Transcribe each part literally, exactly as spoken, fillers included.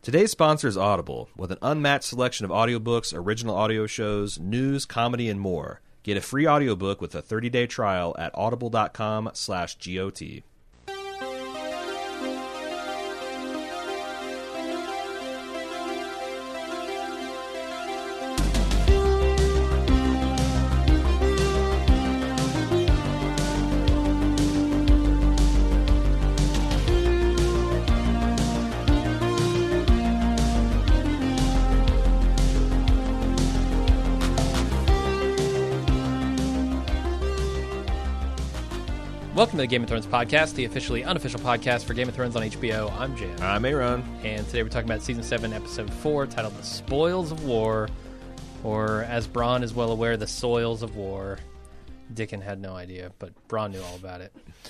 Today's sponsor is Audible, with an unmatched selection of audiobooks, original audio shows, news, comedy, and more. Get a free audiobook with a thirty-day trial at audible.com slash GOT. Welcome to the Game of Thrones podcast, the officially unofficial podcast for Game of Thrones on H B O. I'm Jim. I'm Aaron. And today we're talking about Season seven, Episode four, titled The Spoils of War, or as Bronn is well aware, The Soils of War. Dickon had no idea, but Bronn knew all about it.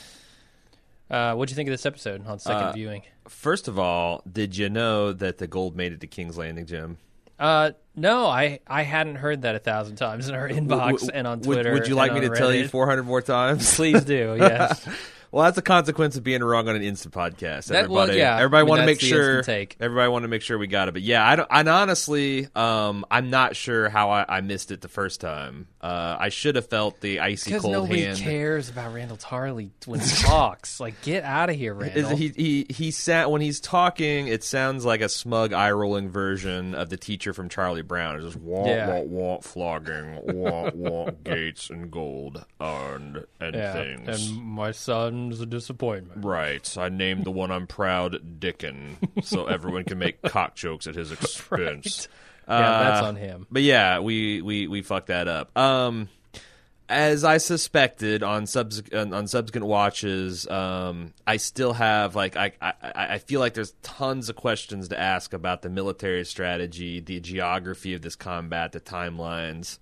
Uh, what'd you think of this episode on second uh, viewing? First of all, did you know that the gold made it to King's Landing, Jim? Uh, no, I, I hadn't heard that a thousand times in our inbox w- and on Twitter. Would, would you like me to Reddit. tell you four hundred more times? Please do, yes. Well, that's a consequence of being wrong on an instant podcast. That, Everybody, well, yeah. everybody I mean, want to that's make the sure. instant take. Everybody want to make sure we got it. But yeah, I don't. And honestly, um, I'm not sure how I, I missed it the first time. Uh, I should have felt the icy Because cold nobody hand. cares about Randall Tarley when he talks. Like, get out of here, Randall. Is, he he he sat when he's talking. It sounds like a smug, eye rolling version of the teacher from Charlie Brown. It's just wah Yeah. wah wah flogging, wah wah gates and gold and and yeah, things. and my son's a disappointment. Right. I named the one I'm proud Dickon, so everyone can make cock jokes at his expense. Right. Yeah, that's Uh, on him. But yeah, we, we, we fucked that up. Um, as I suspected on subs on, on subsequent watches, um, I still have like I, I I feel like there's tons of questions to ask about the military strategy, the geography of this combat, the timelines.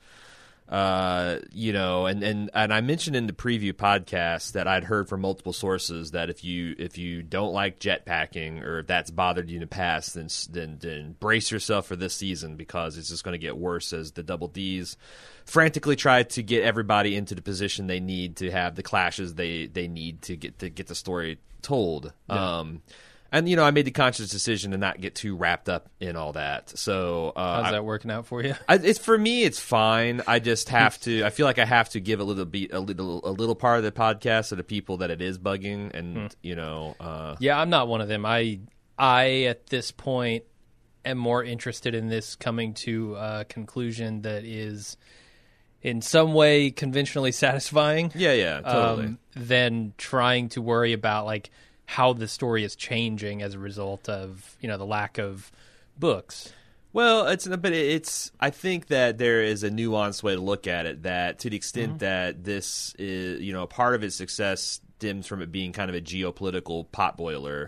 Uh, you know, and, and, and I mentioned in the preview podcast that I'd heard from multiple sources that if you if you don't like jetpacking or if that's bothered you in the past, then then then brace yourself for this season because it's just going to get worse as the Double Ds frantically try to get everybody into the position they need to have the clashes they, they need to get to get the story told. Yeah. Um, and you know, I made the conscious decision to not get too wrapped up in all that. So uh, How's I, that working out for you? I, it's for me. It's fine. I just have to. I feel like I have to give a little bit, a little, a little part of the podcast to the people that it is bugging, and Hmm. you know. Uh, Yeah, I'm not one of them. I I at this point am more interested in this coming to a conclusion that is in some way conventionally satisfying. yeah, yeah, totally. Um, than trying to worry about like how the story is changing as a result of, you know, the lack of books. Well, it's but it's. I think that there is a nuanced way to look at it. That to the extent Mm-hmm. that this is, you know, part of its success stems from it being kind of a geopolitical potboiler.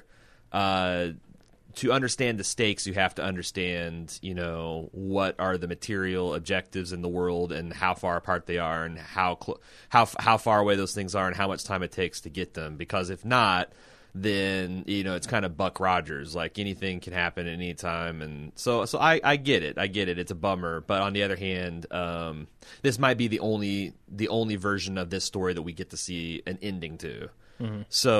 Uh, to understand the stakes, you have to understand, you know, what are the material objectives in the world and how far apart they are, and how cl- how how far away those things are, and how much time it takes to get them. Because if not, then you know it's kind of Buck Rogers, like anything can happen at any time. And so so I, I get it I get it it's a bummer, but on the other hand, um, this might be the only the only version of this story that we get to see an ending to. Mm-hmm.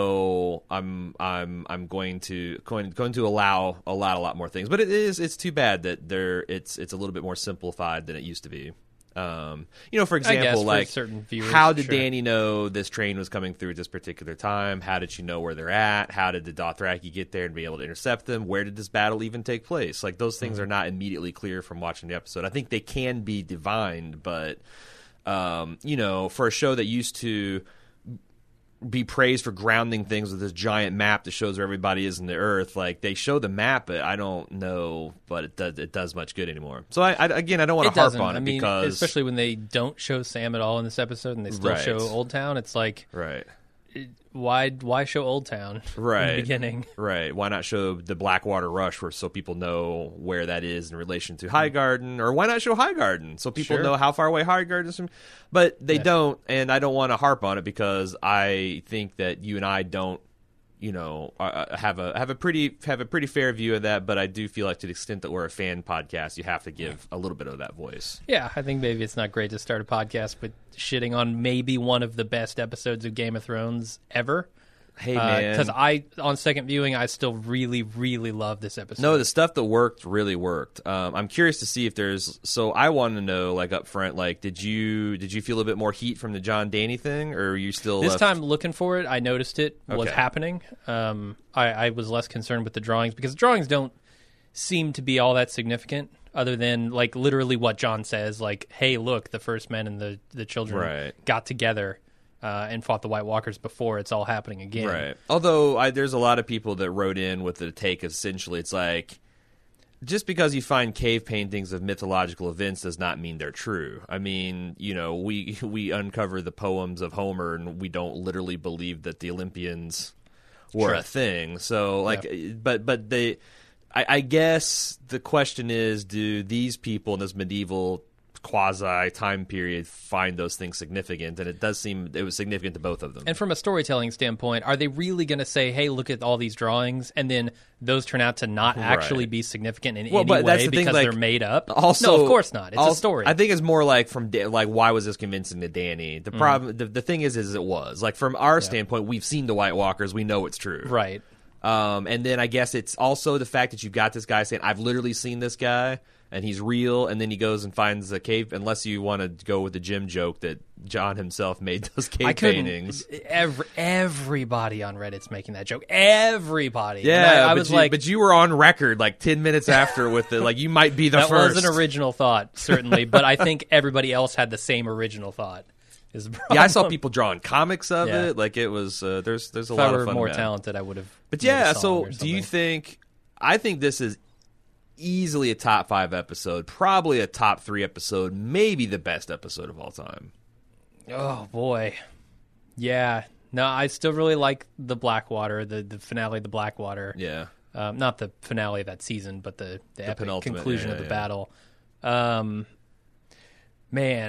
So I'm I'm I'm going to going going to allow allow a lot more things, but it is it's too bad that there it's it's a little bit more simplified than it used to be. Um, you know, for example, I guess for like certain viewers, how did sure. Dany know this train was coming through at this particular time? How did she know where they're at? How did the Dothraki get there and be able to intercept them? Where did this battle even take place? Like those things Mm-hmm. are not immediately clear from watching the episode. I think they can be divined, but um, you know, for a show that used to be praised for grounding things with this giant map that shows where everybody is in the earth, like they show the map, but I don't know, but it does it does much good anymore. So I, I again, I don't want It to harp doesn't. on it I mean, because especially when they don't show Sam at all in this episode, and they still Right. show Old Town. It's like, right. why why show Old Town Right. in the beginning? Right. Why not show the Blackwater Rush where so people know where that is in relation to Highgarden? Or why not show Highgarden so people Sure. know how far away Highgarden is from... But they Yeah. don't, and I don't want to harp on it because I think that you and I don't, you know, uh, have a have a pretty have a pretty fair view of that, but I do feel like to the extent that we're a fan podcast, you have to give a little bit of that voice. Yeah, I think maybe it's not great to start a podcast with shitting on maybe one of the best episodes of Game of Thrones ever. Hey, man. Because I, on second viewing, I still really, really love this episode. No, the stuff that worked really worked. Um, I'm curious to see if there's. So I want to know, like up front, like did you did you feel a bit more heat from the John Danny thing, or are you still This left? time, looking for it, I noticed it was Okay. happening. Um, I, I was less concerned with the drawings because drawings don't seem to be all that significant, other than like literally what John says, like, "Hey, look, the first men and the the children Right. got together uh, and fought the White Walkers before it's all happening again." Right. Although I, there's a lot of people that wrote in with the take of essentially it's like just because you find cave paintings of mythological events does not mean they're true. I mean, you know, we we uncover the poems of Homer and we don't literally believe that the Olympians were Sure. a thing. So like, but but they, I, I guess the question is, do these people in this medieval quasi time period find those things significant? And it does seem it was significant to both of them. And from a storytelling standpoint, are they really going to say, "Hey, look at all these drawings," and then those turn out to not actually Right. be significant in Well, any but that's way the thing, because like, they're made up? Also, no, of course not. It's also- a story. I think it's more like from Da- like why was this convincing to Danny? Mm. The problem, the, the thing is, is it was like from our standpoint, we've seen the White Walkers, we know it's true, right. Um, and then I guess it's also the fact that you've got this guy saying, "I've literally seen this guy." And he's real, and then he goes and finds a cave. Unless you want to go with the Jim joke that John himself made those cave I couldn't. paintings. Every, everybody on Reddit's making that joke. Everybody. And Yeah, I, I but was you, like, but you were on record like ten minutes after with the like you might be the that first. was an original thought, certainly. But I think everybody else had the same original thought. Is the Yeah, I saw problem. people drawing comics of Yeah. it. Like it was uh, there's there's a If lot I were of fun more about it. talented, I would have. But made a yeah, song so or do you something. think? I think this is easily a top five episode, probably a top three episode, maybe the best episode of all time. Oh boy, yeah. No, I still really like the Blackwater, the the finale of the Blackwater. Yeah, Um, not the finale of that season, but the, the, epic penultimate, conclusion yeah, of the yeah. battle. Um, man,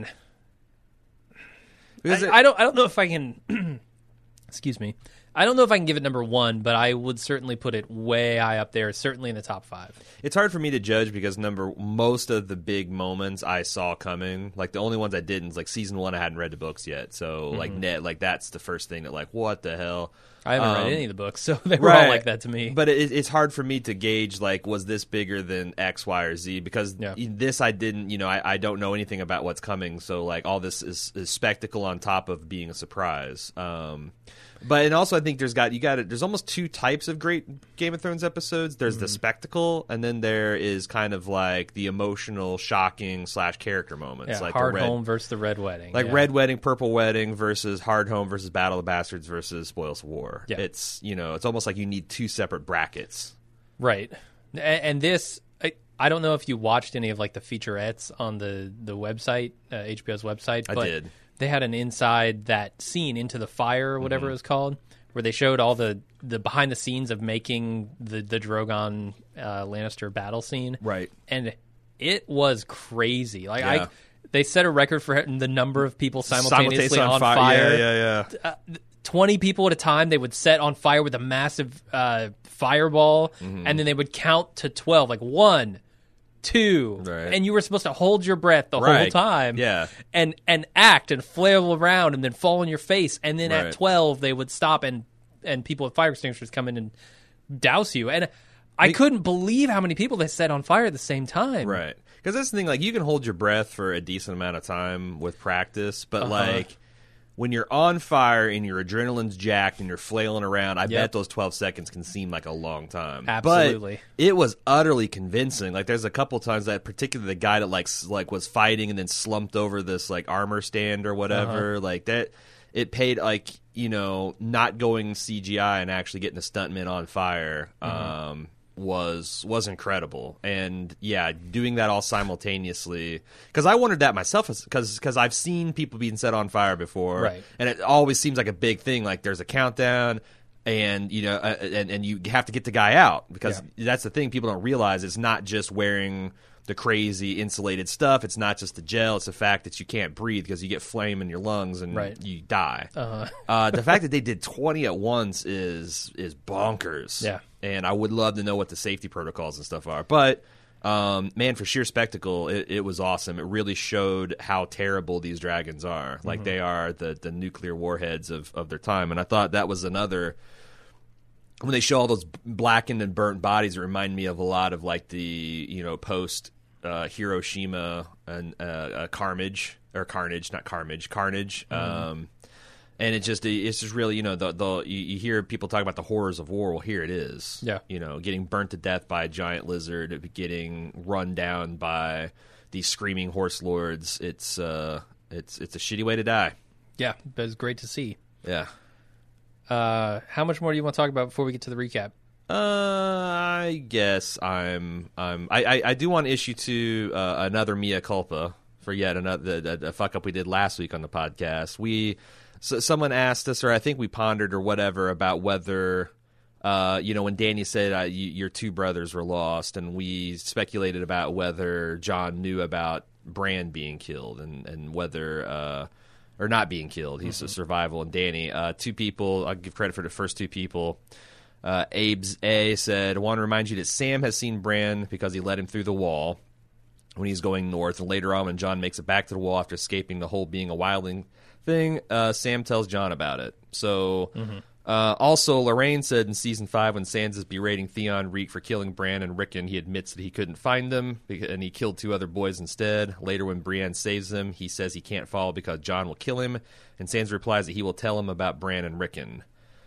because I, it- I don't. I don't know if I can. Excuse me. I don't know if I can give it number one, but I would certainly put it way high up there. Certainly in the top five. it's hard for me to judge because number most of the big moments I saw coming. Like the only ones I didn't, like season one, I hadn't read the books yet, so like net, like that's the first thing that like what the hell. I haven't Um, read any of the books, so they were all like that to me. But it, it's hard for me to gauge, like, was this bigger than X, Y, or Z? Because Yeah. this I didn't, you know, I, I don't know anything about what's coming. So, like, all this is, is spectacle on top of being a surprise. Um, but, and also I think there's got, you got it, there's almost two types of great Game of Thrones episodes. There's Mm-hmm. the spectacle, and then there is kind of like the emotional, shocking, slash character moments. yeah, like Hard the red, Home versus the Red Wedding. like yeah. Red Wedding, Purple Wedding versus Hard Home versus Battle of the Bastards versus Spoils of War. Yeah. It's, you know, it's almost like you need two separate brackets. Right. And, and this, I, I don't know if you watched any of like the featurettes on the the website, uh, H B O's website. I but did. They had an inside that scene, Into the Fire or whatever Mm-hmm. it was called, where they showed all the, the behind the scenes of making the the Drogon uh, Lannister battle scene. Right. And it was crazy. Like Yeah. I, they set a record for the number of people simultaneously on, fi- fire. Yeah, yeah, yeah. twenty people at a time they would set on fire with a massive uh, fireball, Mm-hmm. and then they would count to twelve, like one, two, Right. and you were supposed to hold your breath the whole Right. time, Yeah. and and act and flail around and then fall on your face, and then Right. at twelve they would stop and and people with fire extinguishers come in and douse you, and I couldn't believe how many people they set on fire at the same time. Right. Because that's the thing, like, you can hold your breath for a decent amount of time with practice, but, Uh-huh. like, when you're on fire and your adrenaline's jacked and you're flailing around, I Yep. bet those twelve seconds can seem like a long time. Absolutely. But it was utterly convincing. Like, there's a couple times that, particularly the guy that, like, s- like was fighting and then slumped over this, like, armor stand or whatever, Uh-huh. like, that, it paid, like, you know, not going C G I and actually getting a stuntman on fire, Mm-hmm. um, was was incredible. And yeah, doing that all simultaneously, because I wondered that myself, because because I've seen people being set on fire before, Right. and it always seems like a big thing, like there's a countdown and you know uh, and, and you have to get the guy out, because that's the thing people don't realize. It's not just wearing the crazy insulated stuff, it's not just the gel, it's the fact that you can't breathe because you get flame in your lungs and Right. you die. Uh-huh. uh, the fact that they did twenty at once is is bonkers. Yeah. And I would love to know what the safety protocols and stuff are. But, um, man, for sheer spectacle, it, it was awesome. It really showed how terrible these dragons are. Like, they are the, the nuclear warheads of, of their time. And I thought that was another when they show all those blackened and burnt bodies, it reminded me of a lot of like the, you know, post uh, Hiroshima and uh, uh, Carnage or Carnage, not Carnage, Carnage. Mm-hmm. Um, and it just it's just really, you know, the the you, you hear people talk about the horrors of war. Well, here it is. Yeah, you know, getting burnt to death by a giant lizard, getting run down by these screaming horse lords. It's uh, it's it's a shitty way to die. Yeah, but it's great to see. Yeah. Uh, how much more do you want to talk about before we get to the recap? Uh, I guess I'm I'm I, I, I do want to issue to uh, another mea culpa for yet another the, the fuck up we did last week on the podcast. We so someone asked us, or I think we pondered or whatever about whether uh you know when Danny said uh, you, your two brothers were lost, and we speculated about whether John knew about Bran being killed and and whether uh. Or not being killed. He's mm-hmm. a survival. And Danny, uh, two people, I'll give credit for the first two people. Uh, Abe's A said, I want to remind you that Sam has seen Bran because he led him through the wall when he's going north. And later on, when John makes it back to the wall after escaping the whole being a wildling thing, uh, Sam tells John about it. So, mm-hmm. uh, also, Lorraine said in season five, when Sansa is berating Theon Reek for killing Bran and Rickon, he admits that he couldn't find them and he killed two other boys instead. Later, when Brienne saves them, he says he can't follow because John will kill him, and Sansa replies that he will tell him about Bran and Rickon.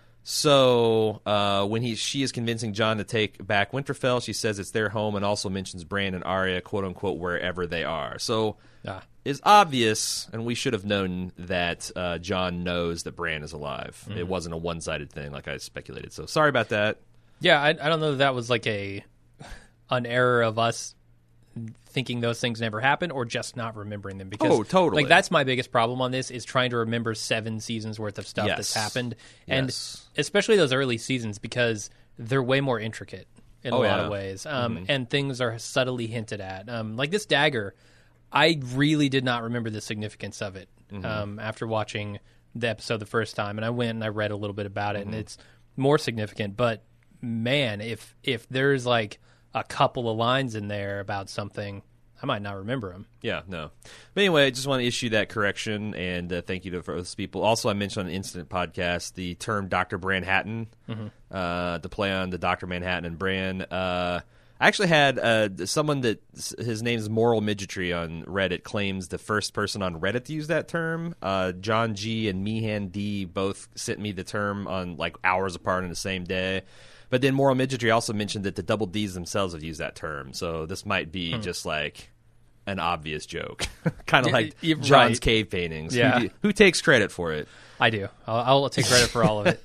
So, uh, when he she is convincing John to take back Winterfell, she says it's their home and also mentions Bran and Arya, quote-unquote, wherever they are. So, ah. it's obvious, and we should have known that uh, John knows that Bran is alive. Mm-hmm. It wasn't a one-sided thing like I speculated. So, sorry about that. Yeah, I, I don't know if that was like a an error of us thinking those things never happened or just not remembering them. Because, oh, totally. Like, that's my biggest problem on this is trying to remember seven seasons worth of stuff yes. that's happened. And yes. especially those early seasons because they're way more intricate in oh, a lot yeah. of ways. Um, mm-hmm. And things are subtly hinted at. Um, like this dagger, I really did not remember the significance of it mm-hmm. um, after watching the episode the first time. And I went and I read a little bit about it, mm-hmm. and it's more significant. But, man, if if there's like a couple of lines in there about something, I might not remember them. Yeah, no. But anyway, I just want to issue that correction, and uh, thank you to those people. Also, I mentioned on the Incident podcast the term Doctor Branhattan, mm-hmm. uh, to play on the Doctor Manhattan and Bran. Uh, I actually had uh, someone that his name is Moral Midgetry on Reddit claims the first person on Reddit to use that term. Uh, John G and Meehan D both sent me the term on like hours apart on the same day. But then Moral Midgetry also mentioned that the Double Ds themselves have used that term. So this might be hmm. just like an obvious joke. Kind of like You're John's right. cave paintings. Yeah. Who, who takes credit for it? I do. I'll, I'll take credit for all of it.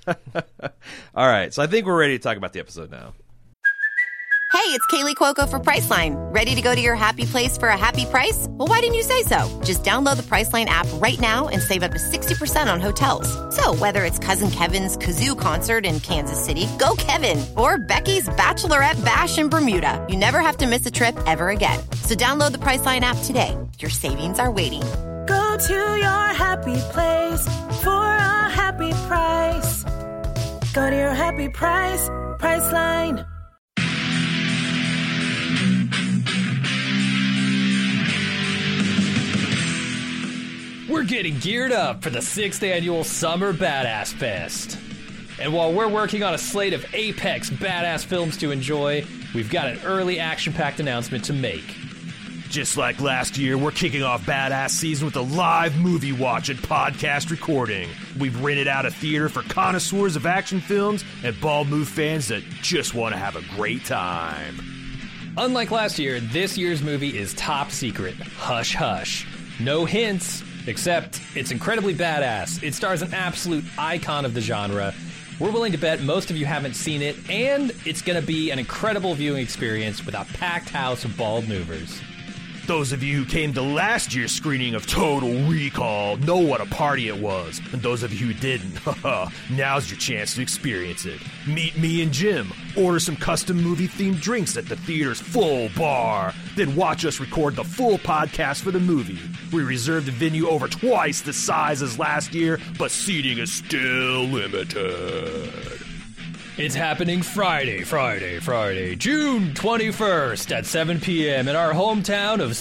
All right. So I think we're ready to talk about the episode now. Hey, it's Kaylee Cuoco for Priceline. Ready to go to your happy place for a happy price? Well, why didn't you say so? Just download the Priceline app right now and save up to sixty percent on hotels. So whether it's Cousin Kevin's Kazoo Concert in Kansas City, go Kevin, or Becky's Bachelorette Bash in Bermuda, you never have to miss a trip ever again. So download the Priceline app today. Your savings are waiting. Go to your happy place for a happy price. Go to your happy price, Priceline. We're getting geared up for the sixth annual Summer Badass Fest. And while we're working on a slate of apex badass films to enjoy, we've got an early action-packed announcement to make. Just like last year, we're kicking off Badass Season with a live movie watch and podcast recording. We've rented out a theater for connoisseurs of action films and Bald Move fans that just want to have a great time. Unlike last year, this year's movie is top secret. Hush hush. No hints. Except, it's incredibly badass. It stars an absolute icon of the genre. We're willing to bet most of you haven't seen it, and it's going to be an incredible viewing experience with a packed house of bald movers. Those of you who came to last year's screening of Total Recall know what a party it was. And those of you who didn't, now's your chance to experience it. Meet me and Jim, order some custom movie-themed drinks at the theater's full bar, then watch us record the full podcast for the movie. We reserved the venue over twice the size as last year, but seating is still limited. It's happening Friday, Friday, Friday, June twenty-first at seven p.m. in our hometown of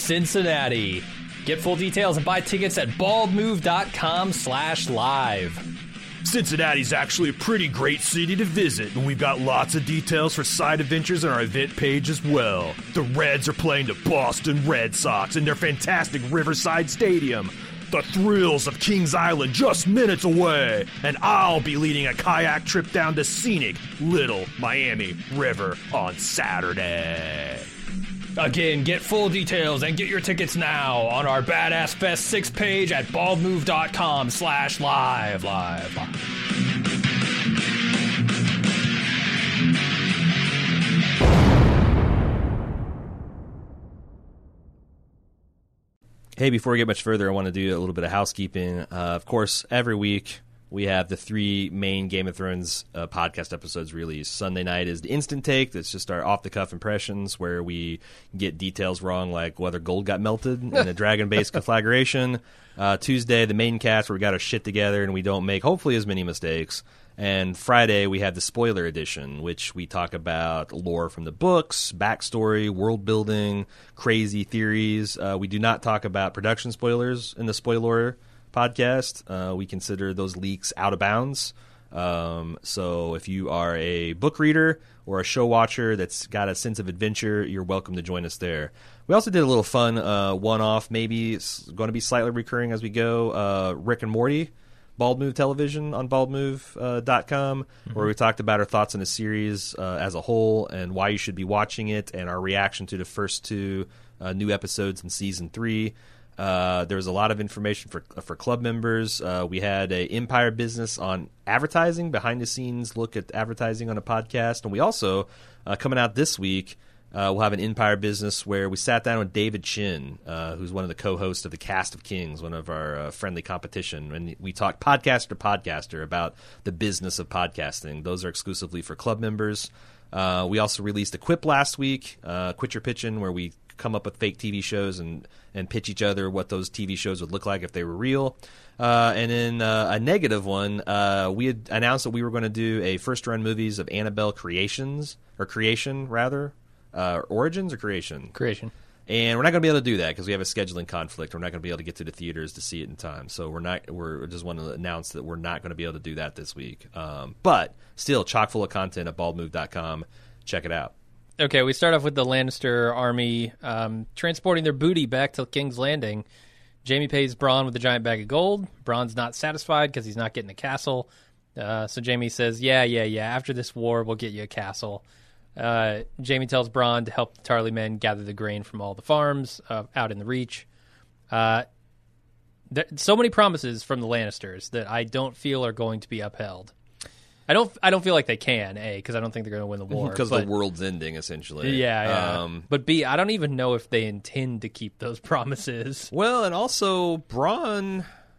Cincinnati. Get full details and buy tickets at baldmove.com slash live. Cincinnati's actually a pretty great city to visit, and we've got lots of details for side adventures on our event page as well. The Reds are playing the Boston Red Sox in their fantastic Riverside Stadium. The thrills of Kings Island just minutes away, and I'll be leading a kayak trip down to scenic Little Miami River on Saturday. Again, get full details and get your tickets now on our Badass Fest six page at baldmove.com slash live, live, live. Hey, before we get much further, I want to do a little bit of housekeeping. Uh, of course, every week we have the three main Game of Thrones uh, podcast episodes released. Sunday night is the Instant Take. That's just our off-the-cuff impressions where we get details wrong, like whether gold got melted in a dragon-based conflagration. Uh, Tuesday, the main cast, where we got our shit together and we don't make, hopefully, as many mistakes. And Friday, we have the spoiler edition, which we talk about lore from the books, backstory, world building, crazy theories. Uh, we do not talk about production spoilers in the spoiler podcast. Uh, we consider those leaks out of bounds. Um, so if you are a book reader or a show watcher that's got a sense of adventure, you're welcome to join us there. We also did a little fun uh, one-off, maybe it's going to be slightly recurring as we go, uh, Rick and Morty. Bald Move Television on bald move dot com, mm-hmm. where we talked about our thoughts on the series uh, as a whole and why you should be watching it and our reaction to the first two uh, new episodes in season three. Uh, there was a lot of information for for club members. Uh, we had a Empire Business on advertising, behind-the-scenes look at advertising on a podcast. And we also, uh, coming out this week, Uh, we'll have an Empire Business where we sat down with David Chin, uh, who's one of the co-hosts of the Cast of Kings, one of our uh, friendly competition. And we talked podcaster to podcaster about the business of podcasting. Those are exclusively for club members. Uh, we also released a Quip last week, uh, Quit Your Pitchin', where we come up with fake T V shows and, and pitch each other what those T V shows would look like if they were real. Uh, and then uh, a negative one, uh, we had announced that we were going to do a first-run movies of Annabelle Creations, or Creation, rather. Uh, Origins or Creation? Creation. And we're not going to be able to do that because we have a scheduling conflict. We're not going to be able to get to the theaters to see it in time. So we're not. We're just want to announce that we're not going to be able to do that this week. Um, but still, chock full of content at bald move dot com. Check it out. Okay, we start off with the Lannister army um, transporting their booty back to King's Landing. Jaime pays Bronn with a giant bag of gold. Bronn's not satisfied because he's not getting a castle. Uh, so Jaime says, yeah, yeah, yeah, after this war, we'll get you a castle. Uh, Jaime tells Bronn to help the Tarly men gather the grain from all the farms uh, out in the Reach. Uh, there, so many promises from the Lannisters that I don't feel are going to be upheld. I don't. I don't feel like they can. A, because I don't think they're going to win the war because the world's ending essentially. Yeah, yeah. Um, but B, I don't even know if they intend to keep those promises. Well, and also Bronn,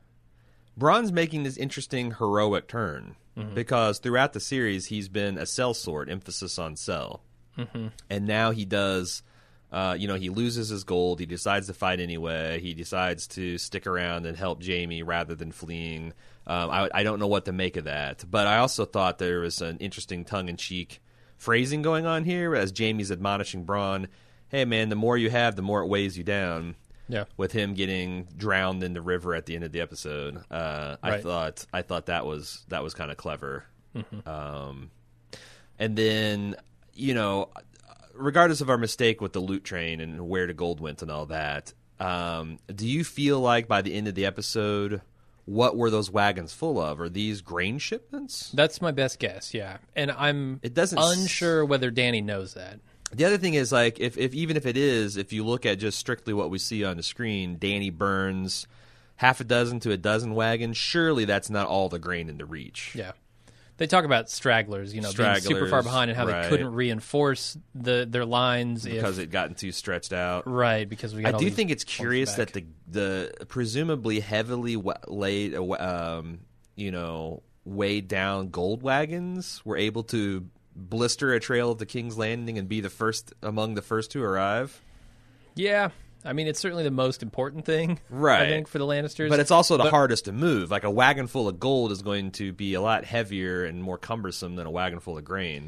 Bronn's making this interesting heroic turn. Mm-hmm. Because throughout the series, he's been a sellsword, emphasis on sell. Mm-hmm. And now he does, uh, you know, he loses his gold. He decides to fight anyway. He decides to stick around and help Jaime rather than fleeing. Um, I, I don't know what to make of that. But I also thought there was an interesting tongue-in-cheek phrasing going on here as Jaime's admonishing Bronn, hey, man, the more you have, the more it weighs you down. Yeah, with him getting drowned in the river at the end of the episode, uh, I right. thought I thought that was that was kind of clever. Mm-hmm. Um, and then you know, regardless of our mistake with the loot train and where the gold went and all that, um, do you feel like by the end of the episode, what were those wagons full of? Are these grain shipments? That's my best guess. Yeah, and I'm it doesn't unsure s- whether Dany knows that. The other thing is, like, if, if even if it is, if you look at just strictly what we see on the screen, Dany burns half a dozen to a dozen wagons. Surely that's not all the grain in the Reach. Yeah. They talk about stragglers, you know, stragglers, being super far behind and how right. they couldn't reinforce the their lines. Because if, it gotten too stretched out. Right, because we got I all do these think it's curious back. that the the presumably heavily wa- laid, um, you know, weighed down gold wagons were able to blister a trail of the King's Landing and be the first among the first to arrive. Yeah, I mean, it's certainly the most important thing, right? I think for the Lannisters, but it's also the but, hardest to move. Like a wagon full of gold is going to be a lot heavier and more cumbersome than a wagon full of grain.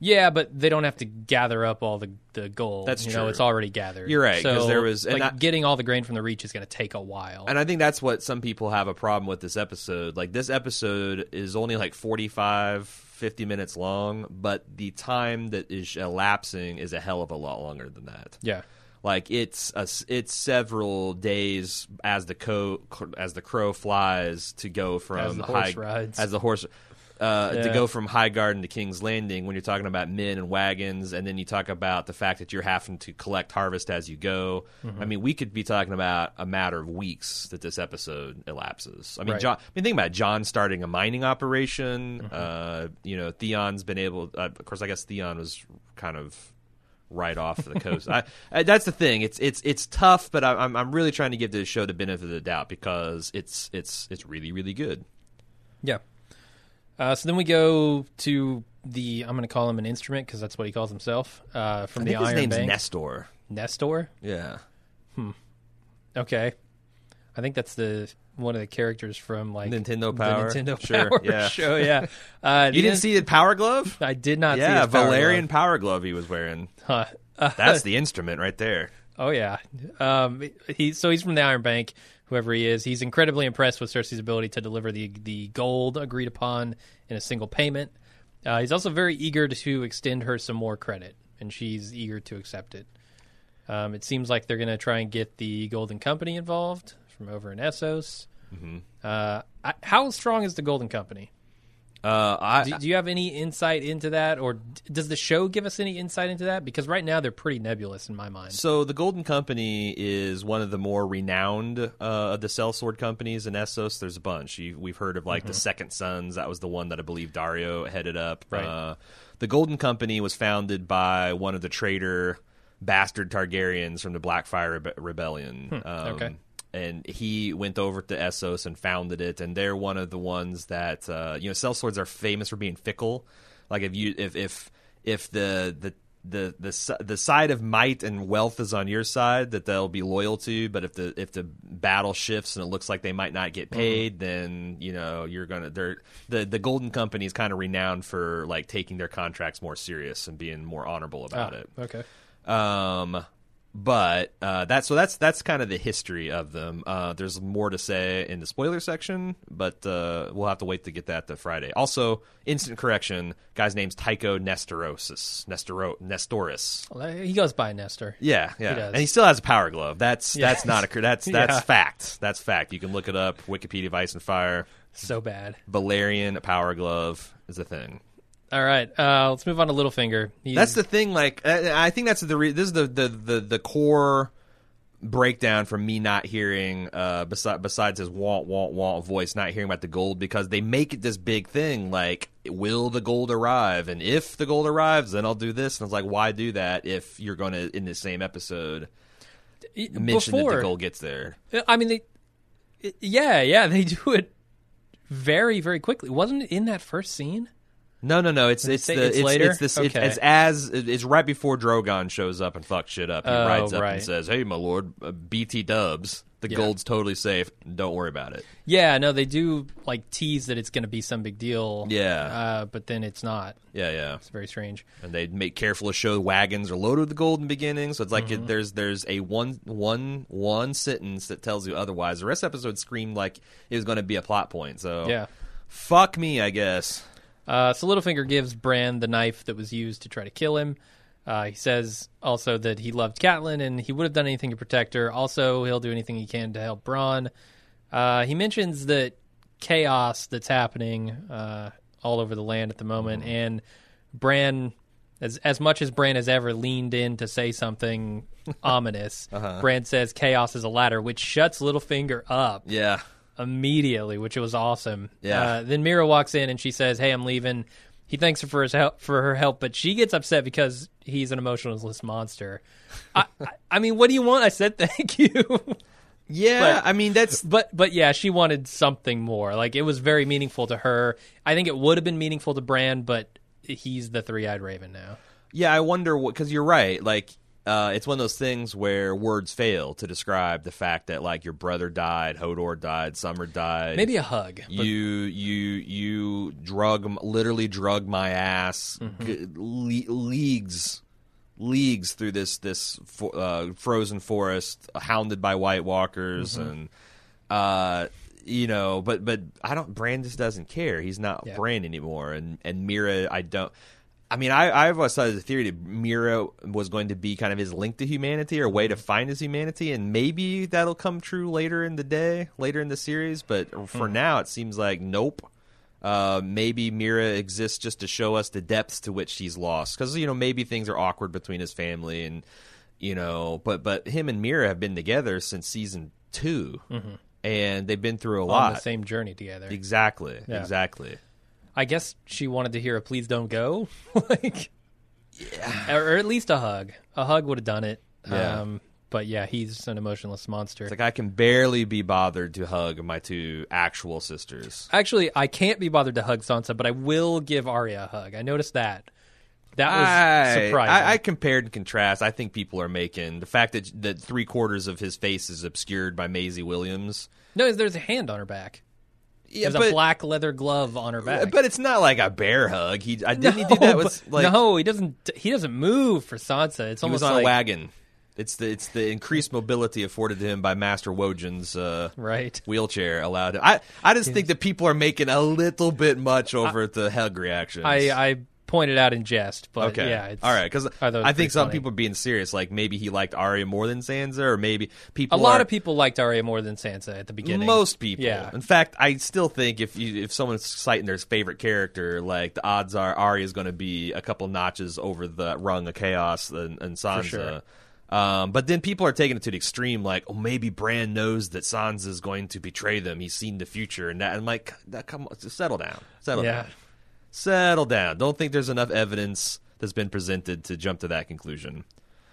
Yeah, but they don't have to gather up all the, the gold. That's you true. know, it's already gathered. You're right, 'cause So, there was- and like, I- getting all the grain from the Reach is going to take a while. And I think that's what some people have a problem with this episode. Like, this episode is only like forty-five, fifty minutes long, but the time that is elapsing is a hell of a lot longer than that. yeah. Like, it's a, it's several days as the co as the crow flies to go from As the horse high, rides. as the horse uh, to Yeah. go from High Garden to King's Landing. When you're talking about men and wagons, and then you talk about the fact that you're having to collect harvest as you go. Mm-hmm. I mean, we could be talking about a matter of weeks that this episode elapses. I mean, Right. John. I mean, think about it. John starting a mining operation. Mm-hmm. Uh, you know, Theon's been able. Uh, of course, I guess Theon was kind of right off the coast. I, I, that's the thing. It's it's it's tough, but I, I'm I'm really trying to give this show the benefit of the doubt because it's it's it's really really good. Yeah. Uh, so then we go to the, I'm going to call him an instrument because that's what he calls himself, uh, from I the think his Iron name's Bank. Nestor. Nestor? Yeah. Okay. I think that's the one of the characters from like Nintendo the Power. Nintendo Sure, Power yeah. show. Yeah. Uh, You didn't see the Power Glove? I did not see Yeah, his Power Valerian Glove. Power Glove he was wearing. Huh. Uh, That's the instrument right there. Oh yeah. Um, he so he's from the Iron Bank. Whoever he is, he's incredibly impressed with Cersei's ability to deliver the the gold agreed upon in a single payment. Uh, he's also very eager to extend her some more credit, and she's eager to accept it. Um, it seems like they're going to try and get the Golden Company involved from over in Essos. Mm-hmm. Uh, I, how strong is the Golden Company? Uh, I, Do, do you have any insight into that, or d- does the show give us any insight into that? Because right now they're pretty nebulous in my mind. So the Golden Company is one of the more renowned uh, of the sellsword companies in Essos. There's a bunch. You, we've heard of like the Second Sons. That was the one that I believe Dario headed up. Right. Uh, the Golden Company was founded by one of the traitor bastard Targaryens from the Blackfire Rebe- Rebellion. Um, okay. And he went over to Essos and founded it, and they're one of the ones that uh, you know. Sellswords are famous for being fickle. Like if you if if if the the the the si- the side of might and wealth is on your side, that they'll be loyal to. But if the if the battle shifts and it looks like they might not get paid, then you know you're gonna. They're the the Golden Company is kind of renowned for like taking their contracts more serious and being more honorable about Ah, it. okay. Um, but uh, that's so that's that's kind of the history of them. Uh, there's more to say in the spoiler section, but uh, we'll have to wait to get that to Friday. Also, instant correction: guy's name's Tycho Nestorosis, Nestoro, Nestoris. Well, he goes by Nestor. Yeah, yeah, He does. and he still has a power glove. That's Yeah. that's not a that's that's Yeah. fact. That's fact. You can look it up. Wikipedia of Ice and Fire. So bad. Valerian power glove is a thing. All right, uh, let's move on to Littlefinger. He's, That's the thing. Like, I I think that's the re- this is the, the, the, the core breakdown from me not hearing. Uh, besides besides his wah wah wah voice, not hearing about the gold because they make it this big thing. Like, will the gold arrive? And if the gold arrives, then I'll do this. And I was like, why do that if you're going to in the same episode mention before, that the gold gets there? I mean, they, yeah, yeah, they do it very, very quickly. Wasn't it in that first scene? No, no, no. It's it's say the it's it's, later? it's this it's, Okay. it's as it's right before Drogon shows up and fucks shit up. He Oh, rides up right. and says, "Hey, my lord, uh, B T Dubs, the Yeah. gold's totally safe. Don't worry about it." Yeah, no, they do like tease that it's going to be some big deal. Yeah. uh, but then it's not. Yeah, yeah. It's very strange. And they make careful to show wagons are loaded with the gold in the beginning. So it's like Mm-hmm. it, there's there's a one one one sentence that tells you otherwise. The rest of the episode screamed like it was going to be a plot point. So Yeah. fuck me, I guess. Uh, so Littlefinger gives Bran the knife that was used to try to kill him. Uh, he says also that he loved Catelyn and he would have done anything to protect her. Also, he'll do anything he can to help Bronn. Uh, he mentions that chaos that's happening uh, all over the land at the moment, and Bran, as as much as Bran has ever leaned in to say something ominous, Bran says chaos is a ladder, which shuts Littlefinger up Yeah. immediately, which was awesome. Yeah. Uh, then Mira walks in and she says, "Hey, I'm leaving." He thanks her for his help, for her help, but she gets upset because he's an emotionless monster. I, I, I mean, what do you want? I said thank you, Yeah, But- I mean that's but but yeah, she wanted something more. Like it was very meaningful to her. I think it would have been meaningful to Bran, but he's the three-eyed raven now. yeah. I wonder what because you're right. Like uh, it's one of those things where words fail to describe the fact that like your brother died, Hodor died, Summer died. Maybe a hug. But... You you you drug literally drug my ass Mm-hmm. g- le- leagues leagues through this this fo- uh, frozen forest, hounded by White Walkers, Mm-hmm. and uh, you know, but but I don't. Bran just doesn't care. He's not Yeah. Bran anymore, and and Mira, I don't. I mean, I I've always thought the theory that Mira was going to be kind of his link to humanity or way to find his humanity, and maybe that'll come true later in the day, later in the series. But for Hmm. now, it seems like nope. Uh, maybe Mira exists just to show us the depths to which she's lost, because you know maybe things are awkward between his family, and you know, but but him and Mira have been together since season two, Mm-hmm. and they've been through a on lot. the same journey together. Exactly, Yeah. exactly. I guess she wanted to hear a "please don't go," like, yeah. or, or at least a hug. A hug would have done it. Yeah. Um, but yeah, he's an emotionless monster. It's like I can barely be bothered to hug my two actual sisters. Actually, I can't be bothered to hug Sansa, but I will give Arya a hug. I noticed that. That was I, surprising. I, I compared and contrast. I think people are making the fact that that three quarters of his face is obscured by Maisie Williams. no, there's a hand on her back. Yeah, There's a black leather glove on her back. But it's not like a bear hug. He I didn't he do that with but- like no, he doesn't. He doesn't move for Sansa. It's he almost was on like a wagon. It's the it's the increased mobility afforded to him by Master Wojin's uh, right. wheelchair allowed him. I I just think that people are making a little bit much over the hug reactions. I, I pointed out in jest, but Okay. yeah, it's, all right. Because I thought it was I think pretty some funny. people are being serious. Like maybe he liked Arya more than Sansa, or maybe people. A lot are, of people liked Arya more than Sansa at the beginning. Most people. Yeah. In fact, I still think if you if someone's citing their favorite character, like the odds are Arya is going to be a couple notches over the rung of chaos and, and Sansa. sure. Um, but then people are taking it to the extreme, like, oh, maybe Bran knows that Sansa is going to betray them. He's seen the future, and that. I'm like, that, come on, just settle down, settle Yeah. down, settle down. Don't think there's enough evidence that's been presented to jump to that conclusion.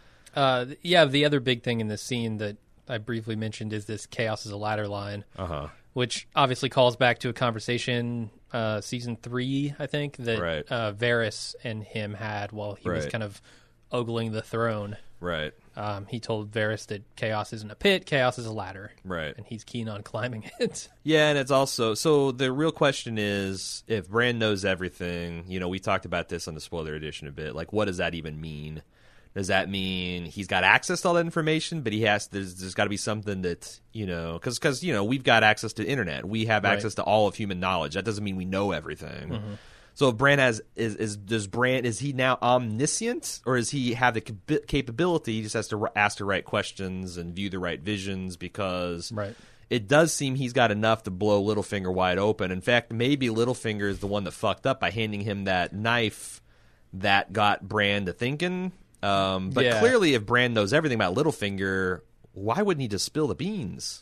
Uh, yeah, the other big thing in this scene that I briefly mentioned is this "chaos is a ladder" line, Uh-huh. which obviously calls back to a conversation uh, season three, I think, that Right. uh, Varys and him had while he was Right. kind of ogling the throne. Right, Um, he told Varys that chaos isn't a pit, chaos is a ladder, right. and he's keen on climbing it. Yeah, and it's also so the real question is if Bran knows everything. You know, we talked about this on the spoiler edition a bit. Like, what does that even mean? Does that mean he's got access to all that information, but he has there's, there's got to be something that you know because because you know we've got access to the internet, we have Right. access to all of human knowledge. That doesn't mean we know everything. So if Bran has is is does Bran is he now omniscient, or is he have the cap- capability? He just has to r- ask the right questions and view the right visions, because Right. it does seem he's got enough to blow Littlefinger wide open. In fact, maybe Littlefinger is the one that fucked up by handing him that knife that got Bran to thinking. Um, but Yeah. clearly, if Bran knows everything about Littlefinger, why wouldn't he just spill the beans?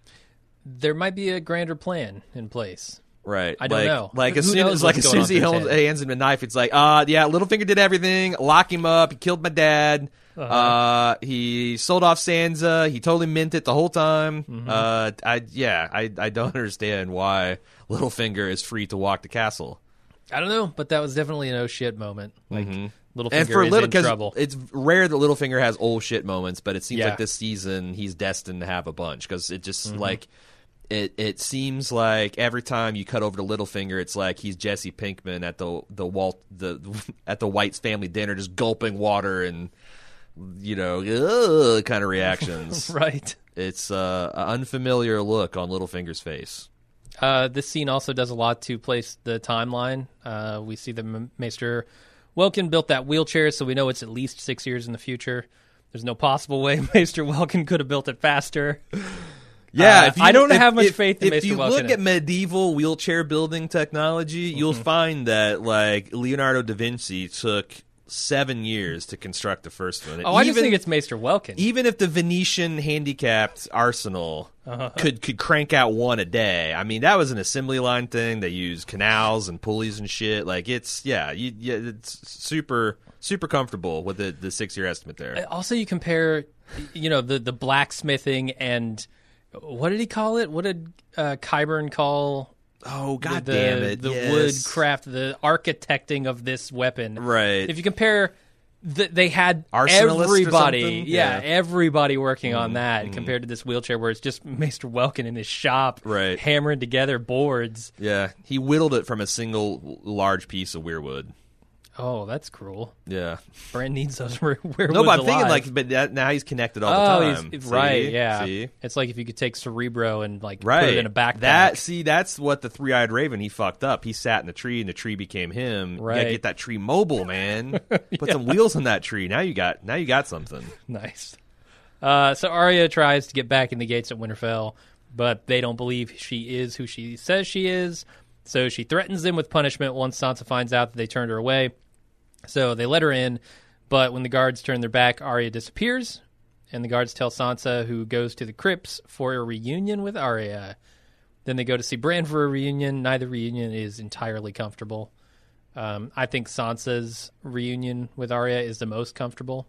There might be a grander plan in place. Right. I don't like, know. Like as Who soon knows as like what's as going soon as on he through his holds, head? hands him a knife, it's like, uh, yeah, Littlefinger did everything. Lock him up. He killed my dad. uh Uh-huh. He sold off Sansa. He totally meant it the whole time. Mm-hmm. Uh, I yeah, I I don't understand why Littlefinger is free to walk the castle. I don't know, but that was definitely an oh shit moment. Like Littlefinger And for is little, in because trouble. it's rare that Littlefinger has old shit moments, but it seems Yeah. like this season he's destined to have a bunch, because it just Mm-hmm. like it. It seems like every time you cut over to Littlefinger, it's like he's Jesse Pinkman at the the Walt the at the White's family dinner, just gulping water and you know ugh, kind of reactions. right. It's uh, an unfamiliar look on Littlefinger's face. Uh, this scene also does a lot to place the timeline. Uh, we see that M- Maester Welkin built that wheelchair, so we know it's at least six years in the future. There's no possible way Maester Welkin could have built it faster. Yeah, Uh, if you, I don't if, have much if, faith in If Maester you Welkin. look at medieval wheelchair building technology, you'll find that like Leonardo da Vinci took seven years to construct the first one. Oh, I just Even- think it's Maester Welkin. even if the Venetian handicapped arsenal could could crank out one a day. I mean, that was an assembly line thing. They used canals and pulleys and shit. Like it's yeah, you, yeah it's super super comfortable with the the six year estimate there. Also, you compare, you know, the, the blacksmithing and what did he call it? What did uh, Qyburn call Oh god the, damn it! the yes. wood craft, the architecting of this weapon? Right. If you compare th- they had Arsenalist or everybody, something? yeah, Yeah. everybody working on that compared to this wheelchair where it's just Mister Welkin in his shop, Right. hammering together boards. Yeah, he whittled it from a single large piece of weirwood. Oh, that's cruel. Yeah. Brand needs those weirwoods. No, but I'm thinking alive. like, but that, now he's connected all Oh, the time. he's, See? right, yeah. See? It's like if you could take Cerebro and like Right. put it in a backpack. That see, that's what the three-eyed raven he fucked up. He sat in a tree, and the tree became him. You Right. gotta get that tree mobile, man. Put some wheels on that tree. Now you got, now you got something. Nice. Uh, so Arya tries to get back in the gates at Winterfell, but they don't believe she is who she says she is. So she threatens them with punishment once Sansa finds out that they turned her away. So they let her in, but when the guards turn their back, Arya disappears, and the guards tell Sansa, who goes to the crypts for a reunion with Arya. Then they go to see Bran for a reunion. Neither reunion is entirely comfortable. Um, I think Sansa's reunion with Arya is the most comfortable.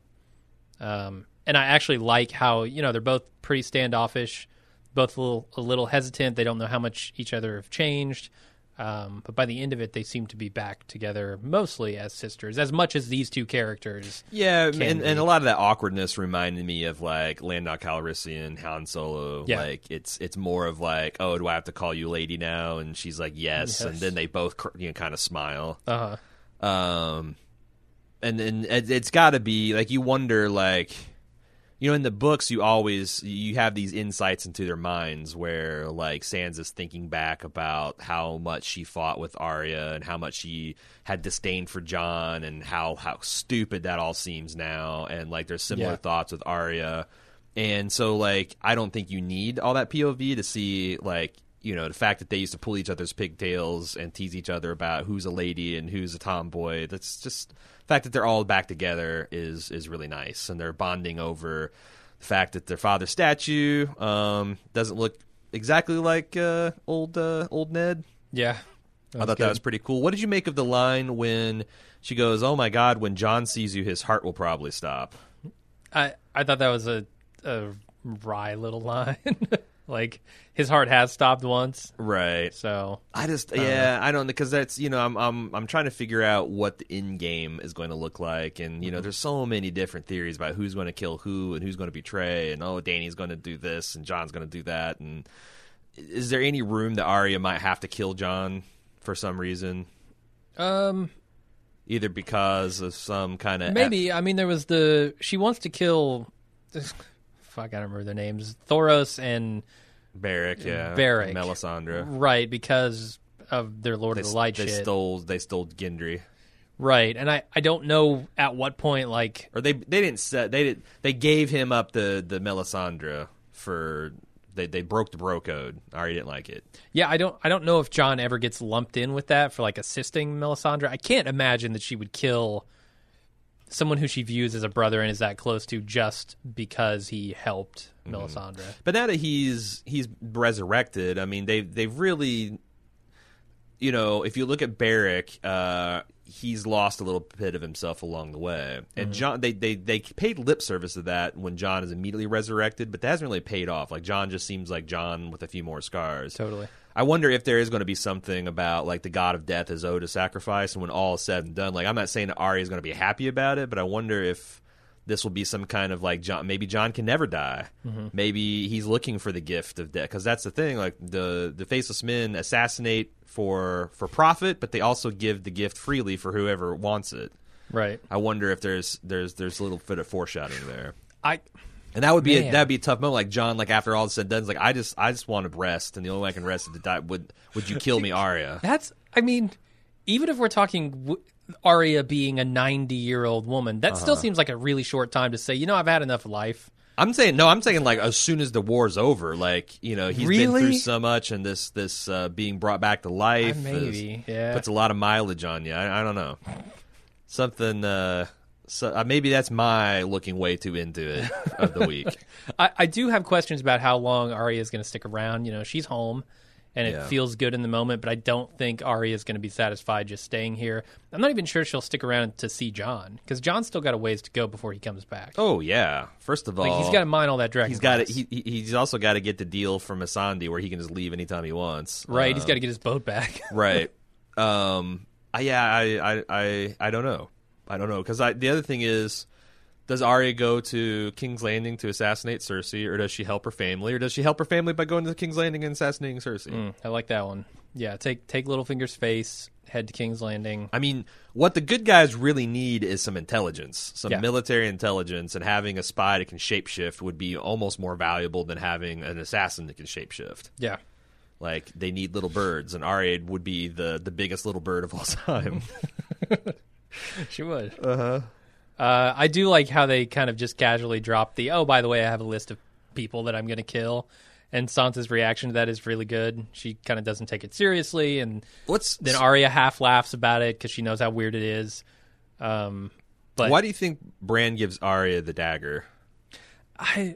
Um, and I actually like how, you know, they're both pretty standoffish, both a little, a little hesitant. They don't know how much each other have changed. Um, but by the end of it, they seem to be back together mostly as sisters, as much as these two characters. Yeah, can and, be. and a lot of that awkwardness reminded me of like Lando Calrissian, Han Solo. Yeah. Like it's it's more of like, oh, do I have to call you lady now? And she's like, yes, Yes. and then they both cr- you know kind of smile. Uh huh. Um, and then it, it's got to be like you wonder like. You know, in the books, you always you have these insights into their minds where, like, Sansa's thinking back about how much she fought with Arya and how much she had disdain for Jon and how how stupid that all seems now. And like, there's similar Yeah. thoughts with Arya, and so like, I don't think you need all that P O V to see like. You know, the fact that they used to pull each other's pigtails and tease each other about who's a lady and who's a tomboy. That's just the fact that they're all back together is is really nice, and they're bonding over the fact that their father's statue um, doesn't look exactly like uh, old uh, old Ned. Yeah. I thought that was pretty cool. What did you make of the line when she goes, "Oh my God, when Jon sees you, his heart will probably stop"? I, I thought that was a, a wry little line. Like, his heart has stopped once. Right. So I just yeah, I don't because that's you know I'm I'm I'm trying to figure out what the end game is going to look like, and you know there's so many different theories about who's going to kill who and who's going to betray, and oh Dany's going to do this and Jon's going to do that, and is there any room that Arya might have to kill Jon for some reason, um, either because of some kind of maybe. I mean, there was the she wants to kill. Fuck, I don't remember their names. Thoros and Barrack, yeah, Barrack. Melisandre, right, because of their Lord they, of the Light they shit. stole they stole Gendry. Right, and I, I don't know at what point, like... Or they they didn't set they did they gave him up the the Melisandre for they they broke the bro code. I already didn't like it. Yeah, I don't I don't know if Jon ever gets lumped in with that for, like, assisting Melisandre. I can't imagine that she would kill someone who she views as a brother and is that close to just because he helped Melisandre. But now that he's he's resurrected, I mean they they've really, you know, if you look at Barrack, uh, he's lost a little bit of himself along the way. And Jon, they, they they paid lip service to that when Jon is immediately resurrected, but that hasn't really paid off. Like Jon just seems like Jon with a few more scars. Totally. I wonder if there is going to be something about like the god of death is owed a sacrifice, and when all is said and done, like I'm not saying that Arya is going to be happy about it, but I wonder if this will be some kind of like Jon. Maybe Jon can never die. Mm-hmm. Maybe he's looking for the gift of death, because that's the thing. Like the the faceless men assassinate for for profit, but they also give the gift freely for whoever wants it. Right. I wonder if there's there's there's a little bit of foreshadowing there. I And that would be a, Man. that'd be a tough moment. Like Jon, like after all is said and done, is like I just I just want to rest, and the only way I can rest is to die. Would would you kill me, Arya? That's, I mean, even if we're talking w- Arya being a ninety-year-old woman, that still seems like a really short time to say, you know, I've had enough life. I'm saying no. I'm saying like as soon as the war's over, like you know he's been Really? through so much, and this this uh, being brought back to life Uh, maybe, is- yeah. puts a lot of mileage on you. I, I don't know, something. Uh, so uh, maybe that's my looking way too into it of the week. I, I do have questions about how long Arya is going to stick around. You know, she's home, and it Yeah. feels good in the moment, but I don't think Arya is going to be satisfied just staying here. I'm not even sure she'll stick around to see Jon, because Jon's still got a ways to go before he comes back. Oh yeah. First of all, Like, he's got to mine all that dragon. He's got it. glass. He, he- he's also got to get the deal from Missandei where he can just leave anytime he wants. right, he's Um, got to get his boat back. right. Um. I, yeah. I, I. I. I don't know. I don't know because I the other thing is, does Arya go to King's Landing to assassinate Cersei, or does she help her family, or does she help her family by going to King's Landing and assassinating Cersei? Mm, I like that one. Yeah, take take Littlefinger's face, head to King's Landing. I mean, what the good guys really need is some intelligence, some Yeah. military intelligence, and having a spy that can shapeshift would be almost more valuable than having an assassin that can shapeshift. Yeah. Like, they need little birds, and Arya would be the, the biggest little bird of all time. She would. Uh-huh. Uh, I do like how they kind of just casually drop the, oh, by the way, I have a list of people that I'm going to kill. And Sansa's reaction to that is really good. She kind of doesn't take it seriously. And What's then Arya half laughs about it because she knows how weird it is. Um, but Why do you think Bran gives Arya the dagger? I,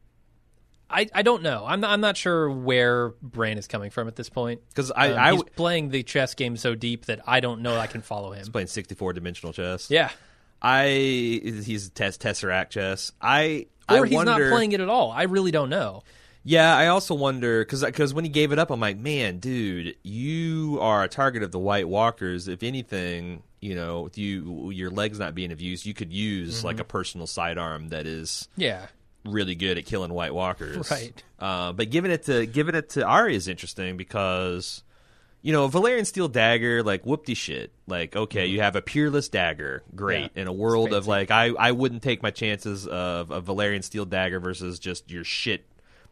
I, I don't know. I'm not, I'm not sure where Bran is coming from at this point. Because I, Um, I he's w- playing the chess game so deep that I don't know I can follow him. playing sixty-four dimensional chess. Yeah. I he's test Tesseract chess. I Or I he's wonder, not playing it at all. I really don't know. Yeah, I also wonder because because when he gave it up, I'm like, man, dude, you are a target of the White Walkers. If anything, you know, with you your legs not being of use, you could use Mm-hmm. like a personal sidearm that is Yeah. really good at killing White Walkers. Right. Uh, but giving it to giving it to Arya is interesting because, you know, Valerian steel dagger, like whoop-de shit. Like, okay, you have a peerless dagger, great. Yeah, In a world it's of like, I, I wouldn't take my chances of a Valerian steel dagger versus just your shit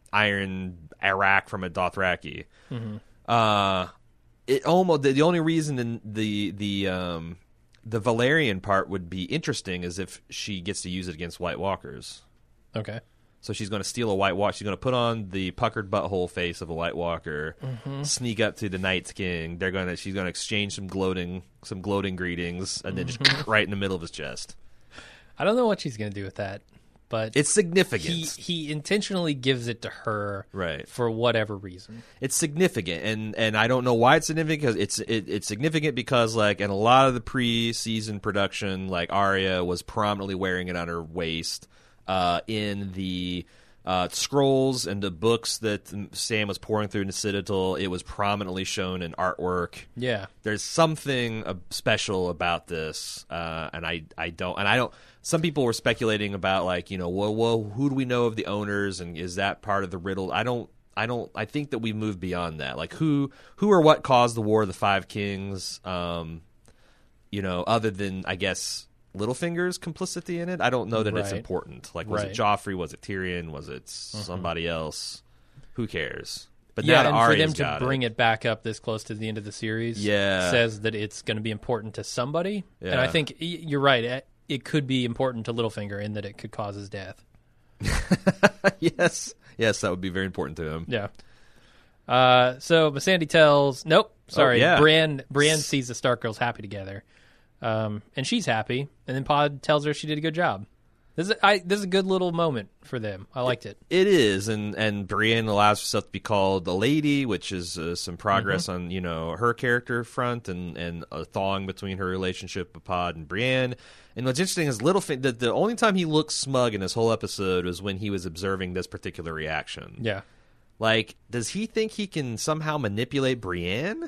iron Iraq from a Dothraki. Mm-hmm. Uh, it almost the, the only reason in the the um the Valerian part would be interesting is if she gets to use it against White Walkers. Okay. So she's going to steal a White Walker. She's going to put on the puckered butthole face of a White Walker, sneak up to the Night's King. They're going to. She's going to exchange some gloating, some gloating greetings, and then just right in the middle of his chest. I don't know what she's going to do with that, but It's significant. he he intentionally gives it to her, Right. for whatever reason. It's significant, and and I don't know why it's significant. Because it's it, it's significant because like in a lot of the pre-season production, like Arya was prominently wearing it on her waist. Uh, in the uh, scrolls and the books that Sam was pouring through in the Citadel, it was prominently shown in artwork. Yeah. There's something uh, special about this, uh, and I, I don't, and I don't. Some people were speculating about like, you know, well, well, who do we know of the owners, and is that part of the riddle? I don't, I don't. I think that we moved beyond that. Like, who, who or what caused the War of the Five Kings? Um, you know, other than I guess Littlefinger's complicity in it. I don't know that it's Right. important. Like, was Right. it Joffrey? Was it Tyrion? Was it somebody else? Who cares? But Yeah, now that and for them Arya's to got bring it, it back up this close to the end of the series Yeah. says that it's going to be important to somebody. And I Yeah. think y- you're right. It, it could be important to Littlefinger in that it could cause his death. yes, yes, that would be very important to him. Yeah. Uh, so Missandei tells, nope, sorry, yeah. Brienne, Brienne sees the Stark girls happy together. Um, and she's happy. And then Pod tells her she did a good job. This is, I, this is a good little moment for them. I liked it. It is, and and Brienne allows herself to be called a lady, which is uh, some progress on you know her character front, and and a thawing between her relationship with Pod and Brienne. And what's interesting is Littlefinger. The, the only time he looked smug in this whole episode was when he was observing this particular reaction. Yeah. Like, does he think he can somehow manipulate Brienne?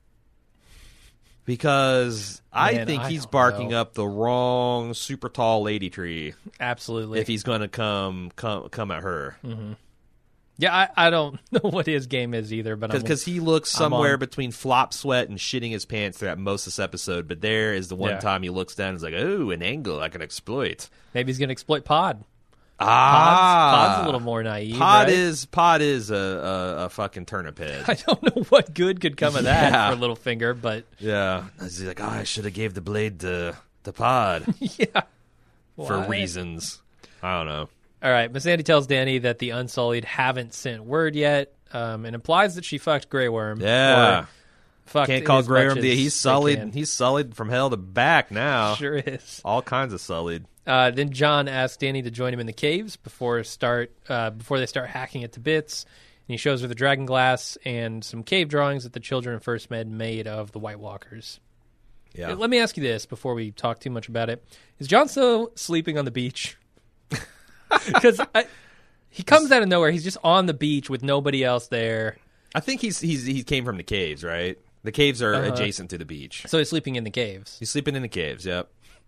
Because I Man, think I he's don't barking know. up the wrong super tall lady tree Absolutely. if he's going to come come come at her. yeah, I, I don't know what his game is either, but I'm, Because he looks I'm somewhere on- between flop sweat and shitting his pants throughout most of this episode. But there is the one Yeah. time he looks down and is like, oh, an angle I can exploit. maybe he's going to exploit Pod. Ah, Pod's, Pod's a little more naive. Pod right? is Pod is a, a, a fucking turnip head. I don't know what good could come of that Yeah. for Littlefinger, but Yeah, he's like, oh, I should have gave the blade to the Pod yeah. for Why? reasons. I don't know. All right, Missandei tells Dany that the Unsullied haven't sent word yet, um, and implies that she fucked Grey Worm. Yeah, Or fucked can't call as Grey much Worm. as the- He's they sullied. can. He's sullied from hell to back now. Sure is. All kinds of sullied. Uh, then Jon asks Dany to join him in the caves before start uh, before they start hacking it to bits. And he shows her the dragon glass and some cave drawings that the children of First Med made of the White Walkers. Yeah. Let me ask you this before we talk too much about it: is Jon still sleeping on the beach? Because he comes out of nowhere. He's just on the beach with nobody else there. I think he's he's he came from the caves, right? The caves are Uh-huh. adjacent to the beach. So he's sleeping in the caves. He's sleeping in the caves. Yep.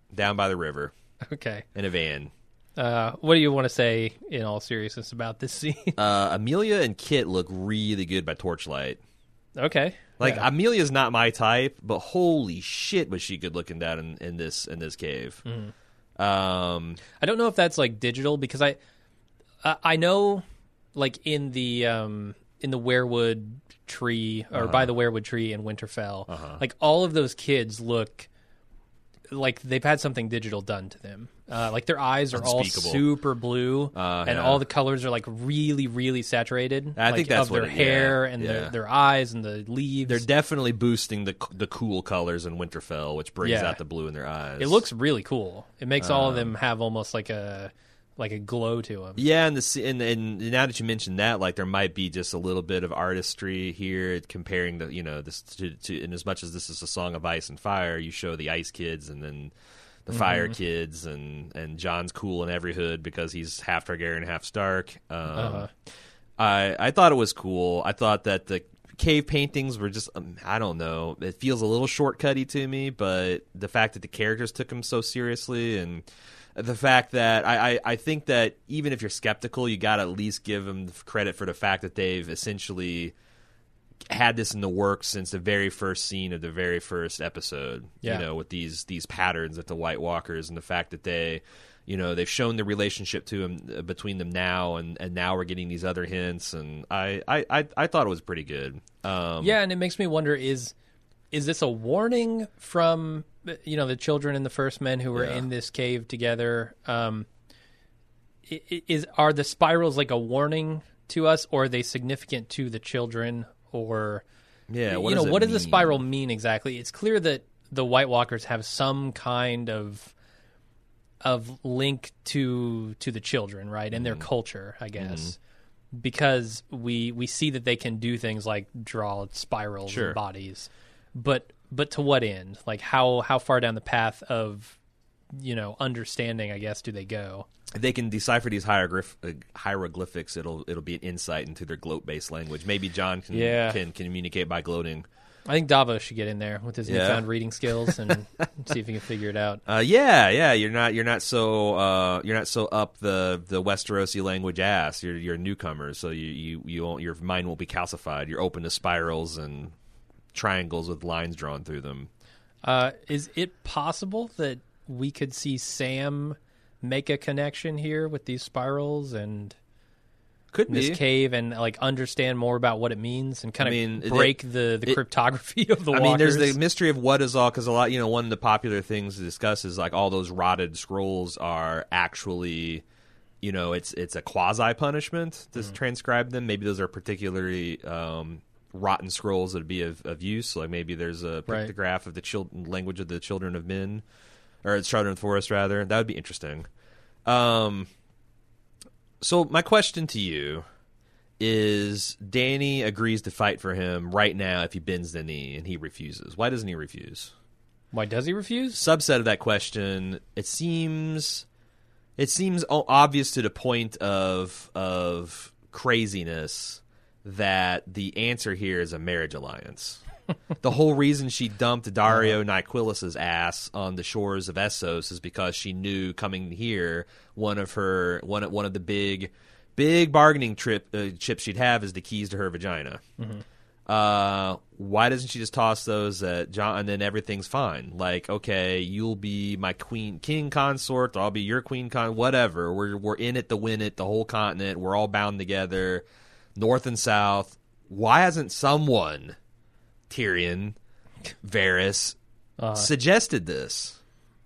down by the river Okay. in a van. Uh, what do you want to say in all seriousness about this scene? Uh, Amelia and Kit look really good by torchlight. Okay. Like Yeah. Amelia's not my type, but holy shit, was she good looking down in, in this in this cave. Mm-hmm. Um, I don't know if that's like digital because I, I I know, like in the um in the werewood tree or Uh-huh. by the werewood tree in Winterfell, like all of those kids look like they've had something digital done to them. Uh, like their eyes are all Unspeakable. super blue, Uh, and yeah. all the colors are like really, really saturated. I like, think that's of their what it- yeah, hair and yeah. their their eyes and the leaves. they're definitely boosting the the cool colors in Winterfell, which brings Yeah. out the blue in their eyes. It looks really cool. It makes all of Um, them have almost like a like a glow to them. Yeah, and the se- and, and now that you mentioned that, like there might be just a little bit of artistry here, comparing the you know this to, to in as much as this is a song of ice and fire, you show the ice kids and then the fire kids, and and Jon's cool in every hood because he's half Targaryen, half Stark. Um, Uh-huh. I I thought it was cool. I thought that the cave paintings were just um, I don't know. It feels a little shortcutty to me, but the fact that the characters took them so seriously and the fact that I, I, I think that even if you're skeptical, you got to at least give them credit for the fact that they've essentially had this in the works since the very first scene of the very first episode. Yeah. You know, with these these patterns at the White Walkers and the fact that they, you know, they've shown the relationship to them between them now, and, and now we're getting these other hints, and I I, I, I thought it was pretty good. Um, Yeah, and it makes me wonder: is is this a warning from you know the children and the first men who were Yeah. in this cave together? Um, i- i- is are the spirals like a warning to us, or are they significant to the children? Or Yeah, what you know, does it what does the mean? spiral mean exactly? It's clear that the White Walkers have some kind of of link to to the children, right, and their Mm-hmm. culture, I guess, because we we see that they can do things like draw spirals Sure. in bodies, but but to what end? Like how how far down the path of you know understanding, I guess, do they go? If they can decipher these hieroglyph- uh, hieroglyphics, it'll it'll be an insight into their gloat-based language. Maybe Jon can Yeah. can communicate by gloating. I think Davos should get in there with his Yeah. newfound reading skills and see if he can figure it out. Uh, yeah, yeah, you're not you're not so uh, you're not so up the, the Westerosi language ass. You're you're a newcomer, so you you, you won't, your mind won't be calcified. You're open to spirals and triangles with lines drawn through them. Uh, is it possible that we could see Sam make a connection here with these spirals and Could this be. cave and like understand more about what it means and kind I of mean, it- break the, the it- cryptography of the I walkers? mean, there's the mystery of what is all, because a lot, you know, one of the popular things to discuss is like all those rotted scrolls are actually, you know, it's it's a quasi punishment to transcribe them. Maybe those are particularly um, rotten scrolls that would be of, of use. Like maybe there's a Right. pictograph of the chil- language of the children of men, or children of the forest rather. That would be interesting. Um, so my question to you is, Danny agrees to fight for him right now if he bends the knee, and he refuses. Why doesn't he refuse? Why does he refuse? Subset of that question, it seems it seems o- obvious to the point of of craziness that the answer here is a marriage alliance. The whole reason she dumped Dario Nyquilis's ass on the shores of Essos is because she knew coming here one of her one of, one of the big big bargaining trip uh, chips she'd have is the keys to her vagina. Uh, why doesn't she just toss those at Jon, and then everything's fine? Like, okay, you'll be my queen, king consort. I'll be your queen con. Whatever. We're we're in it to win it. The whole continent. We're all bound together, north and south. Why hasn't someone, Tyrion, Varys, suggested this?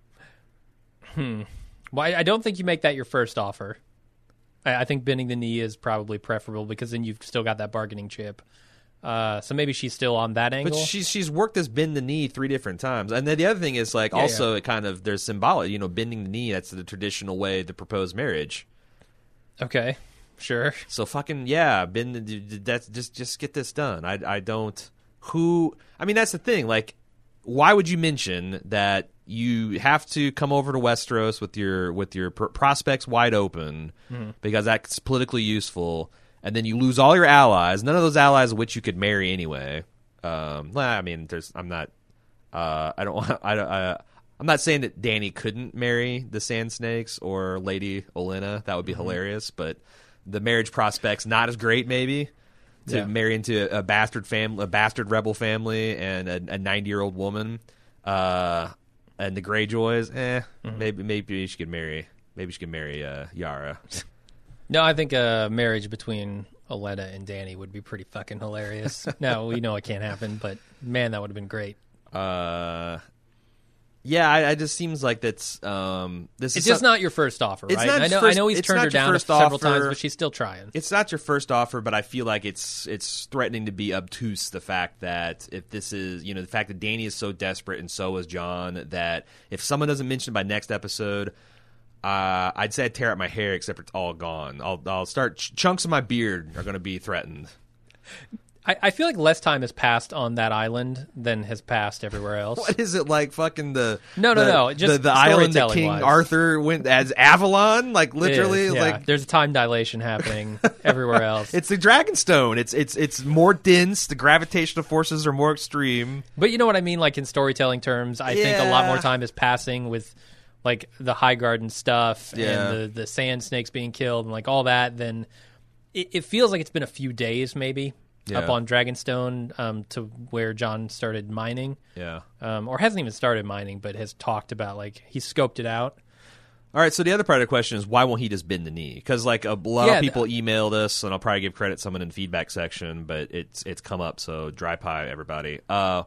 Well, I I don't think you make that your first offer. I, I think bending the knee is probably preferable because then you've still got that bargaining chip. Uh, so maybe she's still on that angle. But she's she's worked this bend the knee three different times, and then the other thing is like Yeah, also it kind of there's symbolic. You know, bending the knee. That's the traditional way to propose marriage. Okay, sure. So fucking yeah, bend the, that's just just get this done. I I don't who I mean that's the thing. Like, why would you mention that you have to come over to Westeros with your with your pr- prospects wide open because that's politically useful, and then you lose all your allies. None of those allies of which you could marry anyway. Um, well, I mean, there's I'm not. Uh, I don't. I don't. I, I'm not saying that Dany couldn't marry the Sand Snakes or Lady Olenna. That would be mm-hmm. hilarious, but the marriage prospects not as great, maybe. To yeah. marry into a bastard family, a bastard rebel family, and a ninety-year-old woman, uh, and the Greyjoys. Eh, mm-hmm. maybe maybe she could marry. Maybe she could marry uh, Yara. No, I think a marriage between Olenna and Dany would be pretty fucking hilarious. No, we know it can't happen, but man, that would have been great. Uh, yeah, I, I just seems like that's um, this. It's is just some, not your first offer, right? I know, first, I know he's it's turned not her down first several offer. times, but she's still trying. It's not your first offer, but I feel like it's it's threatening to be obtuse. The fact that if this is, you know, the fact that Dany is so desperate and so is Jon, that if someone doesn't mention it by next episode. Uh, I'd say I'd tear out my hair, except it's all gone. I'll I'll start ch- chunks of my beard are going to be threatened. I, I feel like less time has passed on that island than has passed everywhere else. What is it like? Fucking the no no the, no just the, the island that King wise. Arthur went as Avalon, like literally, is, yeah. like there's a time dilation happening everywhere else. It's the Dragonstone. It's it's it's more dense. The gravitational forces are more extreme. But you know what I mean? Like in storytelling terms, I yeah. think a lot more time is passing with. Like the Highgarden stuff yeah. and the, the sand snakes being killed and like all that, then it, it feels like it's been a few days maybe yeah. up on Dragonstone um, to where Jon started mining. Yeah. Um, or hasn't even started mining, but has talked about like he scoped it out. All right, so the other part of the question is why won't he just bend the knee? Because like a lot yeah, of people th- emailed us, and I'll probably give credit to someone in the feedback section, but it's it's come up, so dry pie, everybody. Uh,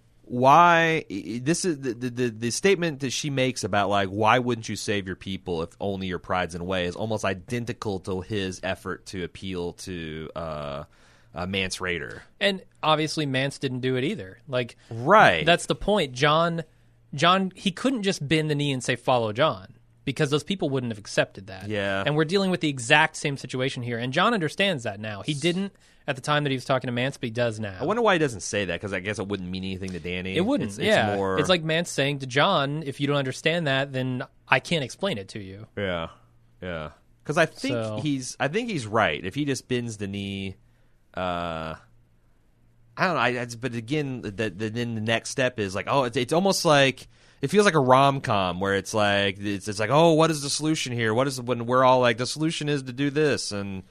Why this is the, the the statement that she makes about like why wouldn't you save your people if only your pride's in a way is almost identical to his effort to appeal to uh, uh, Mance Rayder, and obviously Mance didn't do it either. Like right, that's the point. Jon, Jon, he couldn't just bend the knee and say follow Jon because those people wouldn't have accepted that. Yeah, and we're dealing with the exact same situation here, and Jon understands that now. He didn't. At the time that he was talking to Mance, but he does now. I wonder why he doesn't say that, because I guess it wouldn't mean anything to Dany. It wouldn't, it's, yeah. It's, more... it's like Mance saying to Jon, if you don't understand that, then I can't explain it to you. Yeah, yeah. Because I think so... he's I think he's right. If he just bends the knee, uh, I don't know. I, but again, the, the, then the next step is like, oh, it's, it's almost like... It feels like a rom-com where it's like, it's, it's like, oh, what is the solution here? What is when we're all like, the solution is to do this, and...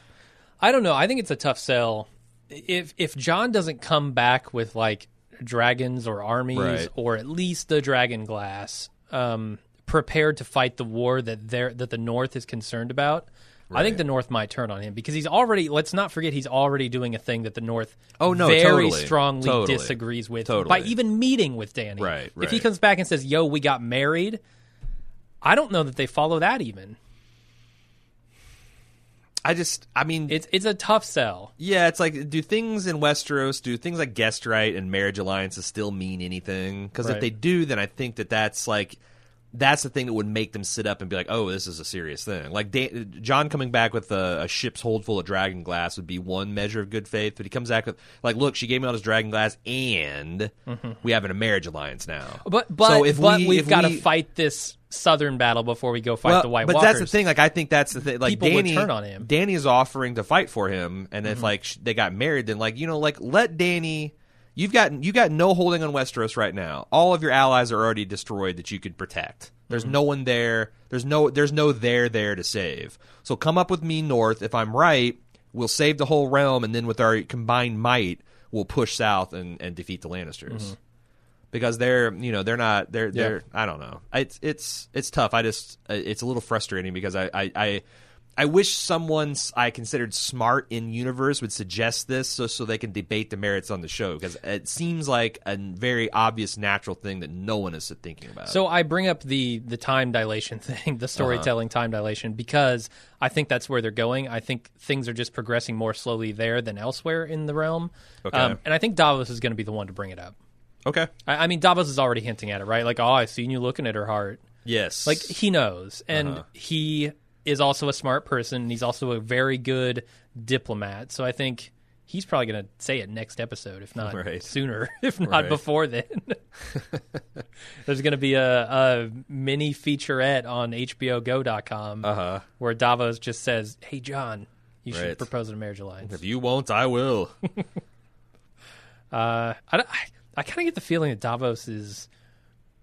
I don't know. I think it's a tough sell. If if Jon doesn't come back with like dragons or armies right. or at least the dragon glass, um, prepared to fight the war that there that the North is concerned about, right. I think the North might turn on him because he's already. Let's not forget he's already doing a thing that the North oh no very totally. strongly totally. disagrees with totally. by even meeting with Dany. Right, right. If he comes back and says, "Yo, we got married," I don't know that they follow that even. I just, I mean... It's it's a tough sell. Yeah, it's like, do things in Westeros, do things like guest right and marriage alliances still mean anything? Because right. if they do, then I think that that's like... That's the thing that would make them sit up and be like, oh, this is a serious thing. Like, Dan- Jon coming back with a, a ship's hold full of dragon glass would be one measure of good faith, but he comes back with, like, look, she gave me all this dragon glass, and mm-hmm. we have a marriage alliance now. But but, so if but we, we've if got to we, fight this southern battle before we go fight well, the White but Walkers. But that's the thing. Like, I think that's the thing. Like, People Dany, would turn on him. Dany is offering to fight for him, and if, mm-hmm. like, they got married, then, like, you know, like, let Dany... You've got you got no holding on Westeros right now. All of your allies are already destroyed that you could protect. There's mm-hmm. no one there. There's no there's no there there to save. So come up with me north. If I'm right, we'll save the whole realm, and then with our combined might, we'll push south and, and defeat the Lannisters. Mm-hmm. Because they're you know they're not they're they're yeah. I don't know. It's it's it's tough. I just it's a little frustrating because I I. I I wish someone I considered smart in universe would suggest this so so they can debate the merits on the show, because it seems like a very obvious natural thing that no one is thinking about. So I bring up the the time dilation thing, the storytelling uh-huh. time dilation, because I think that's where they're going. I think things are just progressing more slowly there than elsewhere in the realm. Okay. Um, and I think Davos is going to be the one to bring it up. Okay. I, I mean, Davos is already hinting at it, right? Like, oh, I seen you looking at her heart. Yes. Like, he knows. And uh-huh. he... is also a smart person, and he's also a very good diplomat. So I think he's probably going to say it next episode, if not right. sooner, if not right. before then. There's going to be a, a mini featurette on H B O Go dot com uh-huh. where Davos just says, hey, Jon, you right. should propose a marriage alliance. If you won't, I will. uh, I, I, I kind of get the feeling that Davos is...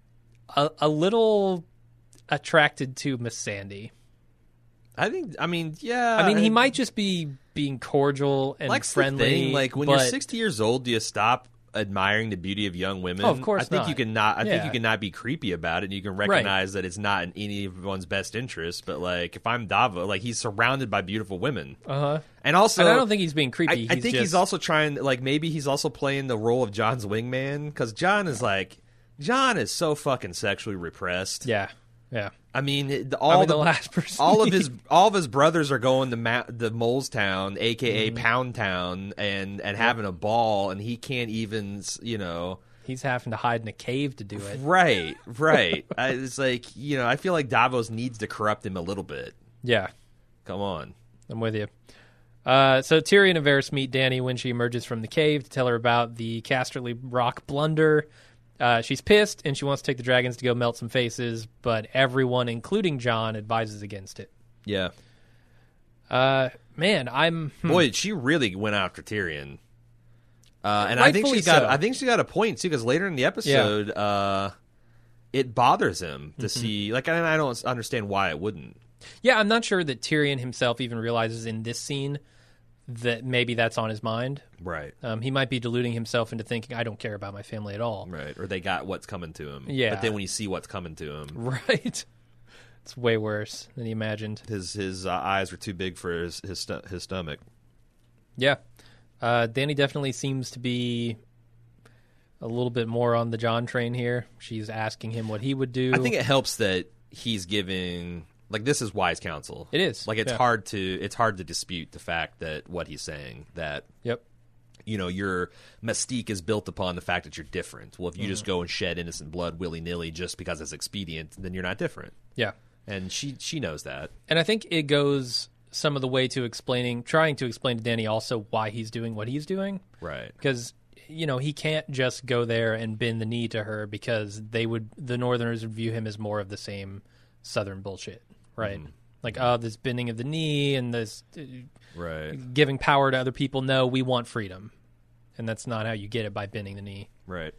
a, a little attracted to Miss Sandy. I think. I mean, yeah. I mean, he might just be being cordial and like friendly. The thing. Like when but... you're sixty years old, do you stop admiring the beauty of young women? Oh, of course I think not. you can not. I Yeah. think you can not be creepy about it. And you can recognize that it's not in anyone's best interest. But like, if I'm Davo, like he's surrounded by beautiful women. Uh huh. And also, and I don't think he's being creepy. I, he's I think just... he's also trying. Like maybe he's also playing the role of John's wingman because John is like, John is so fucking sexually repressed. Yeah. Yeah. I mean, it- all I mean, the, the last person. all of his all of his brothers are going to Ma- the Moles Town, aka Mm-hmm. Pound Town, and and having a ball, and he can't even, you know. He's having to hide in a cave to do it. Right, right. I, it's like, you know, I feel like Davos needs to corrupt him a little bit. Yeah. Come on. I'm with you. Uh, so Tyrion and Varys meet Dany when she emerges from the cave to tell her about the Casterly Rock blunder. Uh, she's pissed, and she wants to take the dragons to go melt some faces, but everyone, including Jon, advises against it. Yeah. Uh, man, I'm... hmm. Boy, she really went after Tyrion. Uh, and I think Rightfully she's got so. I think she got a point, too, because later in the episode, uh, it bothers him to Mm-hmm. see... Like, I, I don't understand why it wouldn't. Yeah, I'm not sure that Tyrion himself even realizes in this scene that maybe that's on his mind. Right. Um, he might be deluding himself into thinking, I don't care about my family at all. Right, or they got what's coming to him. Yeah. But then when you see what's coming to him, Right. It's way worse than he imagined. his his uh, eyes were too big for his his, stu- his stomach. Yeah. Uh, Dany definitely seems to be a little bit more on the Jon train here. She's asking him what he would do. I think it helps that he's giving like this is wise counsel. It is, Like it's yeah. hard to it's hard to dispute the fact that what he's saying that Yep. you know your mystique is built upon the fact that you're different. Well, if you Mm-hmm. just go and shed innocent blood willy nilly just because it's expedient, then you're not different. Yeah. And she she knows that. And I think it goes some of the way to explaining, trying to explain to Dany also why he's doing what he's doing. Right. Because, you know, he can't just go there and bend the knee to her because they would, the Northerners would view him as more of the same Southern bullshit, right? Mm-hmm. Like, oh, this bending of the knee and this uh, Right. giving power to other people. No, we want freedom. And that's not how you get it by bending the knee. Right.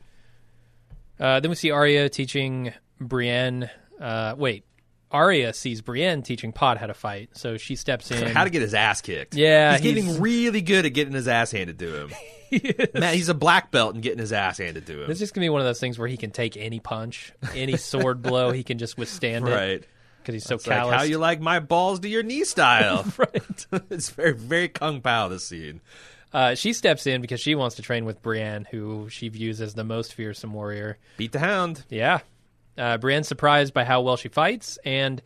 Uh, then we see Arya teaching Brienne. Uh, wait, Arya sees Brienne teaching Pod how to fight, so she steps in. How to get his ass kicked. Yeah, he's getting he's- really good at getting his ass handed to him. Man, he's a black belt and getting his ass handed to him. It's just gonna be one of those things where he can take any punch, any sword blow, he can just withstand it Right. because he's so It's like, callous. how you like my balls to your knee style. Right. It's very, very Kung Pao, this scene. Uh, she steps in because she wants to train with Brienne, who she views as the most fearsome warrior. Beat the hound. Yeah, uh, Brienne's surprised by how well she fights, and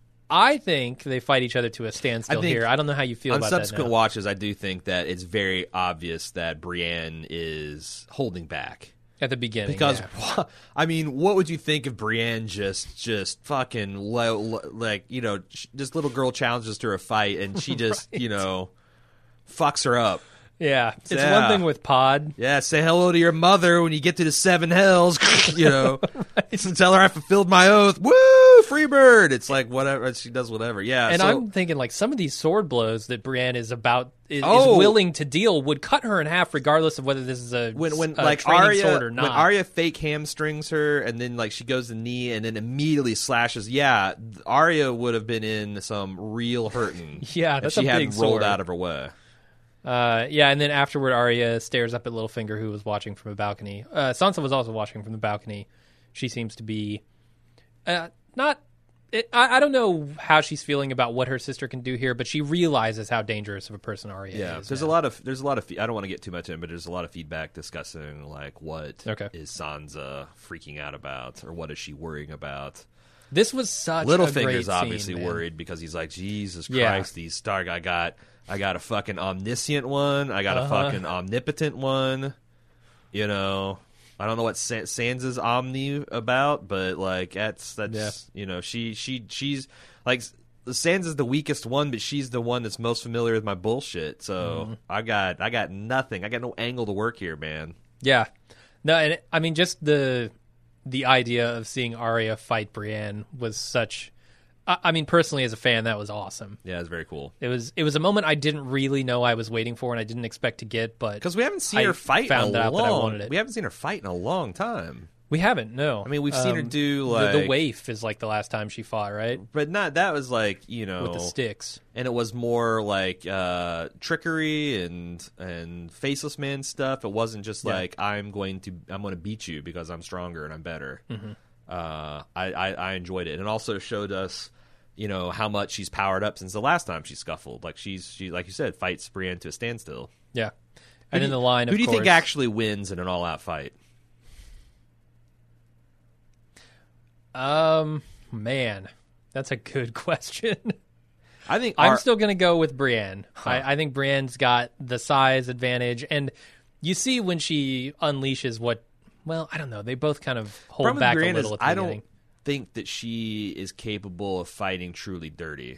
I think they fight each other to a standstill I think here. I don't know how you feel On about subsequent that now. watches, I do think that it's very obvious that Brienne is holding back. At the beginning, Because, yeah. I mean, what would you think if Brienne just, just fucking, lo- lo- like, you know, sh- this little girl challenges to a fight and she just, you know, fucks her up? Yeah, it's Yeah. one thing with Pod. Yeah, say hello to your mother when you get to the seven hells, you know. Tell her I fulfilled my oath. Woo, Freebird. It's like whatever. She does whatever. Yeah. And so, I'm thinking, like, some of these sword blows that Brienne is about is, Oh. is willing to deal would cut her in half, regardless of whether this is a when when a like training Arya sword or when not. Arya fake hamstrings her and then like she goes to knee and then immediately slashes. Yeah, Arya would have been in some real hurting. Yeah, if that's she a hadn't big rolled sword. out of her way. Uh, yeah, and then afterward, Arya stares up at Littlefinger, who was watching from a balcony. Uh, Sansa was also watching from the balcony. She seems to be uh, not. It, I, I don't know how she's feeling about what her sister can do here, but she realizes how dangerous of a person Arya Yeah, is. there's now. a lot of there's a lot of fe- I don't want to get too much in, but there's a lot of feedback discussing like what Okay. is Sansa freaking out about or what is she worrying about. This was such a great Littlefinger's scene, obviously man. worried because he's like, Jesus Yeah. Christ, these Stark. I got, I got a fucking omniscient one. I got Uh-huh. a fucking omnipotent one. You know, I don't know what San- Sansa's omni about, but like that's that's Yeah. you know she she she's like Sansa's the weakest one, but she's the one that's most familiar with my bullshit. So Mm-hmm. I got I got nothing. I got no angle to work here, man. Yeah, no, and it, I mean just the the idea of seeing Arya fight Brienne was such. I, I mean, personally, as a fan, that was awesome. Yeah, it's very cool. It was it was a moment I didn't really know I was waiting for, and I didn't expect to get. But Because we haven't seen I her fight found in a out that I long. wanted it. We haven't seen her fight in a long time. We haven't, no. I mean, we've seen her Um, do, the- like... The, waif is like the last time she fought, right? But not, that was like, you know... With the sticks. And it was more like uh, trickery and and faceless man stuff. It wasn't just Yeah. like, I'm going to I'm going to beat you because I'm stronger and I'm better. Mm-hmm. Uh, I, I, I enjoyed it. And it also showed us, you know, how much she's powered up since the last time she scuffled. Like, she's, she, like you said, fights Brienne to a standstill. Yeah. Who And do in you- the line, Who of do you course, think actually wins in an all-out fight? Um, man, that's a good question. I think I'm Ar- still going to go with Brienne. I, I think Brienne's got the size advantage, and you see when she unleashes what. Well, I don't know. They both kind of hold problem with back Brienne a little is at the I beginning. don't think that she is capable of fighting truly dirty.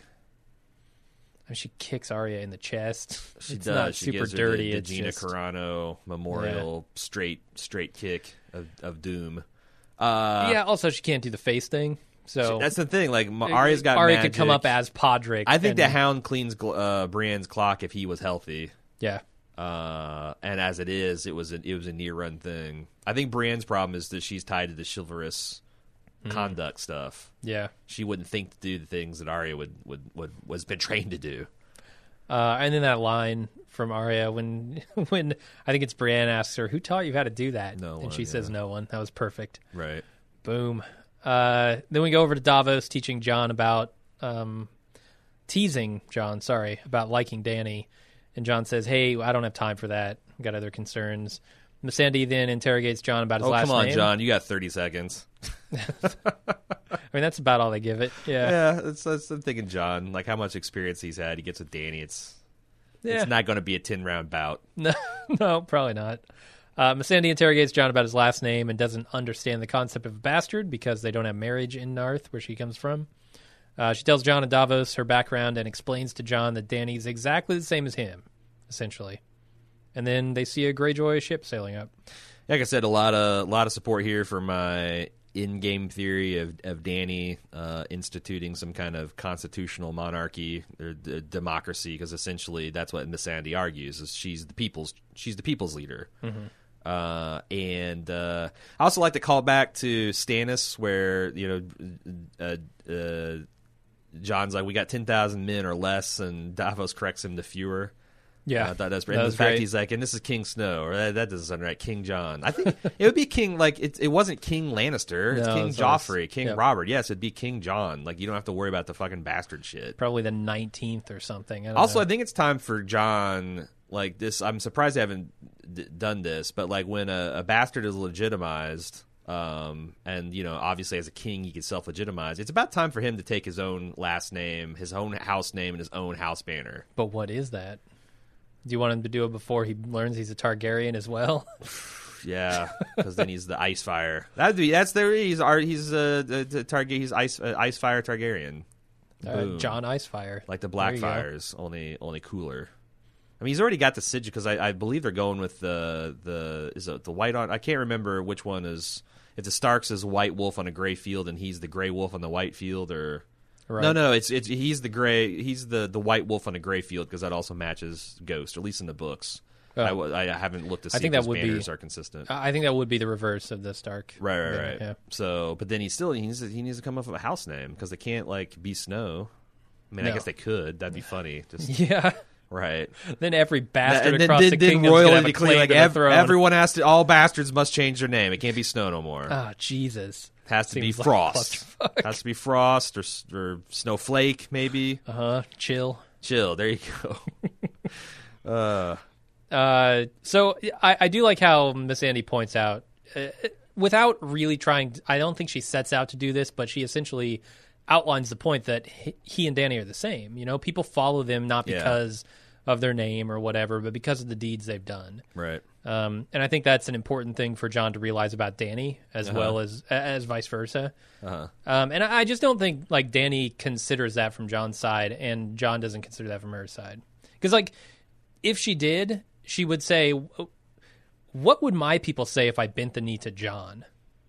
I mean, she kicks Arya in the chest. She it's does. not She super gives her dirty. The, the it's Gina just, Carano memorial straight straight kick of, of doom. Uh, yeah. Also, she can't do the face thing. So that's the thing. Like Ma- Arya's got Arya magic. could come up as Podrick. I think and, the Hound cleans gl- uh, Brienne's clock if he was healthy. Yeah. Uh, and as it is, it was a, it was a near run thing. I think Brienne's problem is that she's tied to the chivalrous Mm. conduct stuff. Yeah. She wouldn't think to do the things that Arya would, would, would was been trained to do. Uh, and then that line from Arya when when I think it's Brienne asks her, "Who taught you how to do that?" No and one, she says, yeah. "No one." That was perfect. Right. Boom. Uh, then we go over to Davos teaching Jon about um, teasing Jon, sorry, about liking Dany. And Jon says, "Hey, I don't have time for that. I've got other concerns." Missandei then interrogates Jon about his Oh, last come on, name. John. You got thirty seconds. I mean, that's about all they give it. Yeah. Yeah, that's, that's, I'm thinking John. Like how much experience he's had. He gets with Dany. It's Yeah. it's not going to be a ten round bout. No, no, probably not. Uh, Missandei interrogates Jon about his last name and doesn't understand the concept of a bastard because they don't have marriage in Narth, where she comes from. Uh, she tells Jon and Davos her background and explains to Jon that Dany's exactly the same as him, essentially. And then they see a Greyjoy ship sailing up. Like I said, a lot of a lot of support here for my in-game theory of of Dany uh, instituting some kind of constitutional monarchy or d- democracy, because essentially that's what Missandei argues: is she's the people's she's the people's leader. Mm-hmm. Uh, and uh, I also like to call back to Stannis, where you know uh, uh, John's like, "We got ten thousand men or less," and Davos corrects him to fewer. Yeah, I thought that's that and the was fact great. he's like, and this is King Snow, or that, that doesn't sound right, King John. I think it would be King, like it. It wasn't King Lannister. It's No, King it's always- Joffrey, King yeah. Robert. Yes, it'd be King John. Like you don't have to worry about the fucking bastard shit. Probably the nineteenth or something. I don't Also, know. I think it's time for John. Like this, I'm surprised they haven't d- done this, but like when a, a bastard is legitimized, um, and you know, obviously as a king he can self-legitimize. It's about time for him to take his own last name, his own house name, and his own house banner. But what is that? Do you want him to do it before he learns he's a Targaryen as well? Yeah, because then he's the Ice Fire. That'd be that's there. He's our he's uh, the, the Targa, he's Ice uh, Ice Fire Targaryen, Uh, Boom. John Icefire. like the There Black you go. Fires, only only cooler. I mean, he's already got the sigil because I, I believe they're going with the the is it the white on. I can't remember which one is. If the Starks is White Wolf on a gray field and he's the Gray Wolf on the white field, or Right. no, no, it's it's he's the gray he's the the White Wolf on a gray field because that also matches Ghost, or at least in the books. Oh. I w- I haven't looked to see I think if that those would be- banners are consistent. I think that would be the reverse of the Stark. Right, right, banner, right. Yeah. So, but then he still he needs to, he needs to come up with a house name because they can't like be Snow. I mean, I No. guess they could. That'd be funny. Just Yeah. right. Then every bastard and then, across then, the then kingdom's gonna royally have a declare claim like to the ev- throne. everyone has to. All bastards must change their name. It can't be Snow no more. Ah, Jesus. has to be seems like Frost. clusterfuck. Has to be Frost or s- or Snowflake maybe. Uh huh. Chill. Chill. There you go. uh, Uh, so I, I do like how Miss Andy points out, uh, without really trying. I don't think she sets out to do this, but she essentially outlines the point that he, he and Dany are the same. You know, people follow them not Yeah. because of their name or whatever, but because of the deeds they've done. right. Um, and I think that's an important thing for Jon to realize about Dany, as Uh-huh. well as as vice versa. Uh-huh. Um, and I I just don't think like Dany considers that from Jon's side, and Jon doesn't consider that from her side. Because like, if she did, she would say, "What would my people say if I bent the knee to Jon?"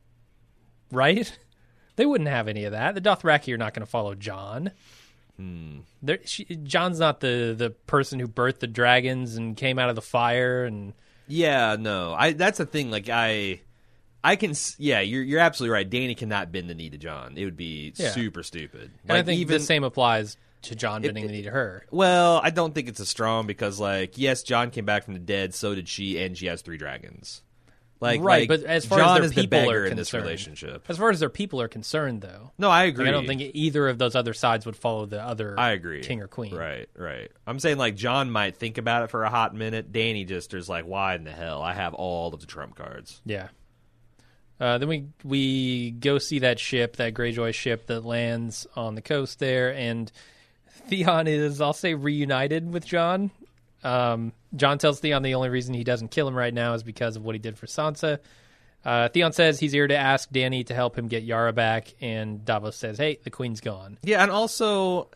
Right? They wouldn't have any of that. The Dothraki are not going to follow Jon. Hmm. They're- she, Jon's not the the person who birthed the dragons and came out of the fire and. Yeah, no. I that's the thing. Like I, I can, s- yeah, you're you're absolutely right. Danny cannot bend the knee to John. It would be Yeah. super stupid. And I Like, think even the same applies to John bending it- the knee to her. well, I don't think it's as strong because, like, yes, John came back from the dead, so did she, and she has three dragons. Like, Right, like, but as far John as their is the people beggar are in this concerned, relationship. as far as their people are concerned, though, No, I like, agree. I don't think either of those other sides would follow the other. I agree. king or queen. Right, right. I'm saying like John might think about it for a hot minute. Danny just is like, why in the hell? I have all of the trump cards. Yeah. Uh, then we we go see that ship, that Greyjoy ship that lands on the coast there, and Theon is, I'll say, reunited with John. Um, John tells Theon the only reason he doesn't kill him right now is because of what he did for Sansa. Uh, Theon says he's here to ask Dany to help him get Yara back, and Davos says, hey, the queen's gone. Yeah, and also,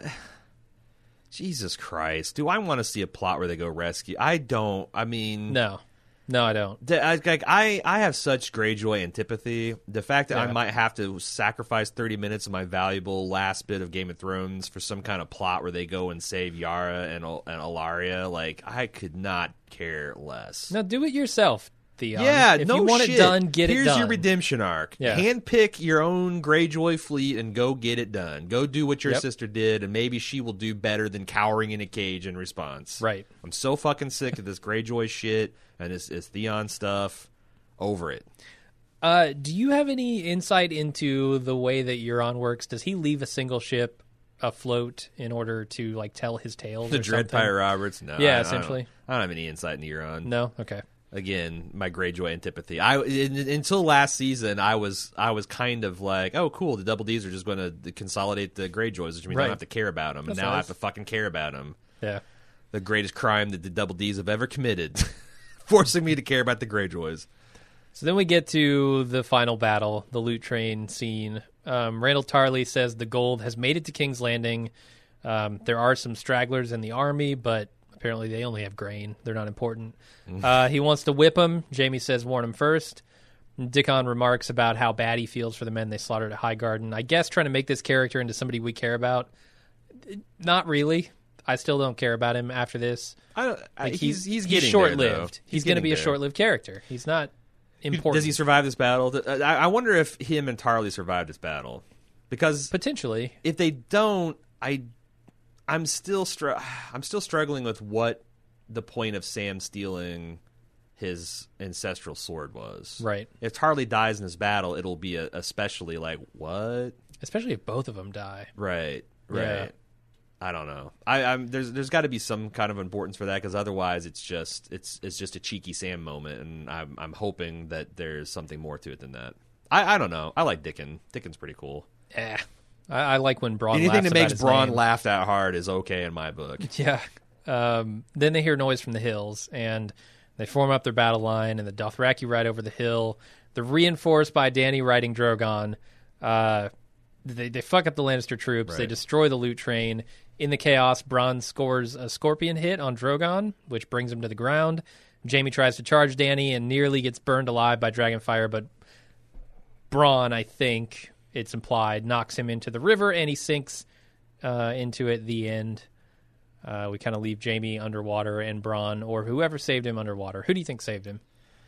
Jesus Christ, do I want to see a plot where they go rescue? I don't. I mean, No. No, I don't. the- I, like I, I have such Greyjoy antipathy. The fact that I Yeah. might have to sacrifice thirty minutes of my valuable last bit of Game of Thrones for some kind of plot where they go and save Yara and, Al- and Alaria, like I could not care less. No, do it yourself, Theon. Yeah, if no you want shit. it done, get Here's it done. your redemption arc. Yeah. Handpick your own Greyjoy fleet and go get it done. Go do what your Yep. sister did, and maybe she will do better than cowering in a cage in response. Right. I'm so fucking sick of this Greyjoy shit and this, this Theon stuff. Over it. Uh, do you have any insight into the way that Euron works? Does he leave a single ship afloat in order to like tell his tales? The or Dread something? Pirate Roberts? No. Yeah, I- I don't- essentially. I don't have any insight into Euron. No. Okay. Again, my Greyjoy antipathy. I in, until last season, I was I was kind of like, oh, cool. The Double D's are just going to consolidate the Greyjoys, which means I Right. don't have to care about them. That's and now I nice. have to fucking care about them. Yeah. The greatest crime that the Double D's have ever committed, forcing me to care about the Greyjoys. So then we get to the final battle, the loot train scene. Um, Randall Tarley says the gold has made it to King's Landing. Um, there are some stragglers in the army, but apparently they only have grain. They're not important. Uh, he wants to whip them. Jaime says warn him first. Dickon remarks about how bad he feels for the men they slaughtered at Highgarden. I guess trying to make this character into somebody we care about. Not really. I still don't care about him after this. I don't, I, Like, he's, he's he's getting short-lived. there, though. He's, going to getting be a there. short-lived character. He's not important. Does he survive this battle? I, I wonder if him and Tarly survived this battle, because Potentially. if they don't, I, I'm still str- I'm still struggling with what the point of Sam stealing his ancestral sword was. Right. If Tarly dies in this battle, it'll be a, especially like what? Especially if both of them die. Right. Right. Yeah. I don't know. I, I'm there's there's got to be some kind of importance for that, because otherwise it's just it's it's just a cheeky Sam moment, and I'm I'm hoping that there's something more to it than that. I, I don't know. I like Dickon. Dickon's pretty cool. Eh. I, I like when Braun Anything laughs that about makes his Braun name. laugh that hard is okay in my book. Yeah. Um, then they hear noise from the hills, and they form up their battle line, and the Dothraki ride over the hill. They're reinforced by Dany riding Drogon. Uh, they, they fuck up the Lannister troops. They Right. destroy the loot train. In the chaos, Bronn scores a scorpion hit on Drogon, which brings him to the ground. Jaime tries to charge Dany and nearly gets burned alive by Dragonfire, but Bronn, I think it's implied, knocks him into the river, and he sinks uh, into it. The end. Uh, we kind of leave Jaime underwater and Bronn, or whoever saved him, underwater. Who do you think saved him?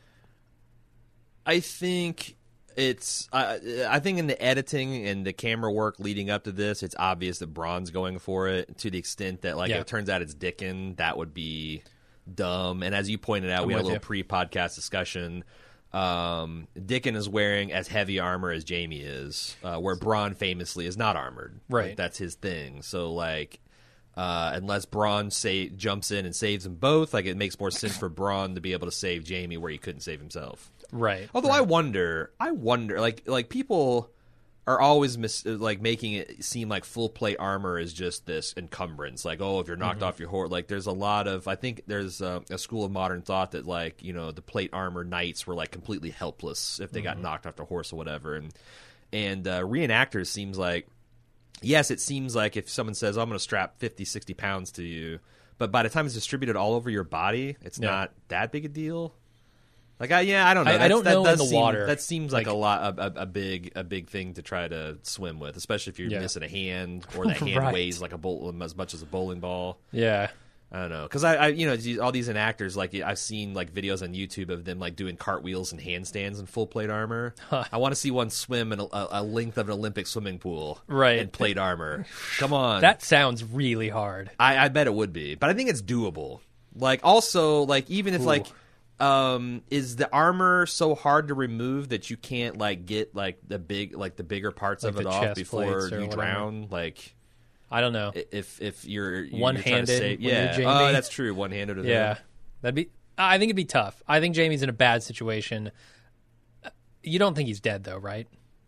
I think it's I I think in the editing and the camera work leading up to this, it's obvious that Bronn's going for it, to the extent that like Yeah. if it turns out it's Dickon, that would be dumb. And as you pointed out, I'm we had a with little pre-podcast discussion. Um, Dickon is wearing as heavy armor as Jaime is, uh, where Bronn famously is not armored. Right. Like, that's his thing. So like, uh, unless Bronn say jumps in and saves them both, like it makes more sense for Bronn to be able to save Jaime where he couldn't save himself. Right. Although I wonder, I wonder, like like people are always mis- like making it seem like full plate armor is just this encumbrance. Like, oh, if you're knocked Mm-hmm. off your horse, like there's a lot of. I think there's a, a school of modern thought that like you know the plate armor knights were like completely helpless if they got Mm-hmm. knocked off their horse or whatever. And and uh, reenactors seems like yes, it seems like if someone says I'm going to strap fifty, sixty pounds to you, but by the time it's distributed all over your body, it's Yeah. not that big a deal. Like I yeah I don't know I- I That's- don't that know does in the seem, water. that seems like, Like- a lot a, a, a big a big thing to try to swim with, especially if you're Yeah. missing a hand or that hand Right. weighs like a bowl as much as a bowling ball. Yeah. I don't know, because I, I, you know, these- all these enactors, like I've seen like videos on YouTube of them like doing cartwheels and handstands in full plate armor. I want to see one swim in a, a length of an Olympic swimming pool, Right. in plate armor. Come on, That sounds really hard. I, I bet it would be, but I think it's doable. Like also, like even if Ooh. like, um, is the armor so hard to remove that you can't like get like the big like the bigger parts Like of it the off chest before plates or you whatever. drown? Like. I don't know. If if you're, you're One-handed trying to save- when you're yeah, Jamie? oh, that's true. One handed, Yeah, that'd be. I think it'd be tough. I think Jamie's in a bad situation. You don't think he's dead though, right?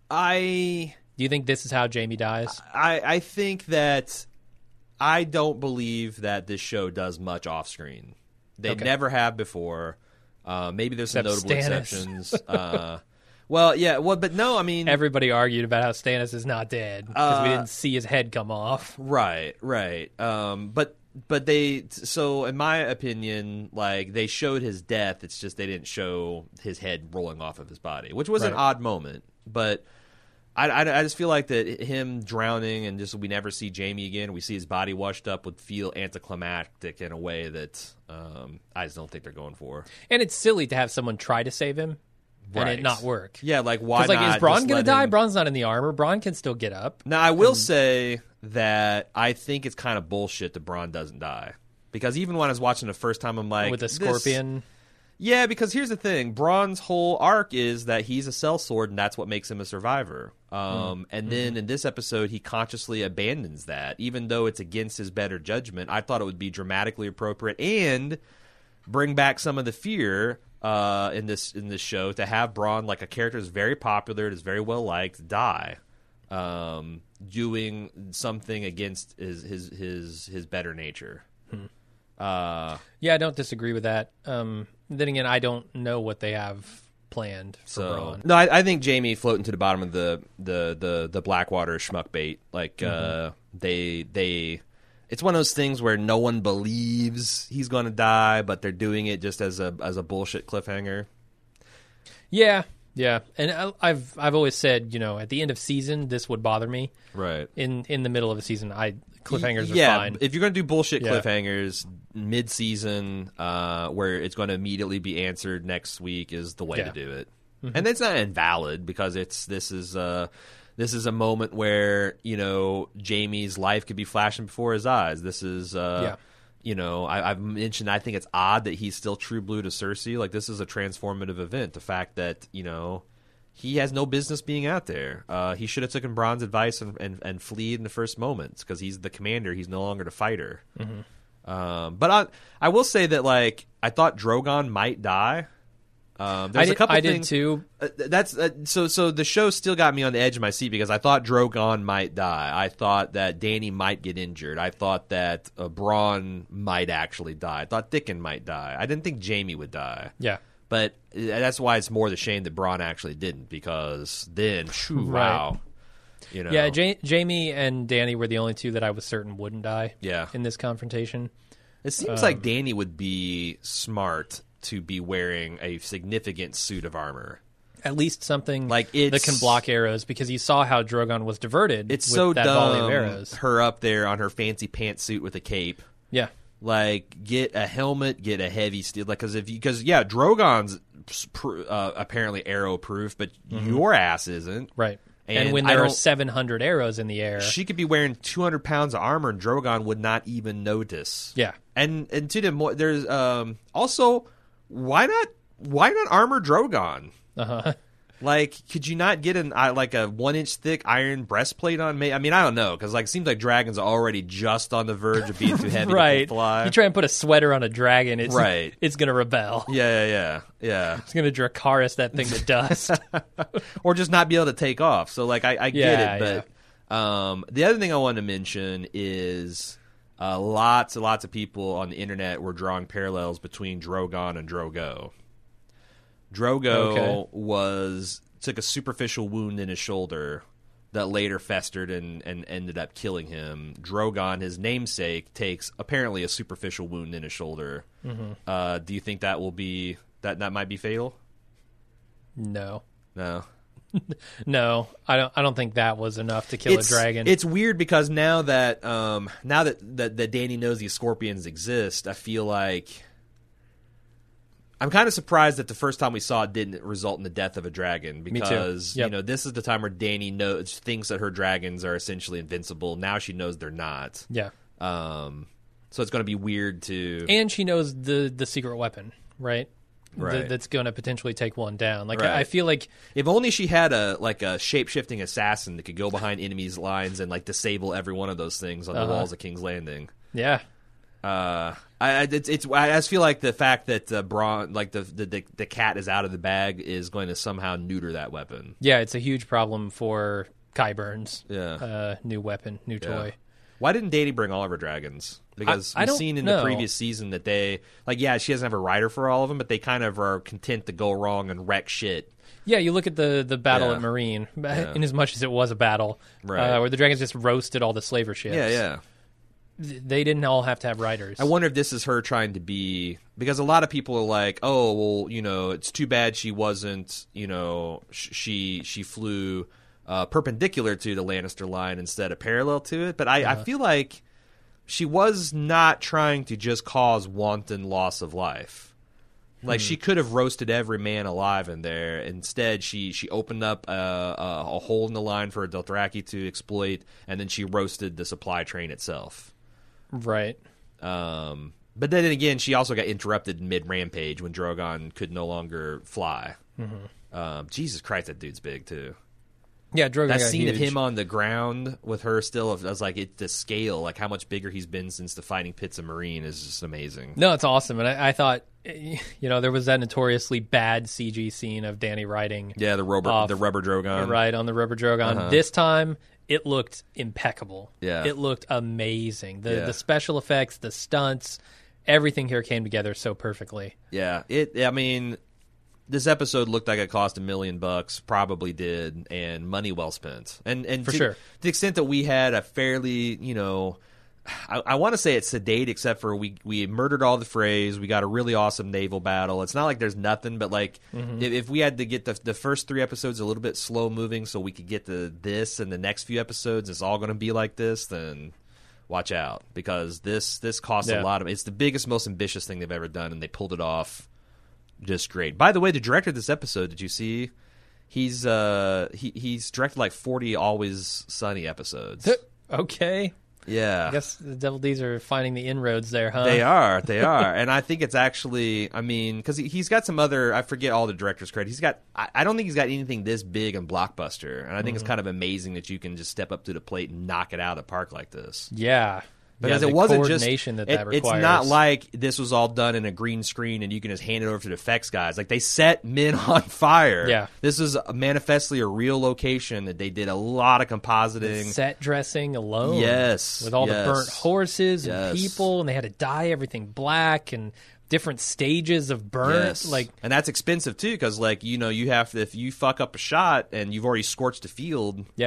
I Do you think this is how Jamie dies? I I think that I don't believe that this show does much off screen. They Okay. never have before. Uh, maybe there's some Except notable Stannis. exceptions. uh, well, yeah, well, but no, I mean, Everybody argued about how Stannis is not dead because we Uh, didn't see his head come off. right, right. Um, but but they so in my opinion, like they showed his death. It's just they didn't show his head rolling off of his body, which was an Right. odd moment. But I, I, I just feel like that him drowning and just we never see Jamie again. We see his body washed up would feel anticlimactic in a way that um, I just don't think they're going for. And it's silly to have someone try to save him and Right. it not work. Yeah, like why Because like, not is Bronn just gonna let die? him- Bronn's not in the armor. Bronn can still get up. Now I will say that I think it's kind of bullshit that Bronn doesn't die because even when I was watching the first time, I'm like with the this- scorpion. Yeah, because here's the thing: Bronn's whole arc is that he's a sellsword, and that's what makes him a survivor. Um, and then in this episode, he consciously abandons that, even though it's against his better judgment. I thought it would be dramatically appropriate and bring back some of the fear uh, in this in this show to have Bronn, like a character that's very popular, is very well liked, die, um, doing something against his his his, his better nature. Uh, Yeah, I don't disagree with that. Um, then again, I don't know what they have planned for So Bronn. no, I, I think Jamie floating to the bottom of the the the, the Blackwater schmuck bait. Like uh, they they, it's one of those things where no one believes he's going to die, but they're doing it just as a as a bullshit cliffhanger. Yeah, yeah, and I, I've I've always said, you know, at the end of season, this would bother me. Right. In in the middle of a season, I cliffhangers are yeah, fine. if you're going to do bullshit Yeah. cliffhangers mid-season, uh, where it's going to immediately be answered next week, is the way Yeah. to do it. And it's not invalid because it's this is uh this is a moment where you know Jamie's life could be flashing before his eyes. This is uh, Yeah. you know I, I've mentioned I think it's odd that he's still true blue to Cersei. Like this is a transformative event. The fact that you know. He has no business being out there. Uh, he should have taken Bronn's advice and, and, and fled in the first moments because he's the commander. He's no longer the fighter. Um, but I, I will say that like I thought Drogon might die. Um, I there's did, a couple I things. did too. Uh, that's uh, so. So the show still got me on the edge of my seat because I thought Drogon might die. I thought that Dany might get injured. I thought that uh, Bronn might actually die. I thought Thicken might die. I didn't think Jamie would die. Yeah. But that's why it's more the shame that Bronn actually didn't, because then, shoo, Right. wow, you know, Yeah, ja- Jamie and Danny were the only two that I was certain wouldn't die. Yeah. In this confrontation. it seems um, like Dany would be smart to be wearing a significant suit of armor. At least something Like, that it's- can block arrows, because you saw how Drogon was diverted. It's with so that volley of dumb. arrows. Her up there on her fancy pantsuit with a cape. Yeah. Like, get a helmet, get a heavy steel. Like, because if you, because yeah, Drogon's pr- uh, apparently arrow proof, but your ass isn't. Right. And, And when I there are don't- seven hundred arrows in the air. She could be wearing two hundred pounds of armor, and Drogon would not even notice. Yeah. and and to the more, there's um also why not why not armor Drogon? Uh-huh. Like, could you not get an uh, like a one inch thick iron breastplate on me? I mean, I don't know, because like it seems like dragons are already just on the verge of being too heavy Right. to fly. You try and put a sweater on a dragon, it's Right. it's gonna rebel. yeah, yeah, yeah, yeah. It's gonna Dracarys that thing to dust. Or just not be able to take off. So like I, I get Yeah, it, but um, the other thing I want to mention is uh, lots and lots of people on the internet were drawing parallels between Drogon and Drogo. Drogo Okay. was took a superficial wound in his shoulder that later festered and, and ended up killing him. Drogon, his namesake, takes apparently a superficial wound in his shoulder. Mm-hmm. Uh, do you think that will be that that might be fatal? No. No. No, I don't. I don't think that was enough to kill it's, a dragon. It's weird because now that um, now that, that that Dany knows these scorpions exist, I feel like I'm kind of surprised that the first time we saw it didn't result in the death of a dragon. Because Yep. you know this is the time where Dany knows thinks that her dragons are essentially invincible. Now she knows they're not. yeah, Um, so it's going to be weird to. and she knows the the secret weapon, right? Right. Th- that's going to potentially take one down. Like Right. I, I feel like If only she had a like a shape shifting assassin that could go behind enemies' lines and like disable every one of those things on Uh-huh. the walls of King's Landing. yeah. Uh, I I- it's, it's I just feel like the fact that uh, Bronn like the, the the the cat is out of the bag is going to somehow neuter that weapon. Yeah, it's a huge problem for Kai Burns. Yeah. Uh, new weapon, new Yeah. toy. Why didn't Dany bring all of her dragons? Because I- I we've don't seen in know. the previous season that they like yeah she doesn't have a rider for all of them, but they kind of are content to go wrong and wreck shit. Yeah, you look at the the battle Yeah. at Marine, in as much as it was a battle, Right. uh, where the dragons just roasted all the slaver ships. Yeah, yeah. Th- They didn't all have to have riders. I wonder if this is her trying to be because a lot of people are like, oh, well, you know, it's too bad she wasn't, you know, sh- she she flew uh, perpendicular to the Lannister line instead of parallel to it. But I, I feel like she was not trying to just cause wanton loss of life. Like she could have roasted every man alive in there. Instead, she she opened up a, a, a hole in the line for Dothraki to exploit, and then she roasted the supply train itself. Right. Um, but then again, she also got interrupted mid rampage when Drogon could no longer fly. Mm-hmm. Um, Jesus Christ, that dude's big too. Yeah, Drogon That got scene of huge. him on the ground with her still, I was like, it, the scale, like how much bigger he's been since the Fighting Pits of Marine is just amazing. No, it's awesome, and I, I thought, eh, you know, there was that notoriously bad C G scene of Dany riding Yeah, the rubber, off, the rubber Drogon. right on the rubber Drogon. Uh-huh. This time, it looked impeccable. Yeah. It looked amazing. The Yeah. the special effects, the stunts, everything here came together so perfectly. Yeah, it. I mean, this episode looked like it cost a million bucks, probably did, and money well spent. And and For to, sure. to the extent that we had a fairly, you know, I, I want to say it's sedate, except for we we murdered all the Freys. We got a really awesome naval battle. It's not like there's nothing, but like Mm-hmm. if, if we had to get the the first three episodes a little bit slow moving, so we could get to this and the next few episodes, it's all going to be like this. Then watch out, because this this costs Yeah. a lot of. It's the biggest, most ambitious thing they've ever done, and they pulled it off just great. By the way, the director of this episode, did you see? He's uh he he's directed like forty Always Sunny episodes. Okay. Yeah. I guess the Devil D's are finding the inroads there, huh? They are, they are, and I think it's actually. I mean, because he, he's got some other. I forget all the director's credit. He's got. I, I don't think he's got anything this big and blockbuster, and I think it's kind of amazing that you can just step up to the plate and knock it out of the park like this. Yeah. Because yeah, it the wasn't just coordination that it- that it's requires. not like this was all done in a green screen and you can just hand it over to the effects guys. Like they set men on fire. Yeah. This is manifestly a real location that they did a lot of compositing. set dressing alone. Yes, With all yes. the burnt horses and Yes. people, and they had to dye everything black and different stages of burnt. Yes. Like, and that's expensive too, because like you know you have to, if you fuck up a shot and you've already scorched a field. yeah.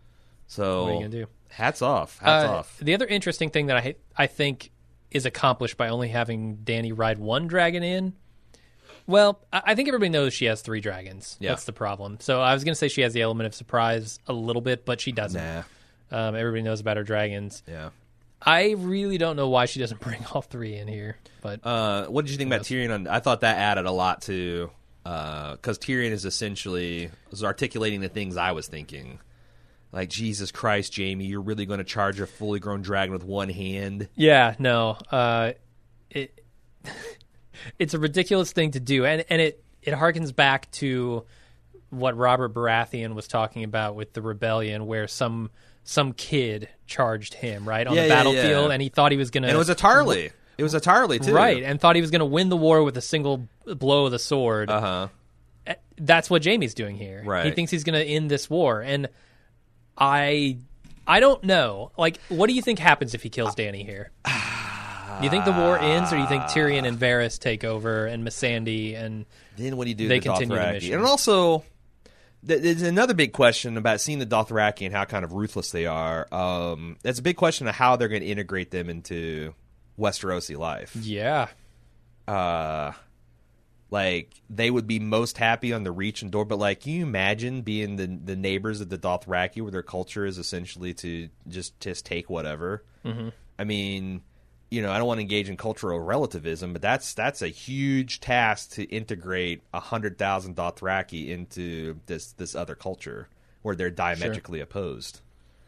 So What are you gonna do? Hats off. Hats Uh, off. The other interesting thing that I I think is accomplished by only having Dany ride one dragon in. Well, I I think everybody knows she has three dragons. Yeah. That's the problem. So I was going to say she has the element of surprise a little bit, but she doesn't. Nah. Um, everybody knows about her dragons. Yeah. I really don't know why she doesn't bring all three in here. But Uh, what did you think about Tyrion? On, I thought that added a lot to because Tyrion is essentially was articulating the things I was thinking. Like, Jesus Christ, Jamie, you're really going to charge a fully grown dragon with one hand? yeah, no, uh, it it's a ridiculous thing to do, and and it it harkens back to what Robert Baratheon was talking about with the rebellion, where some some kid charged him right on Yeah, the yeah, battlefield, yeah. and he thought he was going to. And it was a Tarly. It was a Tarly, too. Right, and thought he was going to win the war with a single blow of the sword. Uh-huh. That's what Jamie's doing here. Right. He thinks he's going to end this war, and I, I don't know. Like, what do you think happens if he kills Dany here? Do you think the war ends, or do you think Tyrion and Varys take over, and Missandei and Then what do you do They to the continue the Dothraki? mission. And also, th- there's another big question about seeing the Dothraki and how kind of ruthless they are. Um, that's a big question of how they're going to integrate them into Westerosi life. yeah, Uh, like they would be most happy on the Reach and Door. But like, can you imagine being the the neighbors of the Dothraki, where their culture is essentially to just just take whatever? Mm-hmm. I mean, you know, I don't want to engage in cultural relativism, but that's that's a huge task to integrate a hundred thousand Dothraki into this this other culture where they're diametrically sure. opposed.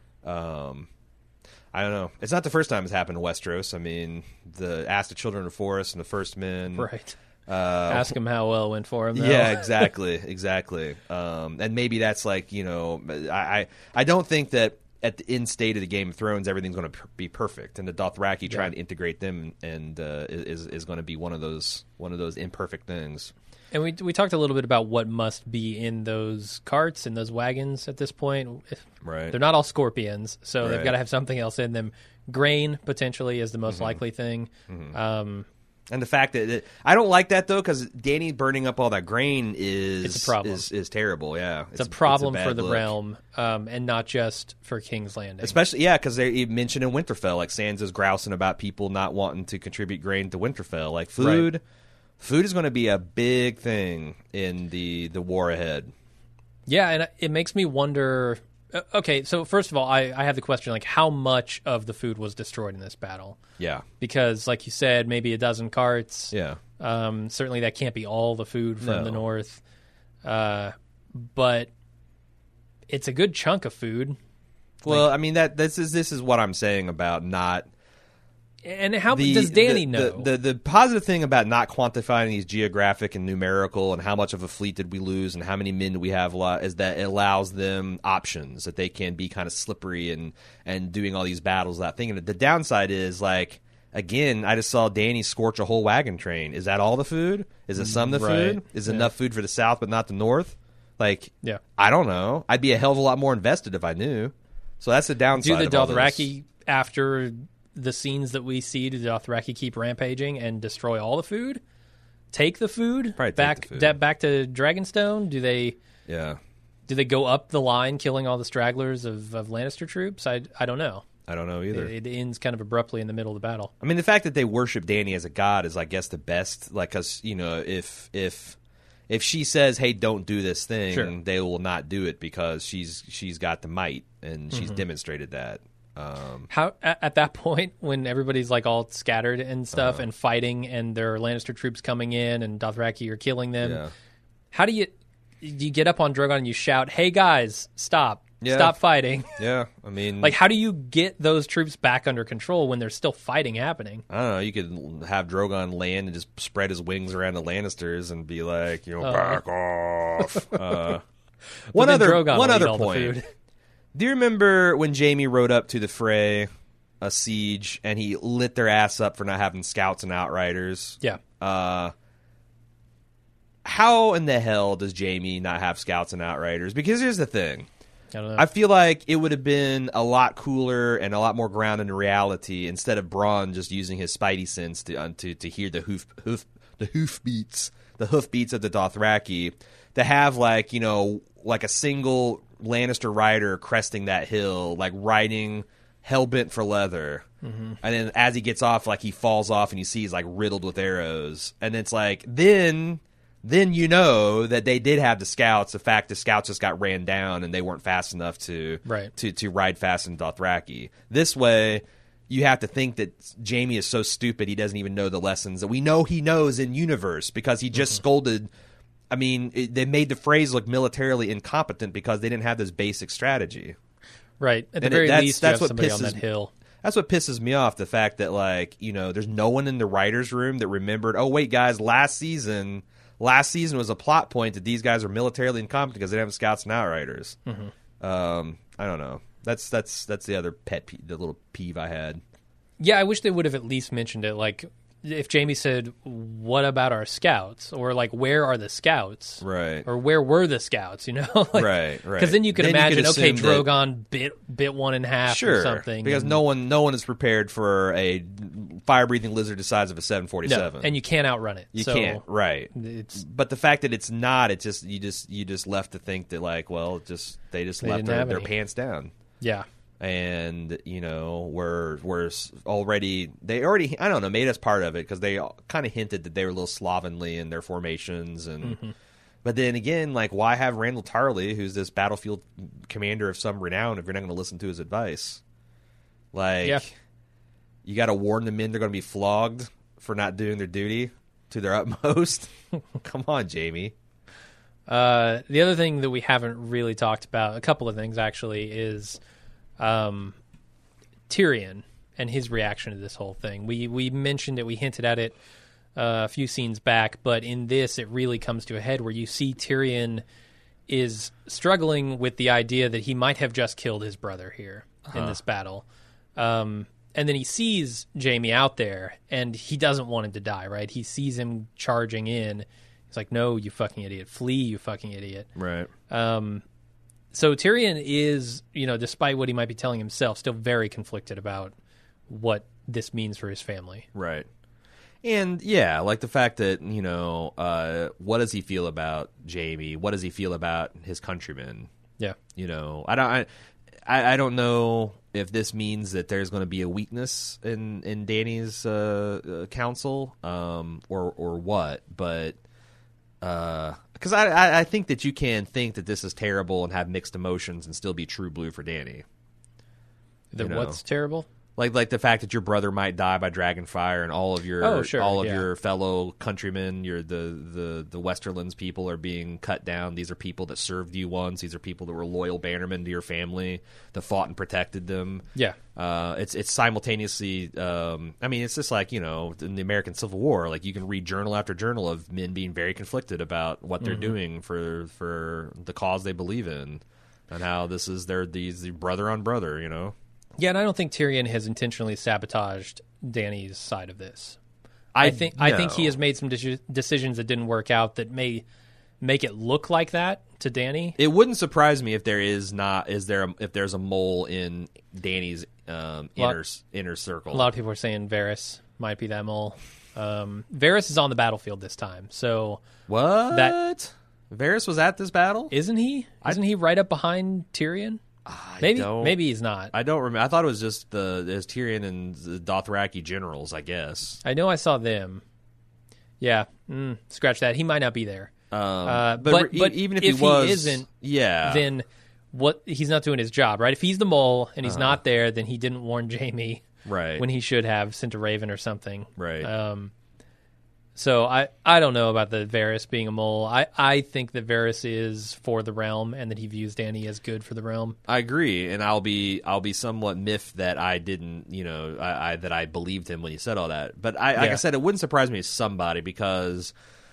Um, I don't know. It's not the first time it's happened in Westeros. I mean, the Ask the Children of the Forest and the First Men, right? Uh, Ask them how well it went for them. Though. Yeah, exactly, exactly. Um, and maybe that's like, you know, I I, I don't think that. At the end state of the Game of Thrones, everything's going to be perfect, and the Dothraki yeah. trying to integrate them and uh, is is going to be one of those one of those imperfect things. And we we talked a little bit about what must be in those carts and those wagons at this point. Right, they're not all scorpions, so right. they've got to have something else in them. Grain potentially is the most mm-hmm. likely thing. Mm-hmm. Um, And the fact that it, I don't like that though, because Dany burning up all that grain is it's a problem. Is, is terrible. Yeah, it's, it's a problem it's a for the look. realm, um, and not just for King's Landing. Especially, yeah, because they mentioned in Winterfell, like Sansa's grousing about people not wanting to contribute grain to Winterfell. Like food, right. food is going to be a big thing in the the war ahead. Yeah, and it makes me wonder. Okay, so first of all, I, I have the question, like, how much of the food was destroyed in this battle? Yeah. Because, like you said, maybe a dozen carts. Yeah. Um, certainly that can't be all the food from No. the north. Uh, but it's a good chunk of food. Well, like, I mean, that this is this is what I'm saying about not... And how the, does Dany the, know? The, the, the positive thing about not quantifying these geographic and numerical and how much of a fleet did we lose and how many men do we have is that it allows them options, that they can be kind of slippery and, and doing all these battles, that thing. And the downside is, like, again, I just saw Dany scorch a whole wagon train. Is that all the food? Is it some of the right. food? Is it yeah. enough food for the South but not the North? Like, yeah. I don't know. I'd be a hell of a lot more invested if I knew. So that's the downside. Do the of all Dothraki, this. after the scenes that we see, do the Dothraki keep rampaging and destroy all the food? Take the food Probably back take the food. Da- back to Dragonstone? Do they? Yeah. Do they go up the line, killing all the stragglers of, of Lannister troops? I, I don't know. I don't know either. It, it ends kind of abruptly in the middle of the battle. I mean, the fact that they worship Dany as a god is, I guess, the best. Like, because, you know, if if if she says, "Hey, don't do this thing," Sure. they will not do it because she's she's got the might and she's Mm-hmm. demonstrated that. Um, How at, at that point, when everybody's like all scattered and stuff Uh-huh. and fighting, and there are Lannister troops coming in and Dothraki are killing them, Yeah. how do you do you get up on Drogon and you shout, "Hey guys, stop! Yeah. Stop fighting!" yeah, I mean, Like, how do you get those troops back under control when there's still fighting happening? I don't know. You could have Drogon land and just spread his wings around the Lannisters and be like, you know, Uh. back off. Uh, But one then other Drogon one will eat other all the point. food. Do you remember when Jaime rode up to the fray, a siege, and he lit their ass up for not having scouts and outriders? Yeah. Uh, how in the hell does Jaime not have scouts and outriders? Because here's the thing. I don't know. I feel like it would have been a lot cooler and a lot more grounded in reality instead of Bronn just using his spidey sense to uh, to, to hear the hoof hoof the hoof beats the hoof beats of the Dothraki, to have like, you know, like a single Lannister rider cresting that hill, like riding hell-bent for leather. Mm-hmm. And then as he gets off, like he falls off and you see he's like riddled with arrows. And it's like, then then you know that they did have the scouts. The fact the scouts just got ran down and they weren't fast enough to Right. to, to ride fast in Dothraki. This way, you have to think that Jaime is so stupid he doesn't even know the lessons that we know he knows in universe, because he just mm-hmm. scolded. I mean, it, they made the phrase look militarily incompetent because they didn't have this basic strategy. Right. At the And it- very that's- least, that's you have what somebody on pisses that me- hill. That's what pisses me off, the fact that, like, you know, there's no one in the writer's room that remembered, oh, wait, guys, last season, last season was a plot point that these guys are militarily incompetent because they didn't have scouts and outriders. Mm-hmm. Um, I don't know. That's that's that's the other pet peeve, the little peeve I had. Yeah, I wish they would have at least mentioned it. Like, if Jaime said, "What about our scouts?" or like, "Where are the scouts?" Right. Or "Where were the scouts?" You know, like, Right, right. Because then you could Then you imagine, could okay, assume that- Drogon bit bit one in half Sure, or something, because and- no one no one is prepared for a fire-breathing lizard the size of a seven no, forty-seven. and you can't outrun it. You so can't, right? It's But the fact that it's not, it just you just you just left to think that, like, well, just they just They left didn't their, have their any. pants down. yeah. and you know we're we're already they already I don't know made us part of it because they kind of hinted that they were a little slovenly in their formations and. Mm-hmm. But then again, like, why have Randall Tarley, who's this battlefield commander of some renown, if you're not going to listen to his advice? Like, yeah. You got to warn the men they're going to be flogged for not doing their duty to their utmost. Come on, Jamie. Uh, the other thing that we haven't really talked about, a couple of things actually, is um, Tyrion and his reaction to this whole thing. We we mentioned it, we hinted at it. Uh, a few scenes back, but in this it really comes to a head where you see Tyrion is struggling with the idea that he might have just killed his brother here uh-huh. in this battle. Um, and then he sees Jaime out there, and he doesn't want him to die, right? He sees him charging in. He's like, no, you fucking idiot. Flee, you fucking idiot. Right. Um, so Tyrion is, you know, despite what he might be telling himself, still very conflicted about what this means for his family. Right. And, yeah, like the fact that, you know, uh, what does he feel about Jaime? What does he feel about his countrymen? Yeah. You know, I don't I, I don't know if this means that there's going to be a weakness in, in Dany's uh, uh, council um, or or what, but because uh, I, I think that you can think that this is terrible and have mixed emotions and still be true blue for Dany. The you know? What's terrible? Like like the fact that your brother might die by dragonfire and all of your oh, sure, all of yeah. your fellow countrymen, your the, the, the Westerlands people are being cut down. These are people that served you once. These are people that were loyal bannermen to your family, that fought and protected them. Yeah. Uh, it's it's simultaneously um, I mean, it's just like, you know, in the American Civil War, like you can read journal after journal of men being very conflicted about what they're mm-hmm. doing for for the cause they believe in and how this is their these brother on brother, you know. Yeah, and I don't think Tyrion has intentionally sabotaged Dany's side of this. I, I think no. I think he has made some de- decisions that didn't work out that may make it look like that to Dany. It wouldn't surprise me if there is not is there a, if there's a mole in Dany's um, lot, inner inner circle. A lot of people are saying Varys might be that mole. Um, Varys is on the battlefield this time, so what? That, Varys was at this battle, isn't he? Isn't I, he right up behind Tyrion? I maybe don't, maybe he's not. I don't remember. I thought it was just the as Tyrion and the Dothraki generals, I guess. I know I saw them. Yeah, mm, scratch that. He might not be there. Um, uh, but, but, re- but even if, if he was, he isn't, yeah, then what? He's not doing his job, right? If he's the mole and he's uh-huh. not there, then he didn't warn Jaime, right? When he should have sent a raven or something, right? Um, So I, I don't know about the Varys being a mole. I, I think that Varys is for the realm and that he views Dany as good for the realm. I agree, and I'll be I'll be somewhat miffed that I didn't, you know, I, I that I believed him when he said all that. But I, like yeah. I said, it wouldn't surprise me as somebody because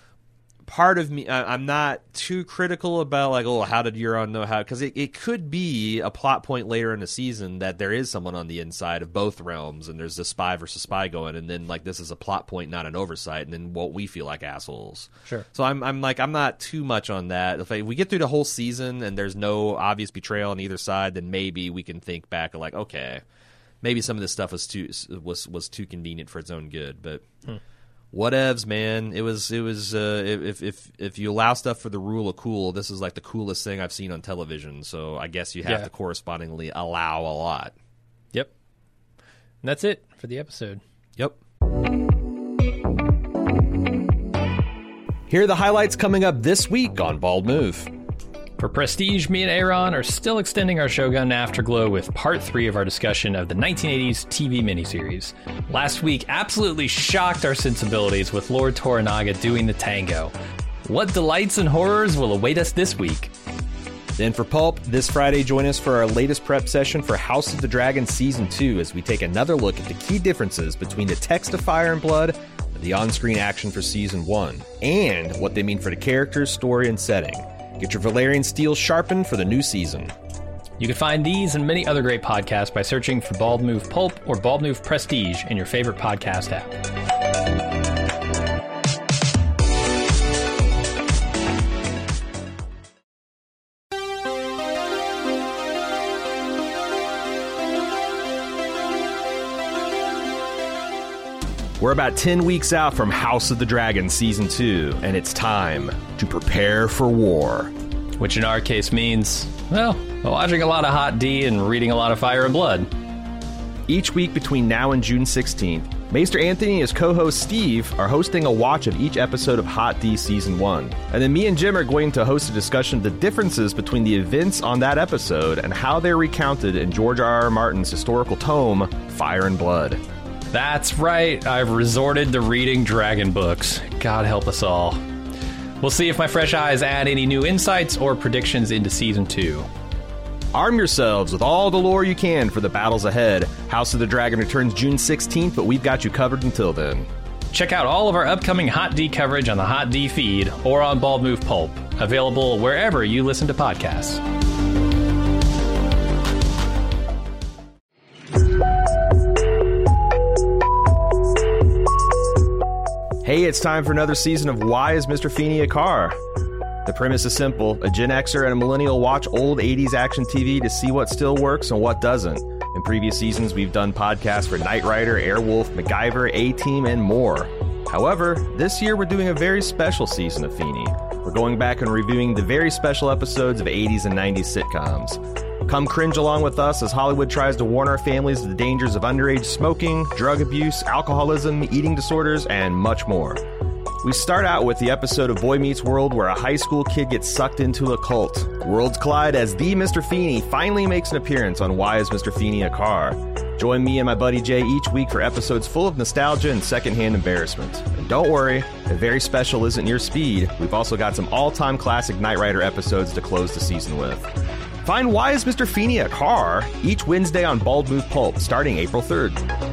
part of me, I, I'm not too critical about like, oh, how did Euron know how? Because it, it could be a plot point later in the season that there is someone on the inside of both realms, and there's a spy versus spy going, and then like this is a plot point, not an oversight, and then won't we feel like assholes? Sure. So I'm I'm like I'm not too much on that. If we get through the whole season and there's no obvious betrayal on either side, then maybe we can think back and like, okay, maybe some of this stuff was too was was too convenient for its own good, but. Hmm. Whatevs, man. It was it was uh, if if if you allow stuff for the rule of cool, this is like the coolest thing I've seen on television. So I guess you have yeah. to correspondingly allow a lot. Yep. And that's it for the episode. Yep. Here are the highlights coming up this week on Bald Move. For Prestige, me and Aaron are still extending our Shogun Afterglow with part three of our discussion of the nineteen eighties T V miniseries. Last week absolutely shocked our sensibilities with Lord Toranaga doing the tango. What delights and horrors will await us this week? Then for Pulp, this Friday join us for our latest prep session for House of the Dragon Season two as we take another look at the key differences between the text of Fire and Blood and the on-screen action for Season one, and what they mean for the characters, story, and setting. Get your Valyrian steel sharpened for the new season. You can find these and many other great podcasts by searching for Bald Move Pulp or Bald Move Prestige in your favorite podcast app. We're about ten weeks out from House of the Dragon Season two, and it's time to prepare for war. Which in our case means, well, watching a lot of Hot D and reading a lot of Fire and Blood. Each week between now and June sixteenth, Maester Anthony and his co-host Steve are hosting a watch of each episode of Hot D Season one. And then me and Jim are going to host a discussion of the differences between the events on that episode and how they're recounted in George R. R. Martin's historical tome, Fire and Blood. That's right, I've resorted to reading dragon books. God help us all. We'll see if my fresh eyes add any new insights or predictions into Season two. Arm yourselves with all the lore you can for the battles ahead. House of the Dragon returns June sixteenth, but we've got you covered until then. Check out all of our upcoming Hot D coverage on the Hot D feed or on Bald Move Pulp, available wherever you listen to podcasts. Hey, it's time for another season of Why is Mister Feeney a Car? The premise is simple. A Gen Xer and a millennial watch old eighties action T V to see what still works and what doesn't. In previous seasons, we've done podcasts for Knight Rider, Airwolf, MacGyver, A-Team, and more. However, this year we're doing a very special season of Feeney. We're going back and reviewing the very special episodes of eighties and nineties sitcoms. Come cringe along with us as Hollywood tries to warn our families of the dangers of underage smoking, drug abuse, alcoholism, eating disorders, and much more. We start out with the episode of Boy Meets World where a high school kid gets sucked into a cult. Worlds collide as the Mister Feeney finally makes an appearance on Why is Mister Feeney a Car? Join me and my buddy Jay each week for episodes full of nostalgia and secondhand embarrassment. And don't worry, if very special isn't your speed, we've also got some all-time classic Knight Rider episodes to close the season with. Find Why is Mister Feeney a Car? Each Wednesday on Bald Move Pulp, starting April third.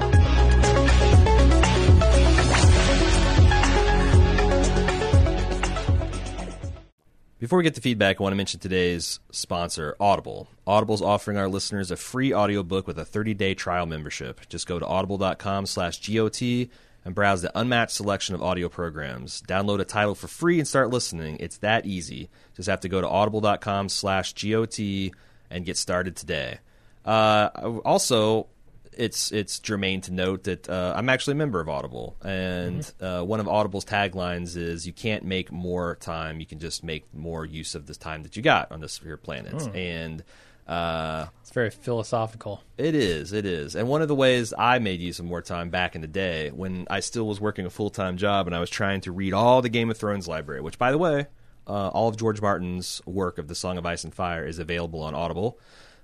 Before we get to feedback, I want to mention today's sponsor, Audible. Audible's offering our listeners a free audiobook with a thirty-day trial membership. Just go to audible.com slash GOT and browse the unmatched selection of audio programs. Download a title for free and start listening. It's that easy. Just have to go to audible.com slash GOT and get started today. Uh, also, it's it's germane to note that uh, I'm actually a member of Audible, and mm-hmm. uh, one of Audible's taglines is you can't make more time, you can just make more use of this time that you got on this here planet. Mm. And uh, it's very philosophical. It is, it is. And one of the ways I made use of more time back in the day when I still was working a full-time job and I was trying to read all the Game of Thrones library, which, by the way, uh, all of George Martin's work of The Song of Ice and Fire is available on Audible.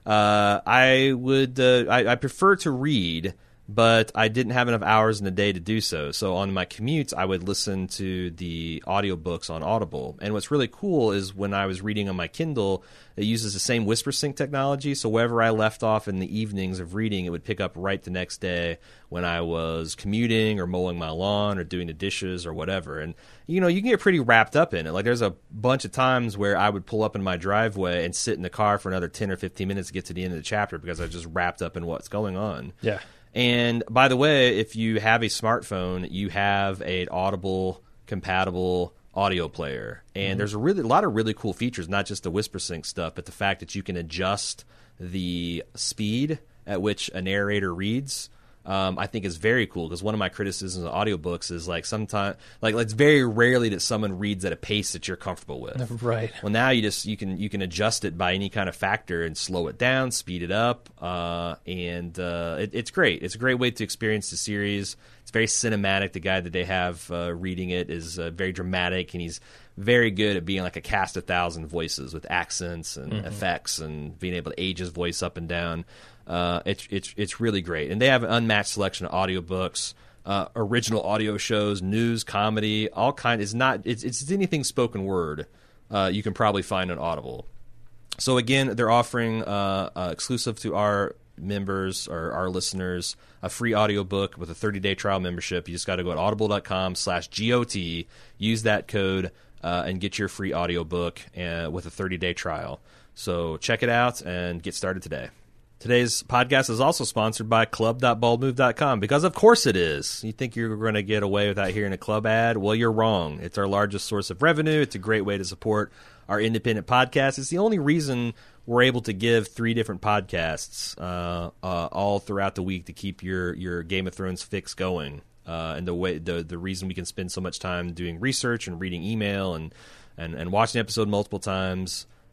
Uh, I would, uh, I, I prefer to read, but I didn't have enough hours in the day to do so. So on my commutes, I would listen to the audiobooks on Audible. And what's really cool is when I was reading on my Kindle, it uses the same WhisperSync technology. So wherever I left off in the evenings of reading, it would pick up right the next day when I was commuting or mowing my lawn or doing the dishes or whatever. And, you know, you can get pretty wrapped up in it. Like there's a bunch of times where I would pull up in my driveway and sit in the car for another ten or fifteen minutes to get to the end of the chapter because I was just wrapped up in what's going on. Yeah. And by the way, if you have a smartphone, you have an Audible compatible audio player. And mm-hmm. there's a really a lot of really cool features, not just the WhisperSync stuff, but the fact that you can adjust the speed at which a narrator reads. Um, I think is very cool because one of my criticisms of audiobooks is like sometimes like it's very rarely that someone reads at a pace that you're comfortable with. Right. Well, now you just you can you can adjust it by any kind of factor and slow it down, speed it up, uh, and uh, it, it's great. It's a great way to experience the series. It's very cinematic. The guy that they have uh, reading it is uh, very dramatic, and he's very good at being like a cast of thousand voices with accents and mm-hmm. effects and being able to age his voice up and down. Uh, it's it's it's really great, and they have an unmatched selection of audiobooks, uh, original audio shows, news, comedy, all kind. It's not it's it's anything spoken word. Uh, you can probably find on Audible. So again, they're offering uh, uh, exclusive to our members or our listeners a free audiobook with a thirty-day trial membership. You just got to go to audible.com slash GOT, use that code, uh, and get your free audiobook uh, with a thirty-day trial. So check it out and get started today. Today's podcast is also sponsored by club dot bald move dot com because, of course, it is. You think you're going to get away without hearing a club ad? Well, you're wrong. It's our largest source of revenue. It's a great way to support our independent podcast. It's the only reason we're able to give three different podcasts uh, uh, all throughout the week to keep your, your Game of Thrones fix going. Uh, and the way the the reason we can spend so much time doing research and reading email and, and, and watching the episode multiple times.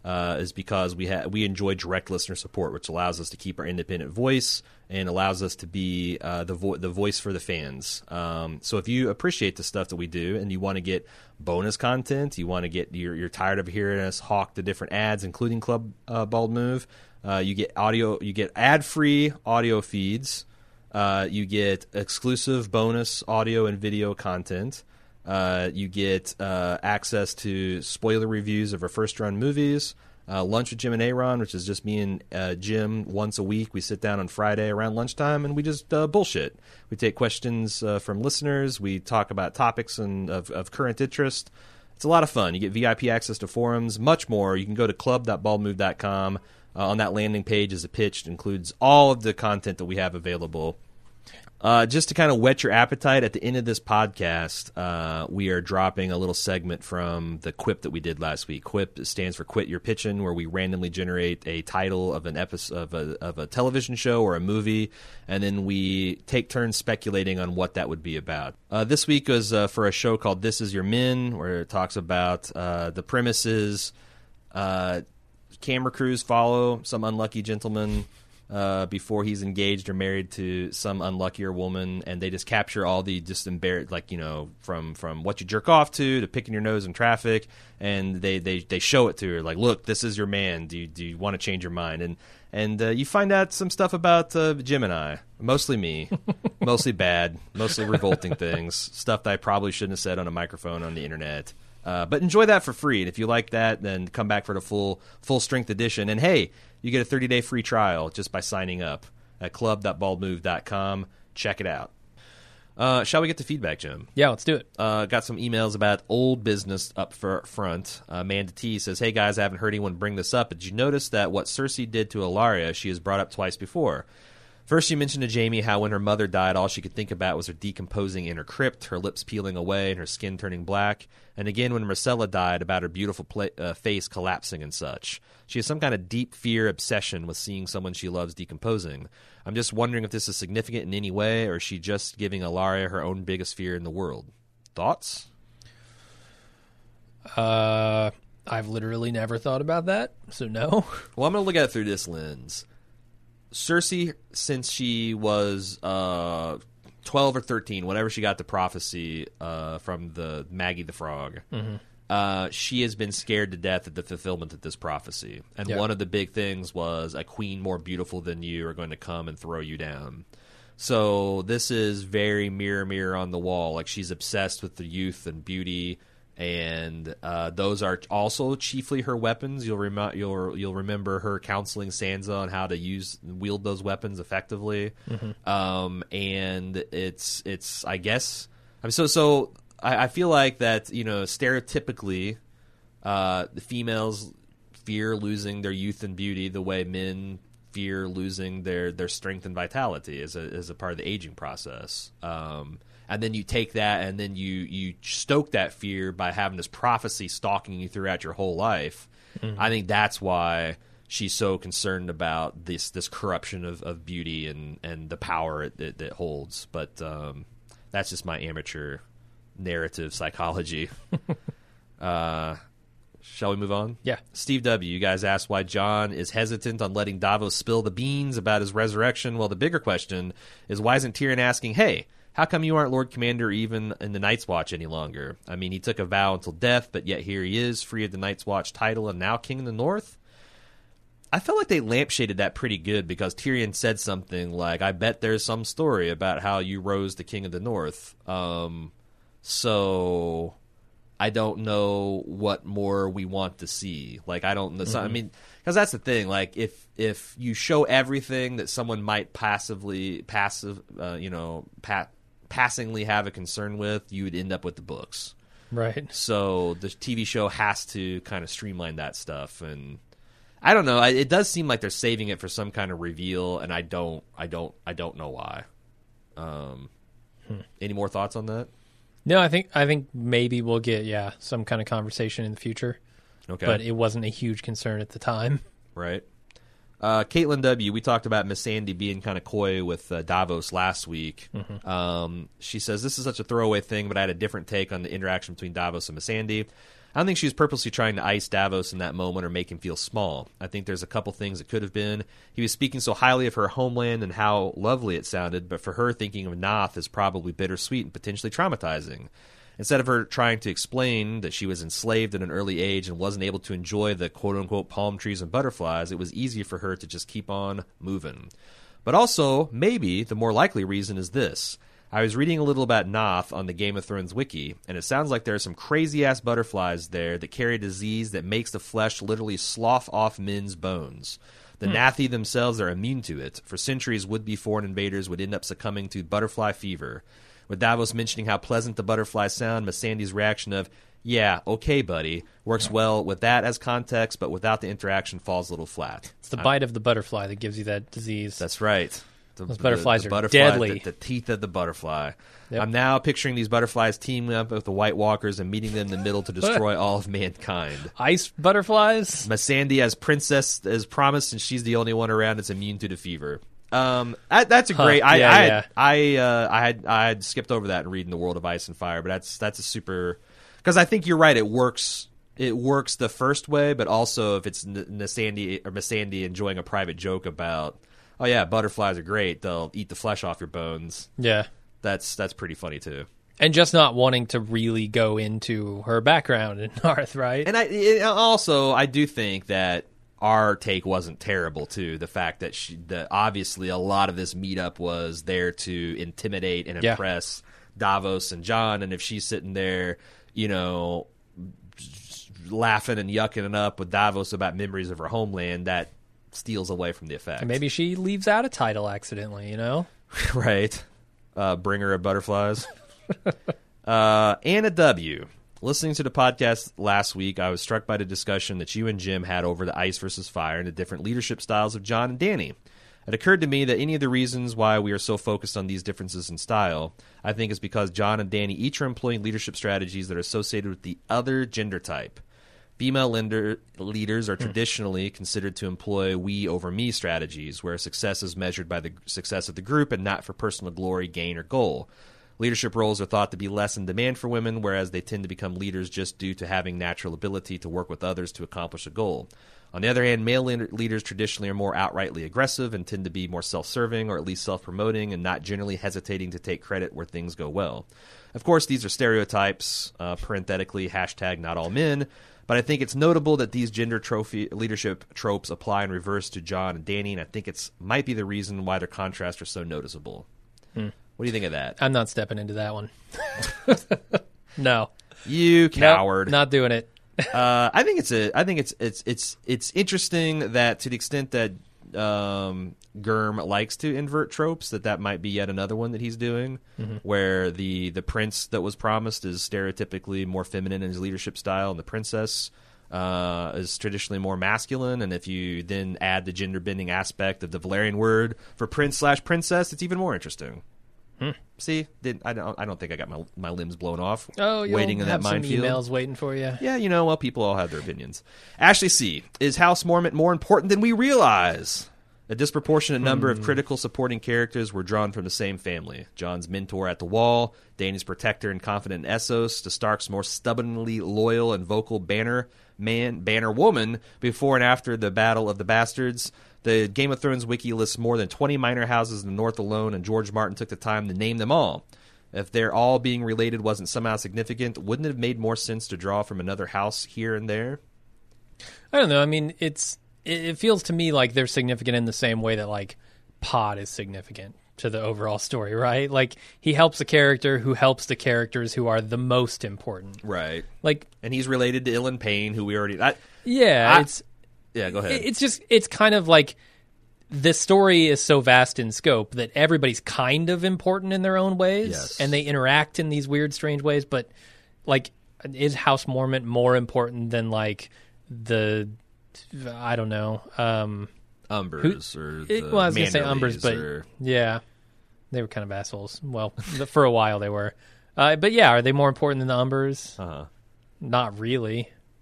uh, is because we ha- we enjoy direct listener support, which allows us to keep our independent voice and allows us to be uh, the vo- the voice for the fans. Um, so if you appreciate the stuff that we do and you want to get bonus content, you want to get you're, you're tired of hearing us hawk the different ads, including Club uh, Bald Move, uh, you get audio, you get ad free audio feeds, uh, you get exclusive bonus audio and video content. Uh, you get uh, access to spoiler reviews of our first run movies, uh, Lunch with Jim and Aaron, which is just me and uh, Jim once a week. We sit down on Friday around lunchtime and we just uh, bullshit. We take questions uh, from listeners. We talk about topics and of, of current interest. It's a lot of fun. You get V I P access to forums, much more. You can go to club dot bald move dot com. Uh, on that landing page is a pitch. It includes all of the content that we have available. Uh, just to kind of whet your appetite, at the end of this podcast, uh, we are dropping a little segment from the Quip that we did last week. Quip stands for Quit Your Pitchin', where we randomly generate a title of an episode of a, of a television show or a movie, and then we take turns speculating on what that would be about. Uh, this week was uh, for a show called This Is Your Men, where it talks about uh, the premises. Uh, camera crews follow some unlucky gentleman Uh, before he's engaged or married to some unluckier woman, and they just capture all the just embarrassed, like, you know, from from what you jerk off to to picking your nose in traffic, and they they, they show it to her, like, look, this is your man. Do you, do you want to change your mind? And and uh, you find out some stuff about uh, Jim and I, mostly me, mostly bad, mostly revolting things, stuff that I probably shouldn't have said on a microphone on the internet. Uh, but enjoy that for free. And if you like that, then come back for the full full strength edition. And hey, you get a thirty day free trial just by signing up at club dot bald move dot com. Check it out. Uh, shall we get to feedback, Jim? Yeah, let's do it. Uh, got some emails about old business up for, front. Uh, Amanda T says, hey guys, I haven't heard anyone bring this up, but did you notice that what Cersei did to Ilaria, she has brought up twice before? First, you mentioned to Jamie how when her mother died, all she could think about was her decomposing in her crypt, her lips peeling away, and her skin turning black. And again, when Marcella died, about her beautiful pla- uh, face collapsing and such. She has some kind of deep fear obsession with seeing someone she loves decomposing. I'm just wondering if this is significant in any way, or is she just giving Ilaria her own biggest fear in the world? Thoughts? Uh, I've literally never thought about that, so no. Well, I'm going to look at it through this lens. Cersei, since she was uh, twelve or thirteen, whenever she got the prophecy uh, from the Maggie the Frog, mm-hmm. uh, she has been scared to death at the fulfillment of this prophecy. And yep. one of the big things was a queen more beautiful than you are going to come and throw you down. So this is very mirror, mirror on the wall. Like, she's obsessed with the youth and beauty, and uh, those are also chiefly her weapons. You'll rem- you'll you'll remember her counseling Sansa on how to use wield those weapons effectively. Mm-hmm. Um, and it's it's I guess I mean so so I, I feel like that, you know, stereotypically uh, the females fear losing their youth and beauty the way men fear losing their, their strength and vitality as a as a part of the aging process. Um, And then you take that and then you, you stoke that fear by having this prophecy stalking you throughout your whole life. Mm-hmm. I think that's why she's so concerned about this this corruption of, of beauty and, and the power it, it, it holds. But um, that's just my amateur narrative psychology. uh, shall we move on? Yeah. Steve W., you guys asked why Jon is hesitant on letting Davos spill the beans about his resurrection. Well, the bigger question is, why isn't Tyrion asking, hey, how come you aren't Lord Commander even in the Night's Watch any longer? I mean, he took a vow until death, but yet here he is, free of the Night's Watch title and now King of the North? I felt like they lampshaded that pretty good because Tyrion said something like, I bet there's some story about how you rose to King of the North. Um, so I don't know what more we want to see. Like, I don't know. Mm-hmm. I mean, because that's the thing. Like, if if you show everything that someone might passively, passive, uh, you know, pat. passingly have a concern with, you would end up with the books. Right. So the T V show has to kind of streamline that stuff, and I don't know. It does seem like they're saving it for some kind of reveal, and I don't, I don't, I don't know why. Um, hmm. Any more thoughts on that? No, I think I think maybe we'll get yeah some kind of conversation in the future. Okay, but it wasn't a huge concern at the time. Right. Uh, Caitlin W., we talked about Miss Sandy being kind of coy with uh, Davos last week. Mm-hmm. Um, she says, this is such a throwaway thing, but I had a different take on the interaction between Davos and Miss Sandy. I don't think she was purposely trying to ice Davos in that moment or make him feel small. I think there's a couple things it could have been. He was speaking so highly of her homeland and how lovely it sounded, but for her, thinking of Noth is probably bittersweet and potentially traumatizing. Instead of her trying to explain that she was enslaved at an early age and wasn't able to enjoy the quote-unquote palm trees and butterflies, it was easier for her to just keep on moving. But also, maybe the more likely reason is this. I was reading a little about Noth on the Game of Thrones wiki, and it sounds like there are some crazy-ass butterflies there that carry a disease that makes the flesh literally slough off men's bones. The hmm. Nathi themselves are immune to it. For centuries, would-be foreign invaders would end up succumbing to butterfly fever. With Davos mentioning how pleasant the butterflies sound, Miss Sandy's reaction of, yeah, okay, buddy, works well with that as context, but without the interaction falls a little flat. It's the bite of the butterfly that gives you that disease. That's right. The, Those butterflies the, the are butterfly, deadly. The, the teeth of the butterfly. Yep. I'm now picturing these butterflies teaming up with the White Walkers and meeting them in the middle to destroy all of mankind. Ice butterflies? Miss Sandy as princess as promised, and she's the only one around that's immune to the fever. Um, that, that's a great. Huh, I yeah, I, yeah. had, I uh, I had I had skipped over that and reading The World of Ice and Fire, but that's that's a super because I think you're right. It works. It works the first way, but also if it's Miss Sandy or Miss Sandy enjoying a private joke about, oh yeah, butterflies are great. They'll eat the flesh off your bones. Yeah, that's that's pretty funny too. And just not wanting to really go into her background in North, right? And I it, also I do think that our take wasn't terrible too. The fact that she, that obviously a lot of this meetup was there to intimidate and Yeah. impress Davos and John, and if she's sitting there, you know, laughing and yucking it up with Davos about memories of her homeland, that steals away from the effect. And maybe she leaves out a title accidentally, you know? Right. Uh, bringer of butterflies. uh, Anna W. Listening to the podcast last week, I was struck by the discussion that you and Jim had over the ice versus fire and the different leadership styles of John and Dany. It occurred to me that any of the reasons why we are so focused on these differences in style, I think is because John and Dany each are employing leadership strategies that are associated with the other gender type. Female lender, leaders are traditionally considered to employ we over me strategies, where success is measured by the success of the group and not for personal glory, gain, or goal. Leadership roles are thought to be less in demand for women, whereas they tend to become leaders just due to having natural ability to work with others to accomplish a goal. On the other hand, male leaders traditionally are more outrightly aggressive and tend to be more self-serving or at least self-promoting and not generally hesitating to take credit where things go well. Of course, these are stereotypes, uh, parenthetically, hashtag not all men, but I think it's notable that these gender trophy leadership tropes apply in reverse to John and Dany, and I think it's might be the reason why their contrasts are so noticeable. Hmm. What do you think of that? I'm not stepping into that one. No. You coward. Nope, not doing it. uh, I think it's a. I think it's it's it's it's interesting that to the extent that um, Gurm likes to invert tropes, that that might be yet another one that he's doing, mm-hmm. where the the prince that was promised is stereotypically more feminine in his leadership style, and the princess uh, is traditionally more masculine. And if you then add the gender bending aspect of the Valyrian word for prince slash princess, it's even more interesting. Hmm. See, did, I don't. I don't think I got my my limbs blown off. Oh, you'll waiting in have that some minefield. emails waiting for you. Yeah, you know, well, people all have their opinions. Ashley C. Is House Mormont more important than we realize? A disproportionate number Hmm. of critical supporting characters were drawn from the same family. John's mentor at the Wall, Dany's protector and confident in Essos, to Stark's more stubbornly loyal and vocal banner man, banner woman before and after the Battle of the Bastards. The Game of Thrones wiki lists more than twenty minor houses in the North alone, and George Martin took the time to name them all. If their all being related wasn't somehow significant, wouldn't it have made more sense to draw from another house here and there? I don't know. I mean, it's it, it feels to me like they're significant in the same way that, like, Pod is significant to the overall story, right? Like, he helps a character who helps the characters who are the most important. Right. Like, and he's related to Ilan Payne, who we already... I, yeah, I, it's... Yeah, go ahead. It's just, it's kind of like the story is so vast in scope that everybody's kind of important in their own ways, yes. and they interact in these weird, strange ways. But, like, is House Mormont more important than, like, the, I don't know, um, Umbers who, or the it, well, I was going to say Umbers, but or... yeah, they were kind of assholes. Well, for a while they were. Uh, but yeah, are they more important than the Umbers? Uh-huh. Not really.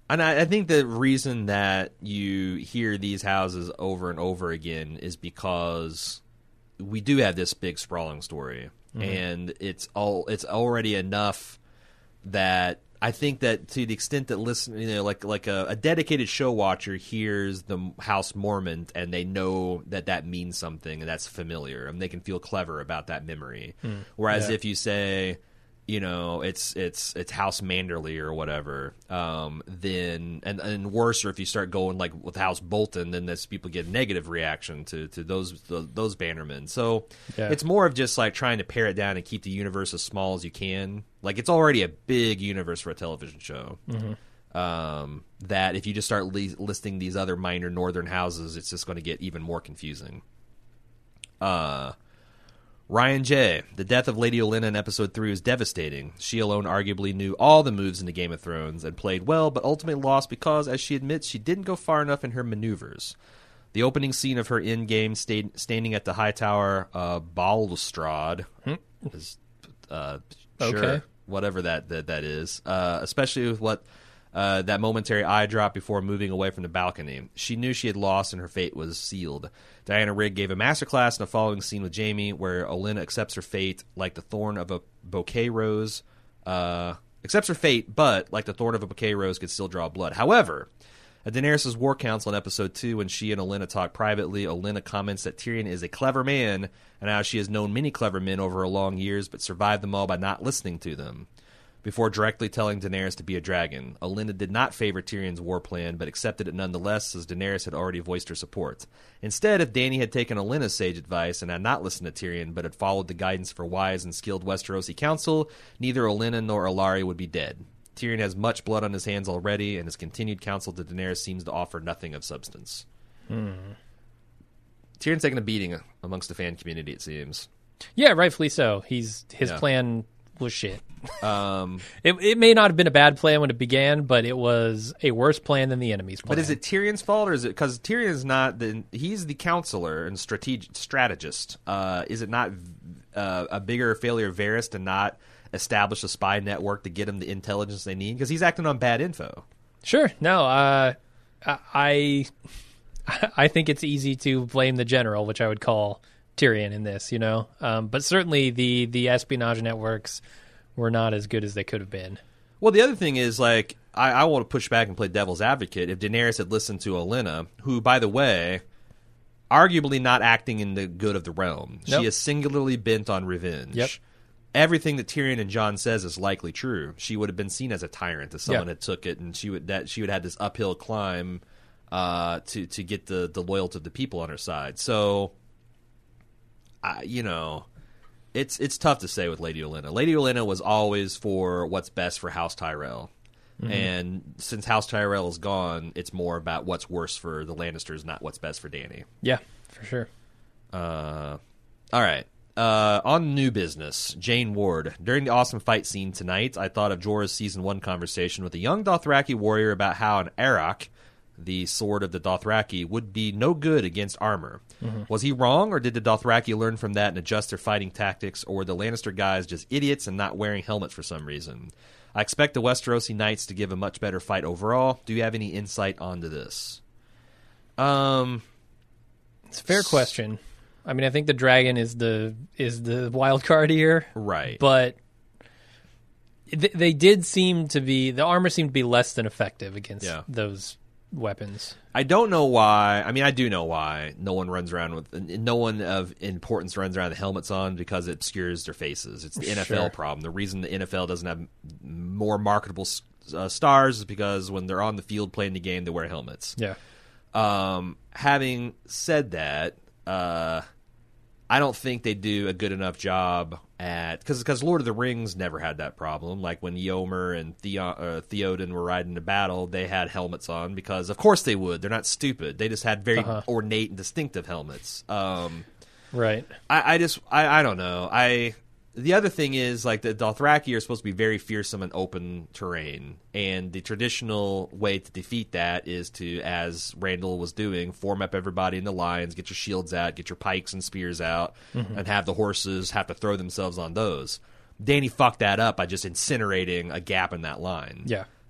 And I, I think the reason that you hear these houses over and over again is because we do have this big sprawling story, mm-hmm. and it's all it's already enough that I think that to the extent that listen, you know, like like a, a dedicated show watcher hears the House Mormon and they know that that means something and that's familiar, and they can feel clever about that memory. Mm. Whereas yeah. if you say, you know, it's it's it's House Manderley or whatever, um, then and and worse, or if you start going like with House Bolton, then this people get negative reaction to to those the, those bannermen. So yeah. it's more of just like trying to pare it down and keep the universe as small as you can. Like it's already a big universe for a television show. Mm-hmm. Um, that if you just start li- listing these other minor northern houses, it's just going to get even more confusing. Uh. Ryan J. The death of Lady Olenna in episode three was devastating. She alone arguably knew all the moves into Game of Thrones and played well, but ultimately lost because, as she admits, she didn't go far enough in her maneuvers. The opening scene of her in-game stayed, standing at the Hightower uh, balustrade hmm. is uh, sure, okay. whatever that that, that is, uh, especially with what uh, that momentary eye drop before moving away from the balcony. She knew she had lost and her fate was sealed. Diana Rigg gave a masterclass in the following scene with Jaime, where Olenna accepts her fate like the thorn of a bouquet rose. Uh, accepts her fate, but like the thorn of a bouquet rose could still draw blood. However, at Daenerys' War Council in episode two, when she and Olenna talk privately, Olenna comments that Tyrion is a clever man, and how she has known many clever men over her long years, but survived them all by not listening to them, before directly telling Daenerys to be a dragon. Olenna did not favor Tyrion's war plan, but accepted it nonetheless, as Daenerys had already voiced her support. Instead, if Dany had taken Olenna's sage advice and had not listened to Tyrion, but had followed the guidance of her wise and skilled Westerosi council, neither Olenna nor Alari would be dead. Tyrion has much blood on his hands already, and his continued counsel to Daenerys seems to offer nothing of substance. Hmm. Tyrion's taking a beating amongst the fan community, it seems. Yeah, rightfully so. He's his Yeah. plan was shit. Um, It, it may not have been a bad plan when it began, but it was a worse plan than the enemy's plan. but is it Tyrion's fault, or is it because Tyrion is not the he's the counselor and strategic strategist? Uh, is it not uh, a bigger failure of Varys to not establish a spy network to get him the intelligence they need, because he's acting on bad info? Sure. No, uh, I I think it's easy to blame the general, which I would call Tyrion in this, you know. Um, but certainly the, the espionage networks were not as good as they could have been. Well, the other thing is, like, I, I want to push back and play devil's advocate. If Daenerys had listened to Olenna, who, by the way, arguably not acting in the good of the realm, Nope. she is singularly bent on revenge. Yep. Everything that Tyrion and Jon says is likely true. She would have been seen as a tyrant if someone Yeah. had took it, and she would that she would have had this uphill climb uh, to to get the the loyalty of the people on her side. So, uh, you know, it's it's tough to say with Lady Olenna. Lady Olenna was always for what's best for House Tyrell, mm-hmm. and since House Tyrell is gone, it's more about what's worse for the Lannisters, not what's best for Dany. Yeah, for sure. Uh, all right. Uh, on new business, Jane Ward. During the awesome fight scene tonight, I thought of Jorah's season one conversation with a young Dothraki warrior about how an Arak, the sword of the Dothraki, would be no good against armor. Mm-hmm. Was he wrong, or did the Dothraki learn from that and adjust their fighting tactics, or were the Lannister guys just idiots and not wearing helmets for some reason? I expect the Westerosi Knights to give a much better fight overall. Do you have any insight onto this? Um, It's a fair question. I mean, I think the dragon is the is the wild card here, right? But th- they did seem to be the armor seemed to be less than effective against Yeah. those weapons. I don't know why. I mean, I do know why no one runs around with no one of importance runs around with helmets on, because it obscures their faces. It's the N F L Sure. problem. The reason the N F L doesn't have more marketable uh, stars is because when they're on the field playing the game, they wear helmets. Yeah. Um, having said that, uh, I don't think they do a good enough job at because because Lord of the Rings never had that problem. Like when Eomer and Theo, uh, Theoden were riding to battle, they had helmets on because of course they would. They're not stupid. They just had very Uh-huh. ornate and distinctive helmets. Um, Right. I, I just I, I don't know. I the other thing is, like, the Dothraki are supposed to be very fearsome in open terrain, and the traditional way to defeat that is to, as Randall was doing, form up everybody in the lines, get your shields out, get your pikes and spears out, mm-hmm. and have the horses have to throw themselves on those. Dany fucked that up by just incinerating a gap in that line. Yeah.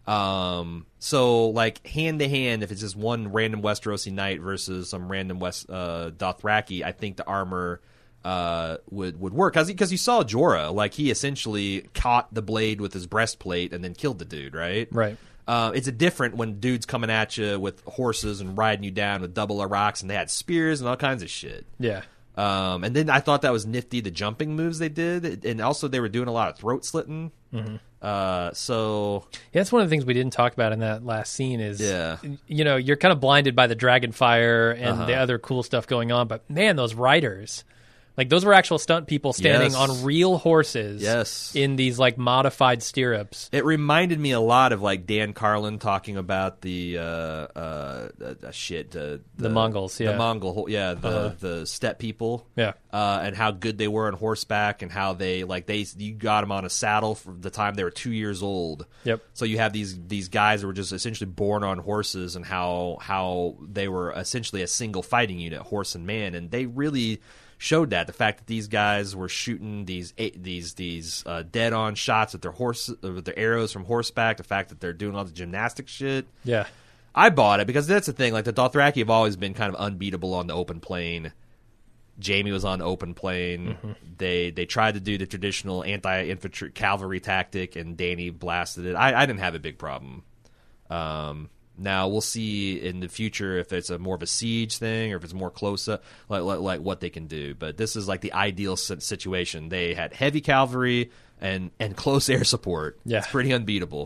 Um, so like hand to hand, if it's just one random Westerosi knight versus some random West uh, Dothraki, I think the armor uh, would would work because because you saw Jorah, like he essentially caught the blade with his breastplate and then killed the dude, right? Right. Uh, it's a different when dudes coming at you with horses and riding you down with double rocks, and they had spears and all kinds of shit. Yeah. Um, and then I thought that was nifty, the jumping moves they did, and also they were doing a lot of throat slitting. Mm-hmm. Uh, so yeah, that's one of the things we didn't talk about in that last scene. Is Yeah. you know, you're kind of blinded by the dragon fire and Uh-huh. the other cool stuff going on, but man, those riders. Like, those were actual stunt people standing Yes. on real horses Yes. in these, like, modified stirrups. it reminded me a lot of like Dan Carlin talking about the uh, uh, uh shit uh, The Mongols, yeah. the Mongol, ho- yeah, the Uh-huh. the steppe people, Yeah. uh, and how good they were on horseback, and how they like they you got them on a saddle for the time they were two years old. Yep. So you have these these guys who were just essentially born on horses, and how how they were essentially a single fighting unit, horse and man, and they really showed that the fact that these guys were shooting these these these uh, dead on shots with their horse uh, with their arrows from horseback, the fact that they're doing all the gymnastic shit. Yeah. I bought it because that's the thing. Like the Dothraki have always been kind of unbeatable on the open plain. Jaime was on the open plain. Mm-hmm. They they tried to do the traditional anti-infantry cavalry tactic, and Dany blasted it. I, I didn't have a big problem. Um, now we'll see in the future if it's a more of a siege thing or if it's more close up, like, like like what they can do. But this is like the ideal si- situation. They had heavy cavalry and and close air support. Yeah. It's pretty unbeatable.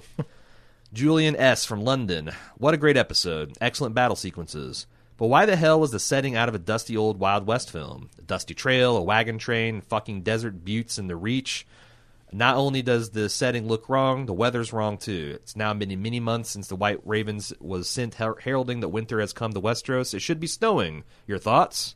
Julian S. from London. What a great episode. Excellent battle sequences. But why the hell was the setting out of a dusty old Wild West film? A dusty trail, a wagon train, fucking desert buttes in the Reach. Not only does the setting look wrong, the weather's wrong too. It's now been many months since the White Ravens was sent her- heralding that winter has come to Westeros. It should be snowing. Your thoughts?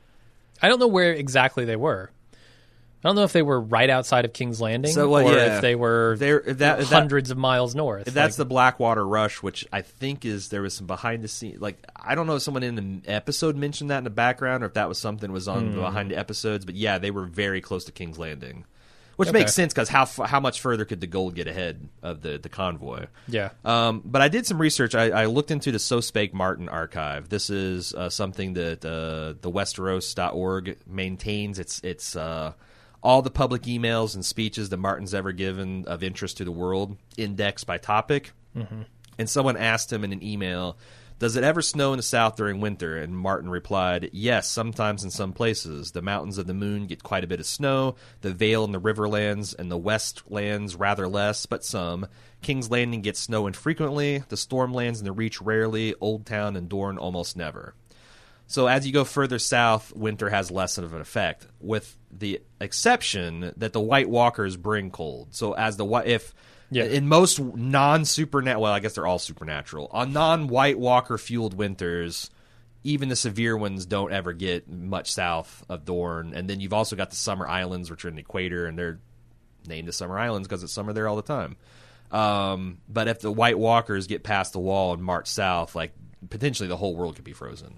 I don't know where exactly they were. I don't know if they were right outside of King's Landing So, well, or yeah. if they were They're- if that- if that- hundreds of miles north. If that's Like, the Blackwater Rush, which I think is there was some behind the scenes, like I don't know if someone in the episode mentioned that in the background or if that was something that was on Hmm. behind the episodes, but yeah, they were very close to King's Landing, which Okay. makes sense because how f- how much further could the gold get ahead of the the convoy? Yeah. Um, but I did some research. I, I looked into the So Spake Martin archive. This is uh, something that uh, the Westeros dot org maintains. It's it's uh, all the public emails and speeches that Martin's ever given of interest to the world, indexed by topic. Mm-hmm. And someone asked him in an email, does it ever snow in the South during winter? And Martin replied, yes, sometimes in some places. The mountains of the moon get quite a bit of snow. The Vale and the Riverlands and the Westlands rather less, but some. King's Landing gets snow infrequently. The Stormlands and the Reach rarely. Old Town and Dorne almost never. So as you go further south, winter has less of an effect, with the exception that the White Walkers bring cold. So as the if Yeah. in most non-supernatural, well, I guess they're all supernatural. On non-White Walker fueled winters, even the severe ones don't ever get much south of Dorne. And then you've also got the Summer Islands, which are in the equator, and they're named the Summer Islands because it's summer there all the time. Um, but if the White Walkers get past the wall and march south, like potentially the whole world could be frozen.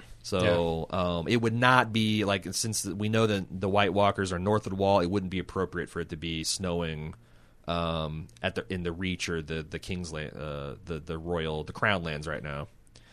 So um, it would not be like, since we know that the White Walkers are north of the wall, it wouldn't be appropriate for it to be snowing um, at the in the Reach or the the King's Land, uh, the the Royal, the Crown Lands right now.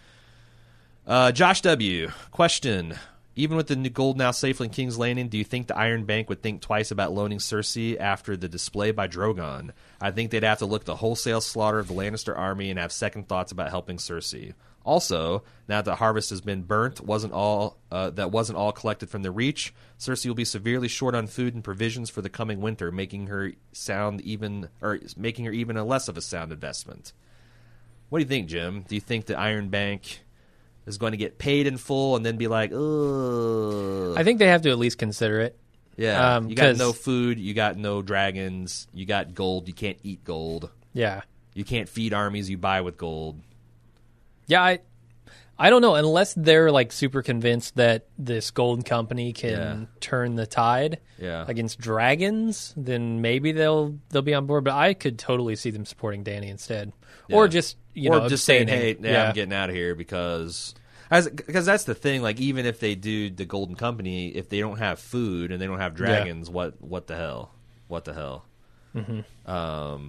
Uh, Josh W. Question: even with the new gold now safely in King's Landing, do you think the Iron Bank would think twice about loaning Cersei after the display by Drogon? I think they'd have to look at the wholesale slaughter of the Lannister army and have second thoughts about helping Cersei. Also, now that the harvest has been burnt, wasn't all uh, that wasn't all collected from the Reach, Cersei will be severely short on food and provisions for the coming winter, making her sound even or making her even a less of a sound investment. What do you think, Jim? Do you think the Iron Bank is going to get paid in full and then be like, ugh? I think they have to at least consider it. Yeah, Um, you got 'cause- no food, you got no dragons, you got gold, you can't eat gold. Yeah. You can't feed armies you buy with gold. Yeah, I I don't know, unless they're like super convinced that this gold company can Yeah. turn the tide Yeah. against dragons, then maybe they'll they'll be on board. But I could totally see them supporting Dany instead. Or Yeah. just you or know just saying, hey, abstaining. yeah, I'm getting out of here because as because that's the thing. Like, even if they do the Golden Company, if they don't have food and they don't have dragons, what what the hell? What the hell? Mm-hmm. Um,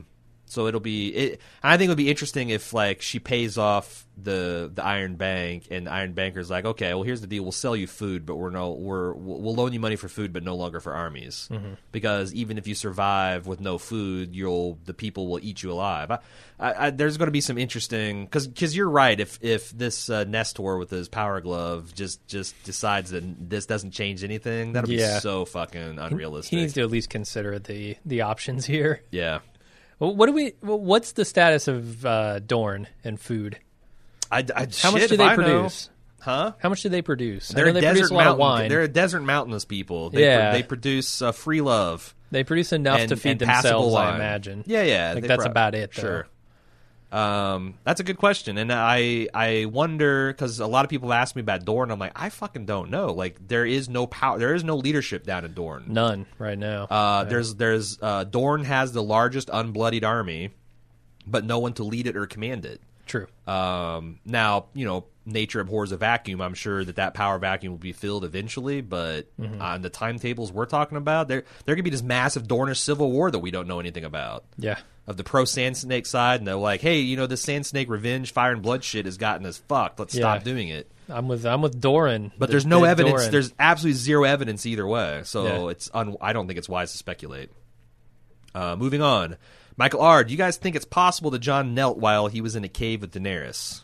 So it'll be. It, I think it would be interesting if like she pays off the the Iron Bank, and the Iron Banker's like, okay, well here's the deal: we'll sell you food, but we're no we're we'll loan you money for food, but no longer for armies, mm-hmm. because even if you survive with no food, you'll the people will eat you alive. I, I, I, there's going to be some interesting because because you're right. If if this uh, Nestor with his power glove just just decides that this doesn't change anything, that'll Yeah. be so fucking unrealistic. He needs to at least consider the the options here. Yeah. Well, what do we? well, What's the status of uh, Dorne and food? I, I, How much shit do if they I know. produce? Huh? How much do they produce? They're I know they produce desert a lot mountain. of wine. They're a desert mountainous people. They Yeah. Pro- they produce uh, free love. They produce enough and, to feed and passable themselves, I wine. imagine. Yeah, yeah. Like they that's pro- about it. Though. Sure. Um, that's a good question, and I I wonder because a lot of people ask me about Dorne. I'm like, I fucking don't know. Like, there is no power. There is no leadership down in Dorne. None right now. Uh, Yeah. There's there's uh, Dorne has the largest unbloodied army, but no one to lead it or command it. True. Um, now, you know, nature abhors a vacuum. I'm sure that that power vacuum will be filled eventually, but Mm-hmm. on the timetables we're talking about, there there could be this massive Dornish civil war that we don't know anything about. Yeah. Of the pro Sand Snake side, and they're like, hey, you know, this Sand Snake revenge, fire and blood shit has gotten us fucked. Let's Yeah. stop doing it. I'm with I'm with Doran. But The there's no dead evidence. Doran. There's absolutely zero evidence either way. So Yeah. it's un- I don't think it's wise to speculate. Uh, moving on. Michael R., do you guys think it's possible that Jon knelt while he was in a cave with Daenerys?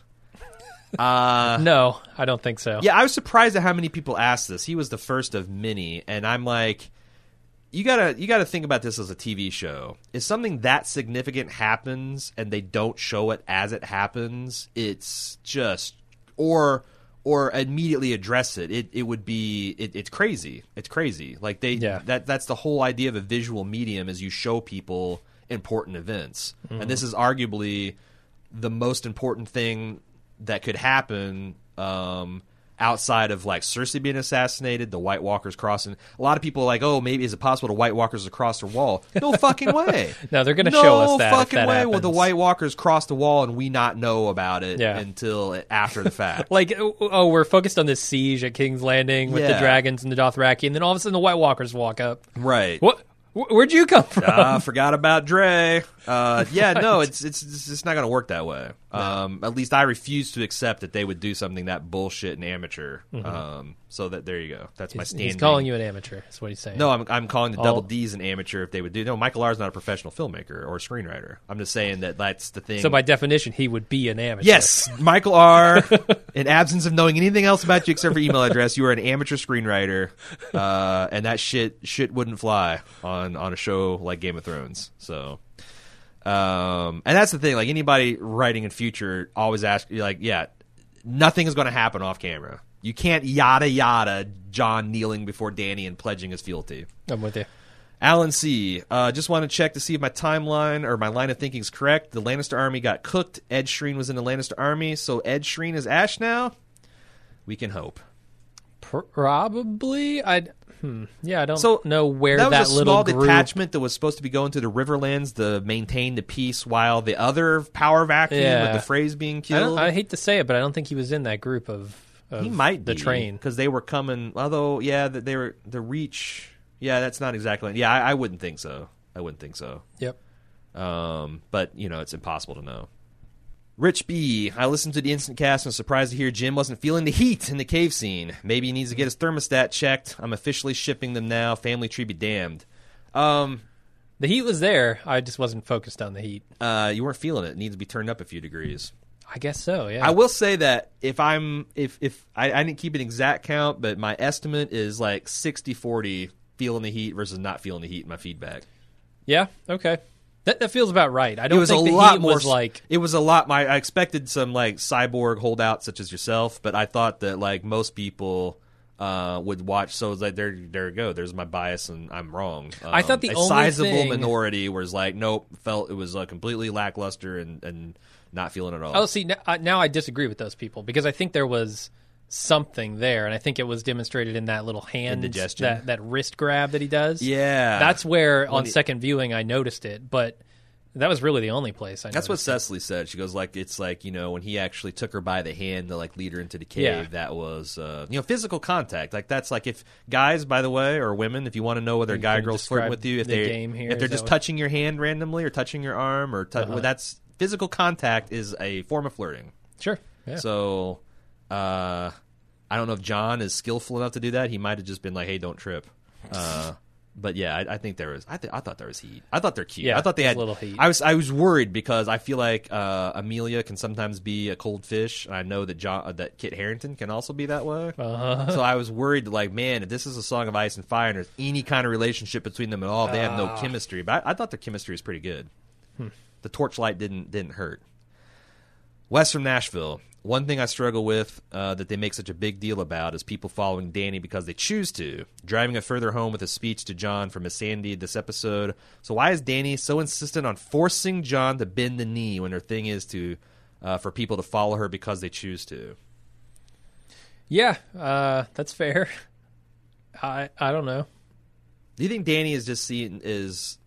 Uh, no, I don't think so. yeah, I was surprised at how many people asked this. He was the first of many, and I'm like, you gotta you gotta think about this as a T V show. If something that significant happens and they don't show it as it happens, it's just or or immediately address it. It it would be it, it's crazy. It's crazy. Like they Yeah. that that's the whole idea of a visual medium is you show people important events, Mm-hmm. and this is arguably the most important thing that could happen um, outside of like Cersei being assassinated, the White Walkers crossing. A lot of people are like, oh, maybe is it possible the White Walkers across the wall? No fucking way. No, they're going to no show us that. if fucking that way. Will the happens. White Walkers cross the wall and we not know about it Yeah. until after the fact? Like, oh, oh, we're focused on this siege at King's Landing with the Yeah. dragons and the Dothraki, and then all of a sudden the White Walkers walk up. Right. What? Wh- Where'd you come from? Ah, forgot about Dre. Uh, yeah, no, it's it's it's just not going to work that way. Um, at least I refuse to accept that they would do something that bullshit and amateur. Um, so that there you go. That's my He's, standing. he's calling you an amateur. That's what he's saying. No, I'm I'm calling the All- Double D's an amateur if they would do. No, Michael R. is not a professional filmmaker or screenwriter. I'm just saying that that's the thing. So by definition, he would be an amateur. Yes, Michael R. In absence of knowing anything else about you except for email address, you are an amateur screenwriter, uh, and that shit shit wouldn't fly on on a show like Game of Thrones. So, um, and that's the thing. Like anybody writing in future, always ask you, like, yeah, nothing is going to happen off camera. You can't yada yada John kneeling before Danny and pledging his fealty. I'm with you. Alan C. Uh, just want to check to see if my timeline or my line of thinking is correct. The Lannister army got cooked. Ed Sheeran was in the Lannister army, so Ed Sheeran is Ash now? We can hope. Probably. I. Hmm. Yeah, I don't So know where that that, was a little small group. detachment that was supposed to be going to the Riverlands to maintain the peace while the other power vacuum Yeah. with the Freys being I, killed. don't, I hate to say it, but I don't think he was in that group of. of he might the be, train. because they were coming. Although, yeah, that they were the Reach. Yeah, that's not exactly. Yeah, I, I wouldn't think so. I wouldn't think so. Yep. Um, but, you know, it's impossible to know. Rich B. I listened to the instant cast and was surprised to hear Jim wasn't feeling the heat in the cave scene. Maybe he needs to get his thermostat checked. I'm officially shipping them now. Family tree be damned. Um, The heat was there. I just wasn't focused on the heat. uh, you weren't feeling it. It needs to be turned up a few degrees. I guess so. Yeah. I will say that if I'm, if, if I, I didn't keep an exact count, but my estimate is like sixty forty feeling the heat versus not feeling the heat in my feedback. Yeah. Okay. That that feels about right. I don't it was think a the lot heat more. was like. It was a lot. My I expected some like cyborg holdouts such as yourself, but I thought that like most people uh, would watch. So it's like there, there you go. There's my bias, and I'm wrong. Um, I thought the a only sizable thing- minority was like, nope, felt it was uh, completely lackluster and and not feeling it all. Oh, see, now, uh, now I disagree with those people because I think there was something there, and I think it was demonstrated in that little hand, Indigestion. that that wrist grab that he does. yeah, That's where on he- second viewing I noticed it, but That was really the only place I That's what noticed. Cecily said. She goes like, it's like, you know, when he actually took her by the hand to like lead her into the cave, Yeah. that was, uh, you know, physical contact. Like that's like if guys, by the way, or women, if you want to know whether a You guy or can girl's flirting describe with you, if the they game here, if they're is that just what- touching your hand randomly or touching your arm or tou- Uh-huh. well, that's physical contact is a form of flirting. Sure. Yeah. So, uh, I don't know if John is skillful enough to do that. He might have just been like, "Hey, don't trip." Uh, but yeah, I, I think there was. I, th- I thought there was heat. I thought they're cute. Yeah, I thought they there's had a little heat. I was. I was worried because I feel like uh, Amelia can sometimes be a cold fish, and I know that John, uh, that Kit Harington can also be that way. Uh-huh. So I was worried, like, man, if this is a Song of Ice and Fire, and there's any kind of relationship between them at all, they have no Ah. chemistry. But I, I thought their chemistry was pretty good. Hmm. The torchlight didn't didn't hurt. West from Nashville. One thing I struggle with uh, that they make such a big deal about is people following Danny because they choose to, driving it further home with a speech to John from Miss Sandy this episode. So why is Danny so insistent on forcing John to bend the knee when her thing is to uh, for people to follow her because they choose to? Yeah, uh, that's fair. I I don't know. Do you think Danny is just seen is?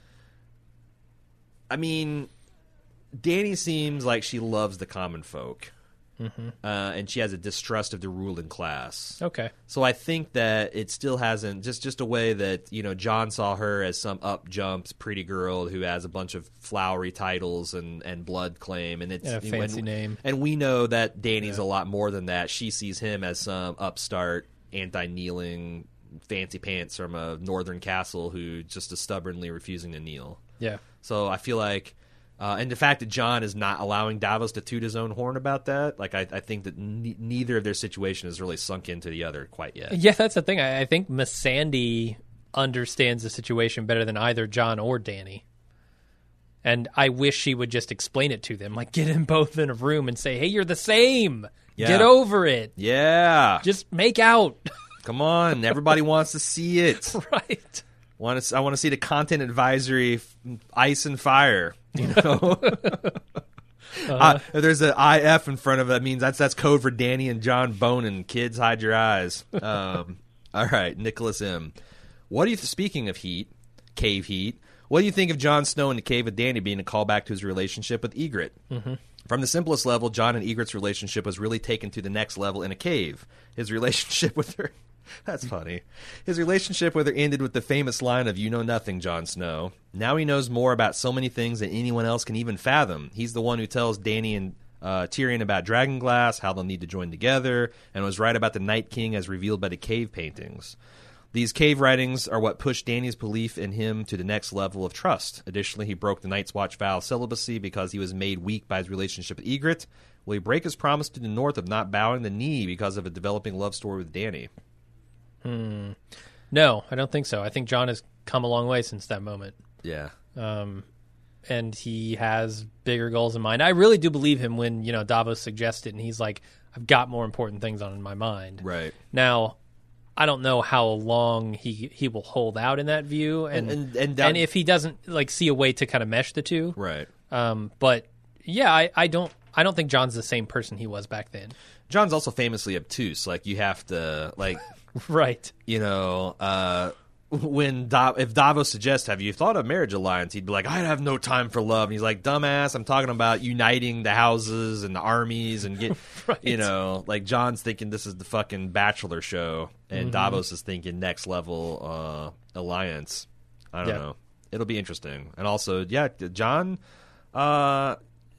I mean, Danny seems like she loves the common folk. Mm-hmm. Uh, and she has a distrust of the ruling class. Okay. So I think that it still hasn't just just a way that you know John saw her as some up jumps pretty girl who has a bunch of flowery titles and, and blood claim and it's And a fancy and, name. And we know that Danny's Yeah. a lot more than that. She sees him as some upstart, anti-kneeling, fancy pants from a northern castle who just is stubbornly refusing to kneel. Yeah. So I feel like. Uh, and the fact that John is not allowing Davos to toot his own horn about that, like I, I think that ne- neither of their situation has really sunk into the other quite yet. Yeah, that's the thing. I, I think Miss Sandy understands the situation better than either John or Danny. And I wish she would just explain it to them. Like, get them both in a room and say, hey, you're the same. Yeah. Get over it. Yeah, Just make out. come on, everybody wants to see it. Right. Want to? I want to see the content advisory, f- ice and fire. You know, uh, if there's an I F in front of it, that means that's that's code for Danny and John Bonin. Kids, hide your eyes. Um, all right, Nicholas M. What do you? Speaking of heat, cave heat. What do you think of Jon Snow in the cave with Danny being a callback to his relationship with Ygritte? Mm-hmm. From the simplest level, John and Ygritte's relationship was really taken to the next level in a cave. His relationship with her. That's funny. His relationship with her ended with the famous line of, you know nothing, Jon Snow. Now he knows more about so many things than anyone else can even fathom. He's the one who tells Danny and uh, Tyrion about Dragonglass, how they'll need to join together, and was right about the Night King as revealed by the cave paintings. These cave writings are what pushed Danny's belief in him to the next level of trust. Additionally, he broke the Night's Watch vow of celibacy because he was made weak by his relationship with Ygritte. Will he break his promise to the North of not bowing the knee because of a developing love story with Danny? Hmm. No, I don't think so. I think John has come a long way since that moment. Yeah. Um, and he has bigger goals in mind. I really do believe him when, you know, Davos suggested, and he's like, I've got more important things on my mind. Right. Now, I don't know how long he he will hold out in that view, and And- and, and- and that- if he doesn't like see a way to kind of mesh the two, Right. Um, but yeah, I, I don't I don't think John's the same person he was back then. John's also famously obtuse. Like, you have to, like, Right. you know, uh, when da- if Davos suggests, have you thought of marriage alliance? He'd be like, I have no time for love. And he's like, dumbass, I'm talking about uniting the houses and the armies and get, Right. you know, like John's thinking this is the fucking Bachelor show, and Mhm. Davos is thinking next level uh, alliance. I don't Yeah. know. It'll be interesting. And also, yeah, John, uh,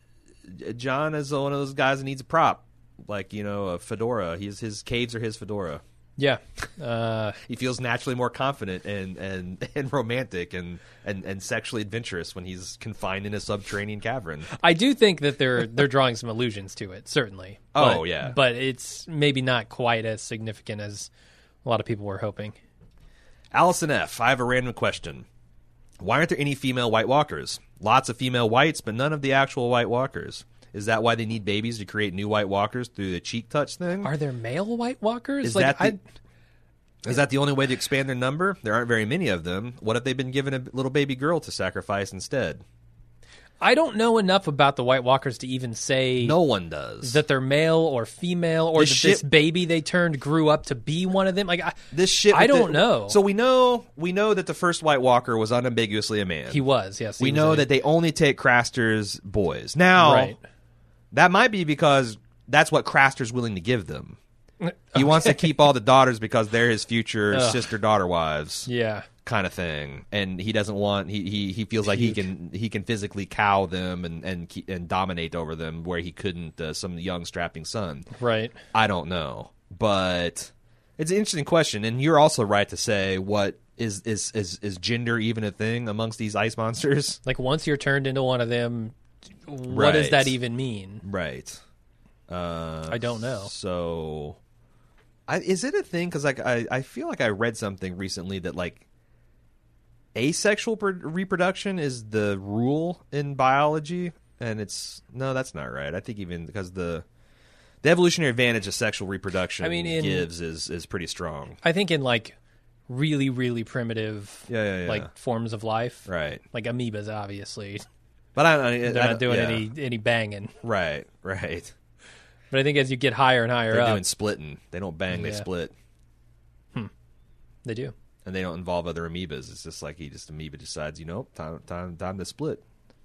John is one of those guys that needs a prop, like, you know, a fedora. He's his caves are his fedora. Yeah. Uh, He feels naturally more confident and, and, and romantic and, and, and sexually adventurous when he's confined in a subterranean cavern. I do think that they're they're drawing some allusions to it, certainly. Oh, But- yeah. But it's maybe not quite as significant as a lot of people were hoping. Allison F., I have a random question. Why aren't there any female White Walkers? Lots of female whites, but none of the actual White Walkers. Is that why they need babies to create new White Walkers through the cheek touch thing? Are there male White Walkers? Is like, that the- I, Is that the only way to expand their number? There aren't very many of them. What if they've been given a little baby girl to sacrifice instead? I don't know enough about the White Walkers to even say No one does. that they're male or female, or This that ship- this baby they turned grew up to be one of them. Like I, This shit. I with don't the- know. So we know we know that the first White Walker was unambiguously a man. he was, yes. he we was know a- that they only take Craster's boys. Now, Right. that might be because that's what Craster's willing to give them. He wants to keep all the daughters because they're his future sister-daughter wives. Yeah. Kind of thing, and he doesn't want. He he, he feels like he can he can physically cow them and and keep, and dominate over them where he couldn't uh, some young strapping son. Right. I don't know, but it's an interesting question, and you're also right to say what is is is is gender even a thing amongst these ice monsters? Like once you're turned into one of them, what does Right. that even mean? Right. Uh, I don't know. So, I, is it a thing? Because like I I feel like I read something recently that like. Asexual per- reproduction is the rule in biology, and it's no, that's not right. I think even because the the evolutionary advantage of sexual reproduction I mean, in- gives is is pretty strong. I think in like really, really primitive Yeah, yeah, yeah. like forms of life. Right, Like amoebas, obviously. but I, I They're I- not doing yeah. any any banging. Right, right. But I think as you get higher and higher They're up, doing splitting. They don't bang, they Yeah. split, they do. and they don't involve other amoebas. It's just like he just amoeba decides, you know, time time time to split.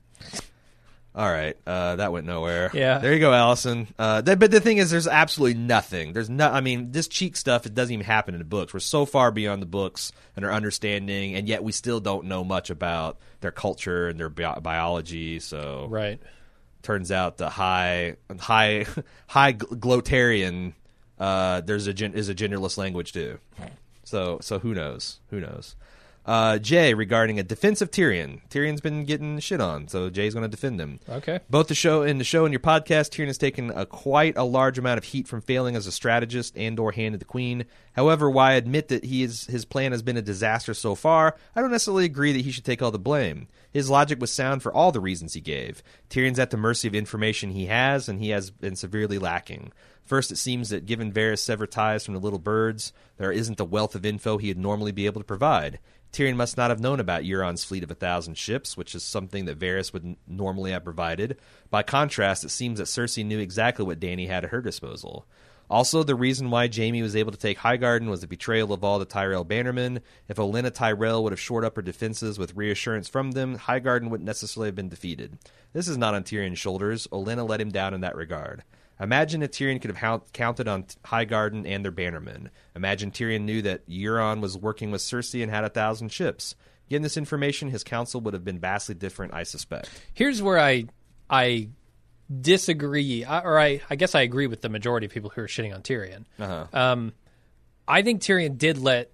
All right, uh, that went nowhere. Yeah. There you go, Allison. Uh, th- but the thing is, there's absolutely nothing. There's no. I mean, this cheek stuff, it doesn't even happen in the books. We're so far beyond the books and our understanding, and yet we still don't know much about their culture and their bi- biology. So, Right. turns out the high, high, high gl- glotarian. Uh, there's a gen- is a genderless language too. So, so who knows? Who knows? Uh, Jay, regarding a defense of Tyrion. Tyrion's been getting shit on, so Jay's going to defend him. Okay. Both the show in the show and your podcast, Tyrion has taken a quite a large amount of heat from failing as a strategist and/or hand to the queen. However, while I admit that he is his plan has been a disaster so far, I don't necessarily agree that he should take all the blame. His logic was sound for all the reasons he gave. Tyrion's at the mercy of information he has, and he has been severely lacking. First, it seems that given Varys severed ties from the Little Birds, there isn't the wealth of info he'd normally be able to provide. Tyrion must not have known about Euron's fleet of a thousand ships, which is something that Varys would n- normally have provided. By contrast, it seems that Cersei knew exactly what Dany had at her disposal. Also, the reason why Jaime was able to take Highgarden was the betrayal of all the Tyrell bannermen. If Olenna Tyrell would have shored up her defenses with reassurance from them, Highgarden wouldn't necessarily have been defeated. This is not on Tyrion's shoulders. Olenna let him down in that regard. Imagine if Tyrion could have hou- counted on Highgarden and their bannermen. Imagine Tyrion knew that Euron was working with Cersei and had a thousand ships. Given this information, his counsel would have been vastly different, I suspect. Here's where I I disagree, I- or I, I guess I agree with the majority of people who are shitting on Tyrion. Uh-huh. Um, I think Tyrion did let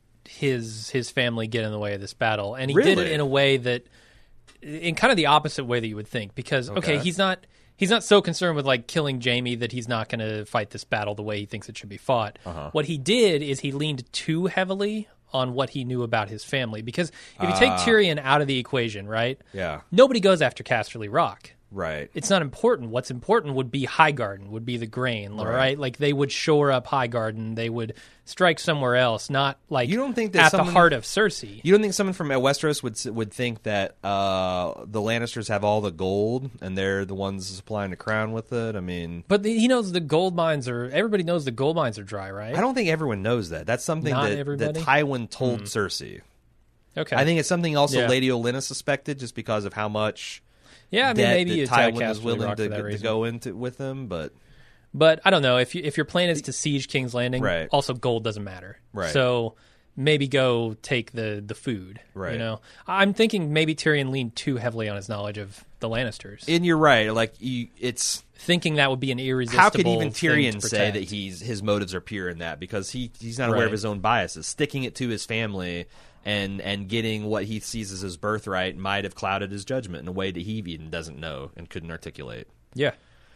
his his family get in the way of this battle, and he did it Really? in a way that, in kind of the opposite way that you would think. Because okay, Okay. he's not he's not so concerned with like killing Jaime that he's not going to fight this battle the way he thinks it should be fought. Uh-huh. What he did is he leaned too heavily on what he knew about his family. Because if you take Tyrion out of the equation, right? Yeah. Nobody goes after Casterly Rock. Right. It's not important. What's important would be Highgarden, would be the grain, right? Right. Like they would shore up Highgarden, they would strike somewhere else, not like You don't think that at someone- the heart of Cersei. You don't think someone from Westeros would would think that uh, the Lannisters have all the gold and they're the ones supplying the crown with it? I mean, But the, he knows the gold mines are. Everybody knows the gold mines are dry, right? I don't think everyone knows that. That's something Not that, that everybody? Tywin told Cersei. Okay. I think it's something also Yeah. Lady Olenna suspected just because of how much yeah, I mean debt maybe you that attack Tywin was Casterly willing Rock to, for that to reason. go into with him. But But I don't know if you, if your plan is to siege King's Landing. Right. Also, gold doesn't matter. Right. So maybe go take the the food. Right. You know, I'm thinking maybe Tyrion leaned too heavily on his knowledge of the Lannisters, and you're right. Like you, it's thinking that would be an irresistible. how could even thing Tyrion to say protect. that he's his motives are pure in that because he he's not aware Right. of his own biases. Sticking it to his family and and getting what he sees as his birthright might have clouded his judgment in a way that he even doesn't know and couldn't articulate. Yeah.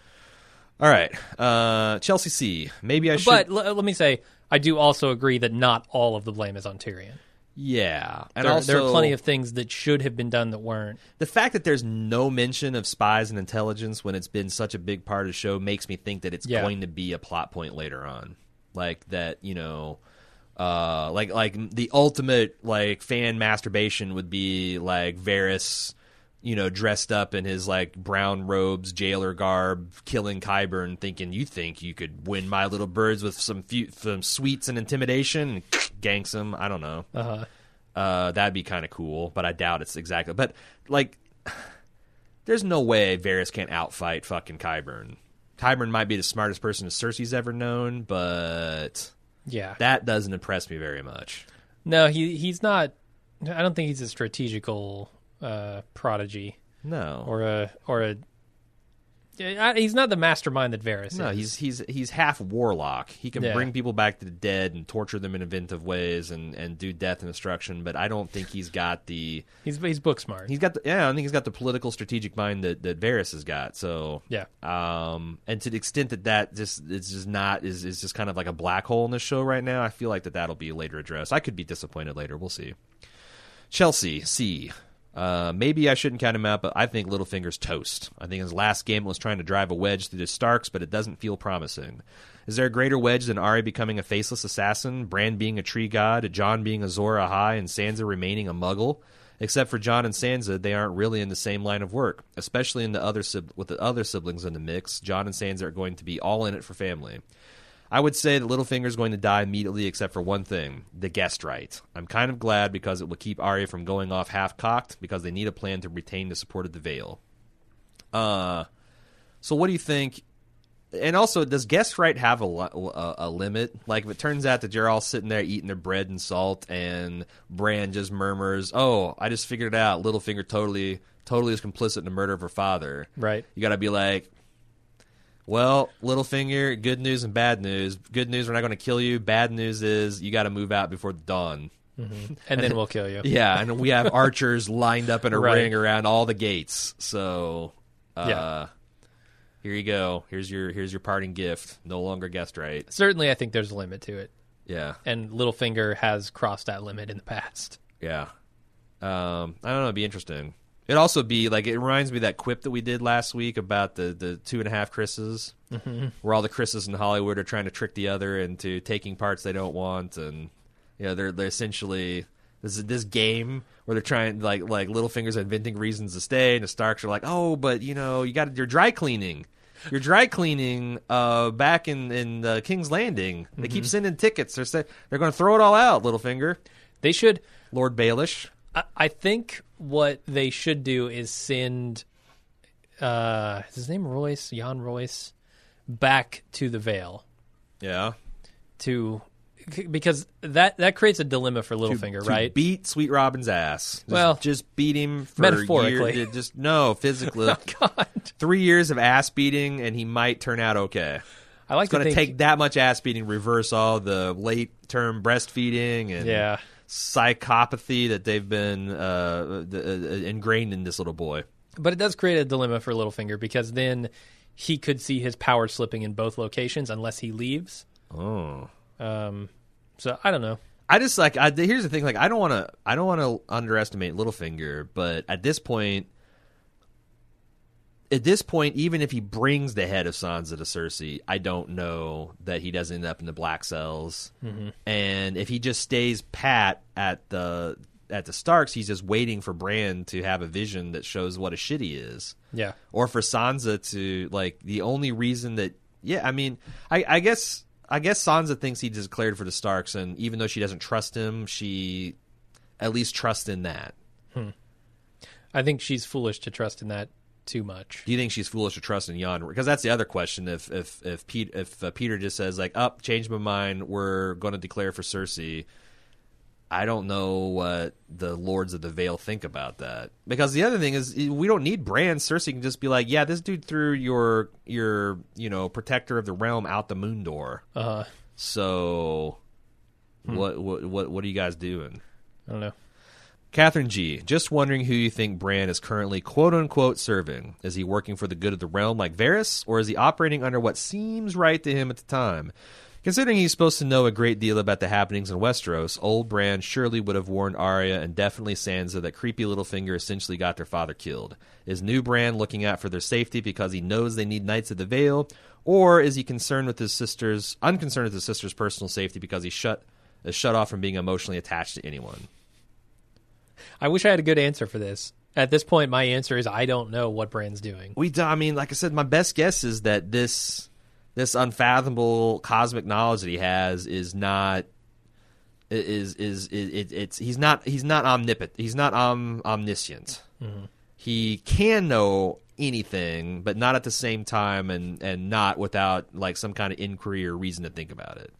All right, uh, Chelsea C. Maybe I should. But l- let me say, I do also agree that not all of the blame is on Tyrion. yeah, and There, also there are plenty of things that should have been done that weren't. the fact that there's no mention of spies and intelligence when it's been such a big part of the show makes me think that it's Yeah. going to be a plot point later on, like that. You know, uh, like like the ultimate like fan masturbation would be like Varys, you know, dressed up in his like brown robes, jailer garb, killing Qyburn, thinking you think you could win my little birds with some few, some sweets and intimidation, and ganks him. I don't know. Uh-huh. Uh, that'd be kind of cool, but I doubt it's exactly. But like, there's no way Varys can't outfight fucking Qyburn. Qyburn might be the smartest person Cersei's ever known, but Yeah. that doesn't impress me very much. No, he he's not. I don't think he's a strategical uh, prodigy No, or a or a. Yeah, I- He's not the mastermind that Varys no, is. he's he's he's half warlock. He can Yeah. bring people back to the dead and torture them in inventive ways and, and do death and destruction. But I don't think he's got the he's he's book smart. he's got the yeah. I don't think he's got the political strategic mind that, that Varys has got. So Yeah. Um, and to the extent that that just it's just not is is just kind of like a black hole in this show right now. I feel like that that'll be later addressed. I could be disappointed later. We'll see. Chelsea C. Uh, maybe I shouldn't count him out, but I think Littlefinger's toast. I think his last game was trying to drive a wedge through the Starks, but it doesn't feel promising. Is there a greater wedge than Arya becoming a faceless assassin, Bran being a tree god, Jon being a Azor Ahai, and Sansa remaining a muggle? Except for Jon and Sansa, they aren't really in the same line of work, especially in the other sib- with the other siblings in the mix. Jon and Sansa are going to be all in it for family. I would say that Littlefinger's going to die immediately except for one thing, the guest right. I'm kind of glad because it will keep Arya from going off half-cocked because they need a plan to retain the support of the Vale. Uh, so what do you think? And also, does guest right have a, a, a limit? Like, if it turns out that you're all sitting there eating their bread and salt and Bran just murmurs, oh, I just figured it out, Littlefinger totally, totally is complicit in the murder of her father. Right. You got to be like, well, Littlefinger, good news and bad news. Good news, we're not going to kill you. Bad news is you got to move out before the dawn. And then we'll kill you. Yeah, and we have archers lined up in a Right. ring around all the gates. So, uh, Yeah. here you go. Here's your here's your parting gift. No longer guest right. Certainly, I think there's a limit to it. Yeah, And Littlefinger has crossed that limit in the past. yeah. Um, I don't know. It'd be interesting. It'd also be like it reminds me of that quip that we did last week about the, the two and a half Chris's, mm-hmm. where all the Chris's in Hollywood are trying to trick the other into taking parts they don't want, and you know they're they're essentially this is this game where they're trying like like Littlefinger's inventing reasons to stay, and the Starks are like, oh, but you know you got you're dry cleaning. You're dry cleaning uh, back in in uh, King's Landing. They keep sending tickets. They're say, they're going to throw it all out, Littlefinger. They should. Lord Baelish. I, I think what they should do is send. Uh, is his name Royce? Jan Royce, back to the Vale Yeah. to because that that creates a dilemma for To- Littlefinger, to right? beat Sweet Robin's ass. Just, Well, just beat him for metaphorically. Year, just no, physically. God, Three years of ass beating, and he might turn out okay. I like It's going to to think, take that much ass beating, reverse all the late term breastfeeding and Yeah. psychopathy that they've been uh, the, uh, ingrained in this little boy. but it does create a dilemma for Littlefinger because then he could see his power slipping in both locations unless he leaves. Oh. Um, so I don't know. I just like I, here's the thing, like I don't want to I don't want to underestimate Littlefinger, but at this point at this point even if he brings the head of Sansa to Cersei, I don't know that he doesn't end up in the Black Cells. Mm-hmm. And if he just stays pat at the at the Starks, he's just waiting for Bran to have a vision that shows what a shit he is. Yeah. Or for Sansa to like the only reason that yeah, I mean, I, I guess I guess Sansa thinks he declared for the Starks, and even though she doesn't trust him, she at least trusts in that. I think she's foolish to trust in that too much. Do you think she's foolish to trust in Jon? Because that's the other question. If if if Pete, if uh, Peter just says like, "Up, oh, change my mind, we're going to declare for Cersei," I don't know what the Lords of the Vale think about that. Because the other thing is, we don't need Bran. Cersei can just be like, "Yeah, this dude threw your your you know protector of the realm out the moon door." Uh, So, what what what what are you guys doing? I don't know. Catherine G, just wondering who you think Bran is currently quote-unquote serving. Is he working for the good of the realm like Varys, or is he operating under what seems right to him at the time? Considering he's supposed to know a great deal about the happenings in Westeros, old Bran surely would have warned Arya and definitely Sansa that creepy Littlefinger essentially got their father killed. Is new Bran looking out for their safety because he knows they need Knights of the Vale, or is he concerned with his sister's unconcerned with his sister's personal safety because he's shut is shut off from being emotionally attached to anyone? I wish I had a good answer for this. At this point, my answer is I don't know what Bran's doing. We, do, I mean, like I said, my best guess is that this this unfathomable cosmic knowledge that he has is not is is, is it, it's he's not he's not omnipotent. He's not om, omniscient. Mm-hmm. He can know anything, but not at the same time, and and not without like some kind of inquiry or reason to think about it.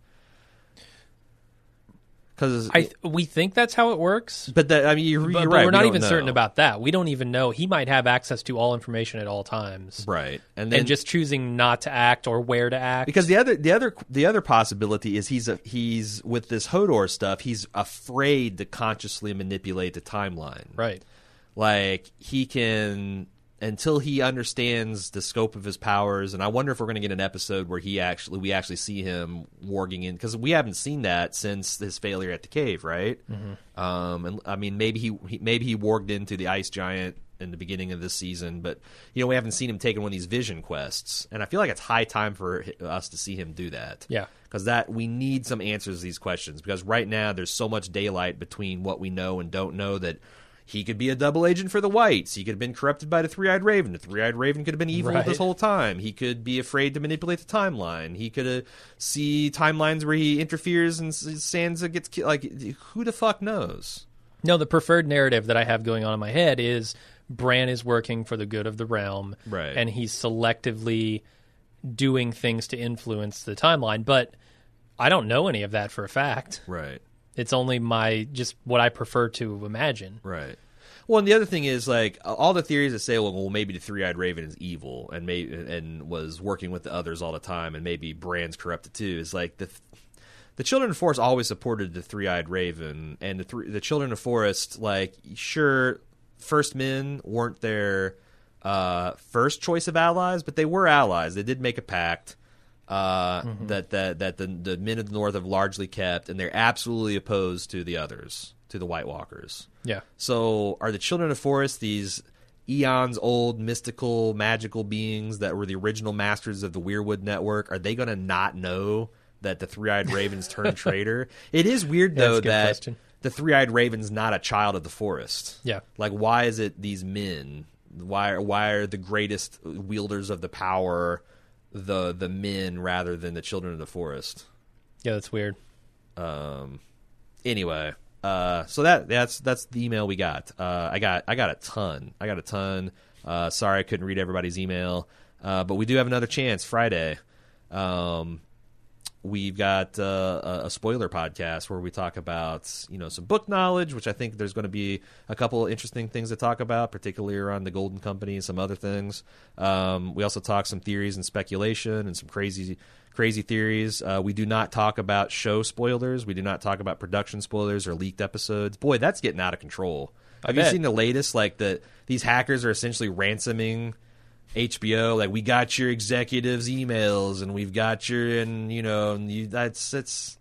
Because I th- we think that's how it works, but that, I mean, you're, but, you're but right. we're not we even don't certain know. about that. We don't even know. He might have access to all information at all times, right? And and, then just choosing not to act or where to act. because the other the other the other possibility is he's a, he's with this Hodor stuff. He's afraid to consciously manipulate the timeline, right? Like he can. Until he understands the scope of his powers, and I wonder if we're going to get an episode where he actually we actually see him warging in, because we haven't seen that since his failure at the cave, right? Mm-hmm. Um, and I mean, maybe he, he maybe he warged into the ice giant in the beginning of this season, but you know we haven't seen him taking one of these vision quests, and I feel like it's high time for us to see him do that. Yeah, because that we need some answers to these questions, because right now there's so much daylight between what we know and don't know that. He could be a double agent for the Whites. He could have been corrupted by the Three-Eyed Raven. The Three-Eyed Raven could have been evil right. this whole time. He could be afraid to manipulate the timeline. He could uh, see timelines where he interferes and Sansa gets killed. Like, who the fuck knows? No, the preferred narrative that I have going on in my head is Bran is working for the good of the realm, right? And he's selectively doing things to influence the timeline. But I don't know any of that for a fact. Right. It's only my just what I prefer to imagine. Right. Well, and the other thing is like all the theories that say, well, well maybe the Three-Eyed Raven is evil and may and was working with the others all the time, and maybe Bran's corrupted too. Is like the the Children of the Forest always supported the Three-Eyed Raven, and the th- the Children of the Forest, like sure, First Men weren't their uh, first choice of allies, but they were allies. They did make a pact. Uh, mm-hmm. that that that the the men of the North have largely kept, and they're absolutely opposed to the others, to the White Walkers. Yeah. So are the Children of the Forest these eons old mystical magical beings that were the original masters of the Weirwood Network? Are they going to not know that the Three-Eyed Raven's turned traitor? It is weird though yeah, that's a good that question. the Three-Eyed Raven's not a child of the forest. Yeah. Like why is it these men? Why why are the greatest wielders of the power the the men rather than the Children of the Forest? Yeah, that's weird. Um. Anyway, uh, so that that's that's the email we got. Uh, I got I got a ton. I got a ton. Uh, sorry I couldn't read everybody's email, uh, but we do have another chance Friday. Um, we've got uh, a, a spoiler podcast where we talk about you know some book knowledge, which I think there's going to be a couple of interesting things to talk about, particularly around the Golden Company and some other things. Um, we also talk some theories and speculation and some crazy crazy theories. Uh, we do not talk about show spoilers. We do not talk about production spoilers or leaked episodes. Boy, that's getting out of control. I Have bet. you seen the latest? Like the these hackers are essentially ransoming H B O. Like we got your executives' emails, and we've got your, and you know, and you, that's it's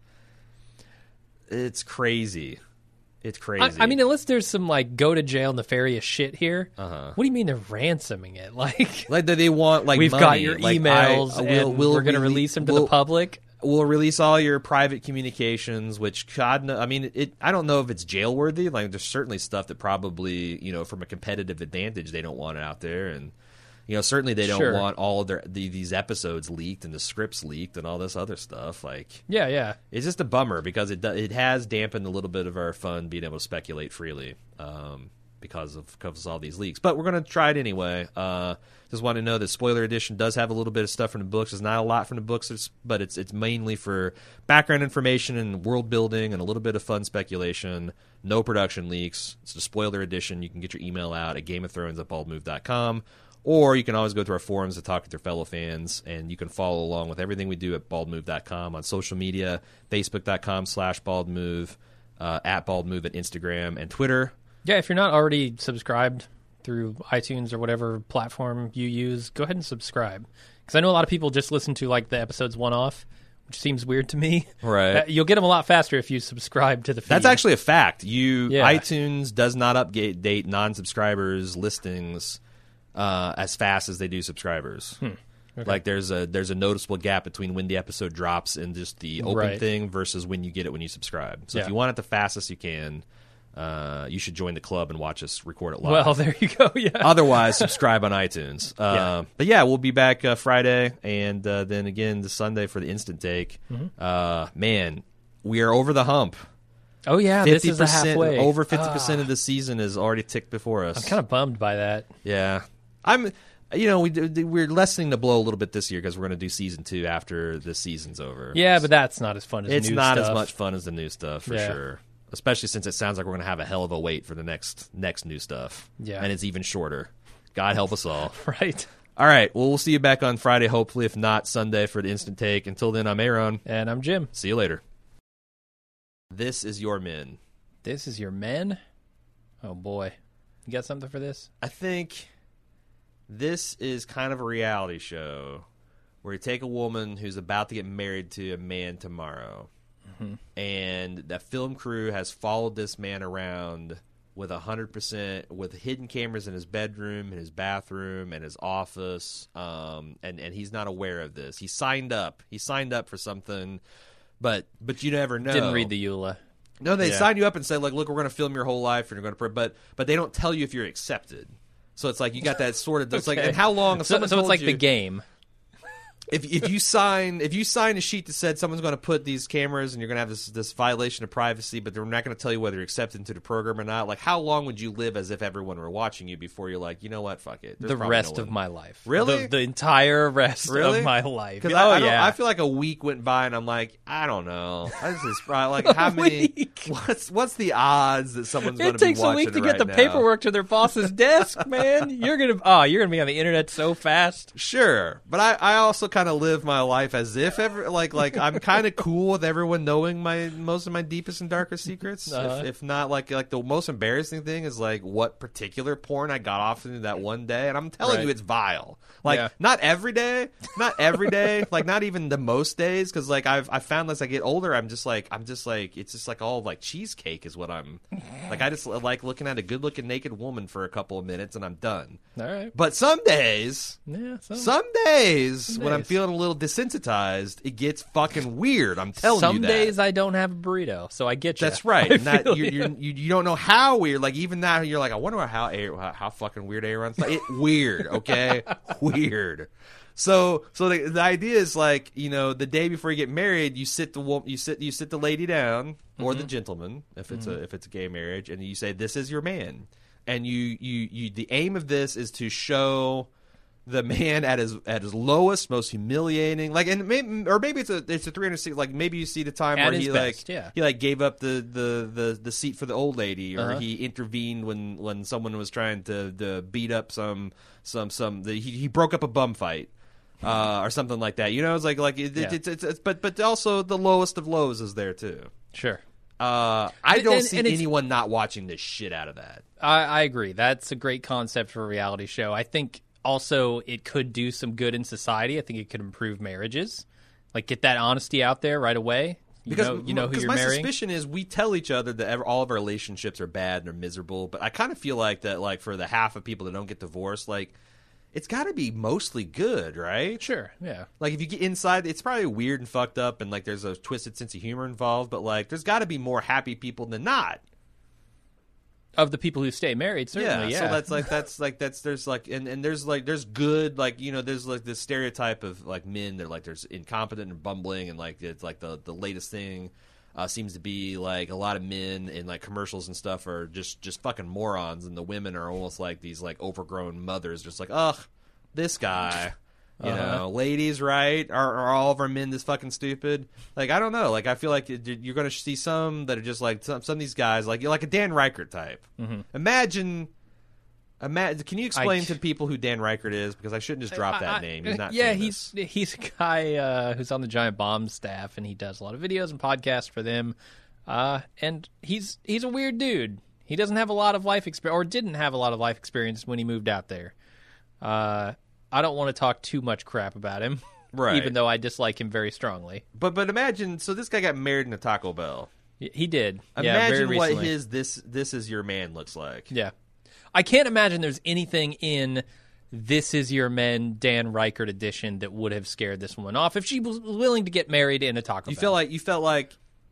it's crazy. It's crazy. I, I mean, unless there's some like go to jail nefarious shit here. Uh-huh. What do you mean they're ransoming it? Like, like that they want like we've money. got your Like, emails, I, I will, and we'll we're going to rele- release them to we'll, the public. We'll release all your private communications, which God, no, I mean, it. I don't know if it's jail worthy. Like, there's certainly stuff that probably, you know, from a competitive advantage, they don't want it out there, and you know, certainly they don't Sure. want all of their the, these episodes leaked and the scripts leaked and all this other stuff. Like, Yeah, yeah. it's just a bummer because it do- it has dampened a little bit of our fun being able to speculate freely um, because of because of all these leaks. But we're going to try it anyway. Uh, just want to know that Spoiler Edition does have a little bit of stuff from the books. It's not a lot from the books, it's, but it's it's mainly for background information and world building and a little bit of fun speculation. No production leaks. It's the Spoiler Edition. You can get your email out at Game of Thrones at bald move dot com. Or you can always go to our forums to talk with your fellow fans, and you can follow along with everything we do at bald move dot com on social media, facebook dot com slash baldmove, uh, at baldmove at Instagram and Twitter. Yeah, if you're not already subscribed through iTunes or whatever platform you use, go ahead and subscribe. Because I know a lot of people just listen to like the episodes one-off, which seems weird to me. Right. Uh, you'll get them a lot faster if you subscribe to the feed. That's actually a fact. You Yeah. iTunes does not update non-subscribers listings uh, as fast as they do subscribers. Hmm. Okay. Like there's a there's a noticeable gap between when the episode drops and just the open Right. thing versus when you get it when you subscribe. So Yeah. if you want it the fastest you can, uh, you should join the club and watch us record it live. Well, there you go. Yeah. Otherwise, subscribe on iTunes. Uh, Yeah. But yeah, we'll be back uh, Friday, and uh, then again this Sunday for the instant take. Mm-hmm. Uh, man, we are over the hump. Oh yeah, this Fifty is the percent, halfway. over fifty percent of the season is already ticked before us. I'm kind of bummed by that. Yeah, I'm. You know, we we're lessening the blow a little bit this year because we're going to do season two after the season's over. Yeah, but that's not as fun as it's new not stuff. as much fun as the new stuff for Yeah. sure. Especially since it sounds like we're going to have a hell of a wait for the next next new stuff. Yeah. And it's even shorter. God help us all. Right. All right. Well, we'll see you back on Friday, hopefully, if not Sunday for the instant take. Until then, I'm Aaron. And I'm Jim. See you later. This is your men. This is your men. Oh boy, you got something for this? I think this is kind of a reality show where you take a woman who's about to get married to a man tomorrow, mm-hmm. and the film crew has followed this man around with a hundred percent with hidden cameras in his bedroom, in his bathroom, and his office, um, and and he's not aware of this. He signed up. He signed up for something, but but you never know. Didn't read the E U L A. No, they Yeah. sign you up and say, like, look, we're going to film your whole life, and you're going to, but but they don't tell you if you're accepted. So it's like you got that sort of. It's like, Okay. and how long? If So, someone so it's told like you, the game. If if you sign if you sign a sheet that said someone's going to put these cameras and you're going to have this this violation of privacy, but they're not going to tell you whether you're accepted into the program or not. Like, how long would you live as if everyone were watching you before you're like, you know what, fuck it. There's The probably rest no of one. my life. Really? The, the entire rest Really? of my life. Because oh, I, I, don't- yeah. I feel like a week went by and I'm like, I don't know. This is probably like how many? week? What's what's the odds that someone's going It to be takes a watching week to it get right the now? paperwork to their boss's desk, man. You're gonna oh, you're gonna be on the internet so fast. Sure, but I, I also kind of live my life as if ever like like I'm kind of cool with everyone knowing my most of my deepest and darkest secrets. Uh-huh. If, if not, like like the most embarrassing thing is like what particular porn I got off into that one day, and I'm telling Right. you, it's vile. Like Yeah. not every day, not every day, like not even the most days, because like I've I found as I get older, I'm just like I'm just like it's just like all like cheesecake is what I'm like. I just like looking at a good looking naked woman for a couple of minutes and I'm done. All right. But some days. Yeah. So, Some days, Some when I'm days. feeling a little desensitized, it gets fucking weird. I'm telling some you that. days I don't have a burrito, so I get you. That's right. I And that feel you, ya. you you you don't know how weird. Like even now, you're like, I wonder how A- how, how fucking weird Aaron's. Like, it weird, okay, weird. So so the, the idea is like, you know, the day before you get married, you sit the wo- you sit you sit the lady down or Mm-hmm. the gentleman if it's a if it's a gay marriage, and you say, this is your man, and you you you the aim of this is to show the man at his at his lowest, most humiliating, like, and maybe, or maybe it's a it's a three hundred sixty, like maybe you see the time At where his he best, like yeah. he like gave up the, the, the, the seat for the old lady, or Uh-huh. he intervened when, when someone was trying to, to beat up some some some the, he he broke up a bum fight. Uh, or something like that, you know. It's like like it, Yeah. it's, it's it's but but also the lowest of lows is there too. Sure. Uh, I And- don't and- see and it's- anyone not watching this shit out of that. I, I agree. That's a great concept for a reality show. I think also it could do some good in society. I think it could improve marriages, like get that honesty out there right away. You Because know, you know who because you're my marrying. suspicion is we tell each other that ever, all of our relationships are bad and are miserable, but I kind of feel like that, like for the half of people that don't get divorced, like it's got to be mostly good, right? Sure. Yeah. Like if you get inside, it's probably weird and fucked up, and like there's a twisted sense of humor involved, but like there's got to be more happy people than not. Of the people who stay married, certainly. Yeah. So that's like that's like that's there's like and, and there's like there's good, like, you know, there's like this stereotype of like men that are like there's incompetent and bumbling, and like it's like the the latest thing uh, seems to be like a lot of men in like commercials and stuff are just just fucking morons, and the women are almost like these like overgrown mothers, just like, ugh, this guy. You Uh-huh. know, ladies, right? Are, are all of our men this fucking stupid? Like, I don't know. Like, I feel like it- you're going to see some that are just like some, some of these guys, like like a Dan Reichert type. Mm-hmm. Imagine, imagine. Can you explain I- to people who Dan Reichert is? Because I shouldn't just drop that I- I- name. He's not. Yeah, famous. he's he's a guy uh, who's on the Giant Bomb staff, and he does a lot of videos and podcasts for them. Uh, and he's he's a weird dude. He doesn't have a lot of life experience, or didn't have a lot of life experience when he moved out there. Uh, I don't want to talk too much crap about him, Right. even though I dislike him very strongly. But but imagine. So this guy got married in a Taco Bell. Y- He did. yeah, very Imagine what recently. his this this is your man looks like. Yeah. I can't imagine there's anything in This Is Your Men Dan Reichert edition that would have scared this woman off if she was willing to get married in a Taco You Bell. feel like you felt like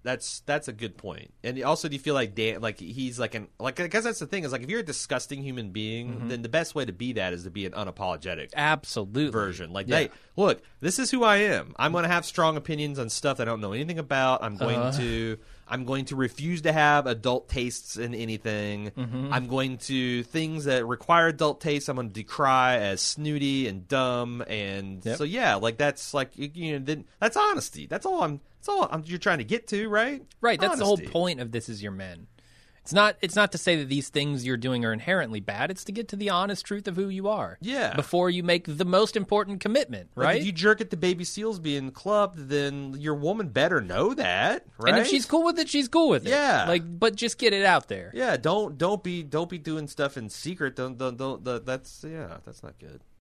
That's that's a good point. And also, do you feel like Dan, like he's like an like I guess that's the thing is like if you're a disgusting human being, mm-hmm. then the best way to be that is to be an unapologetic absolutely version. Like, yeah. hey, look, this is who I am. I'm going to have strong opinions on stuff that I don't know anything about. I'm going uh. to I'm going to refuse to have adult tastes in anything. Mm-hmm. I'm going to things that require adult tastes. I'm going to decry as snooty and dumb. And yep. so yeah, like that's like you know then that's honesty. That's all I'm. That's all I'm, you're trying to get to, right? Right. That's Honesty. the whole point of This Is Your Men. It's not. It's not to say that these things you're doing are inherently bad. It's to get to the honest truth of who you are. Yeah. Before you make the most important commitment, right? Like if you jerk at the baby seals being clubbed, then your woman better know that, right? And if she's cool with it, she's cool with it. Yeah. Like, but just get it out there. Yeah. Don't don't be don't be doing stuff in secret. Don't don't don't. don't that's yeah. That's not good.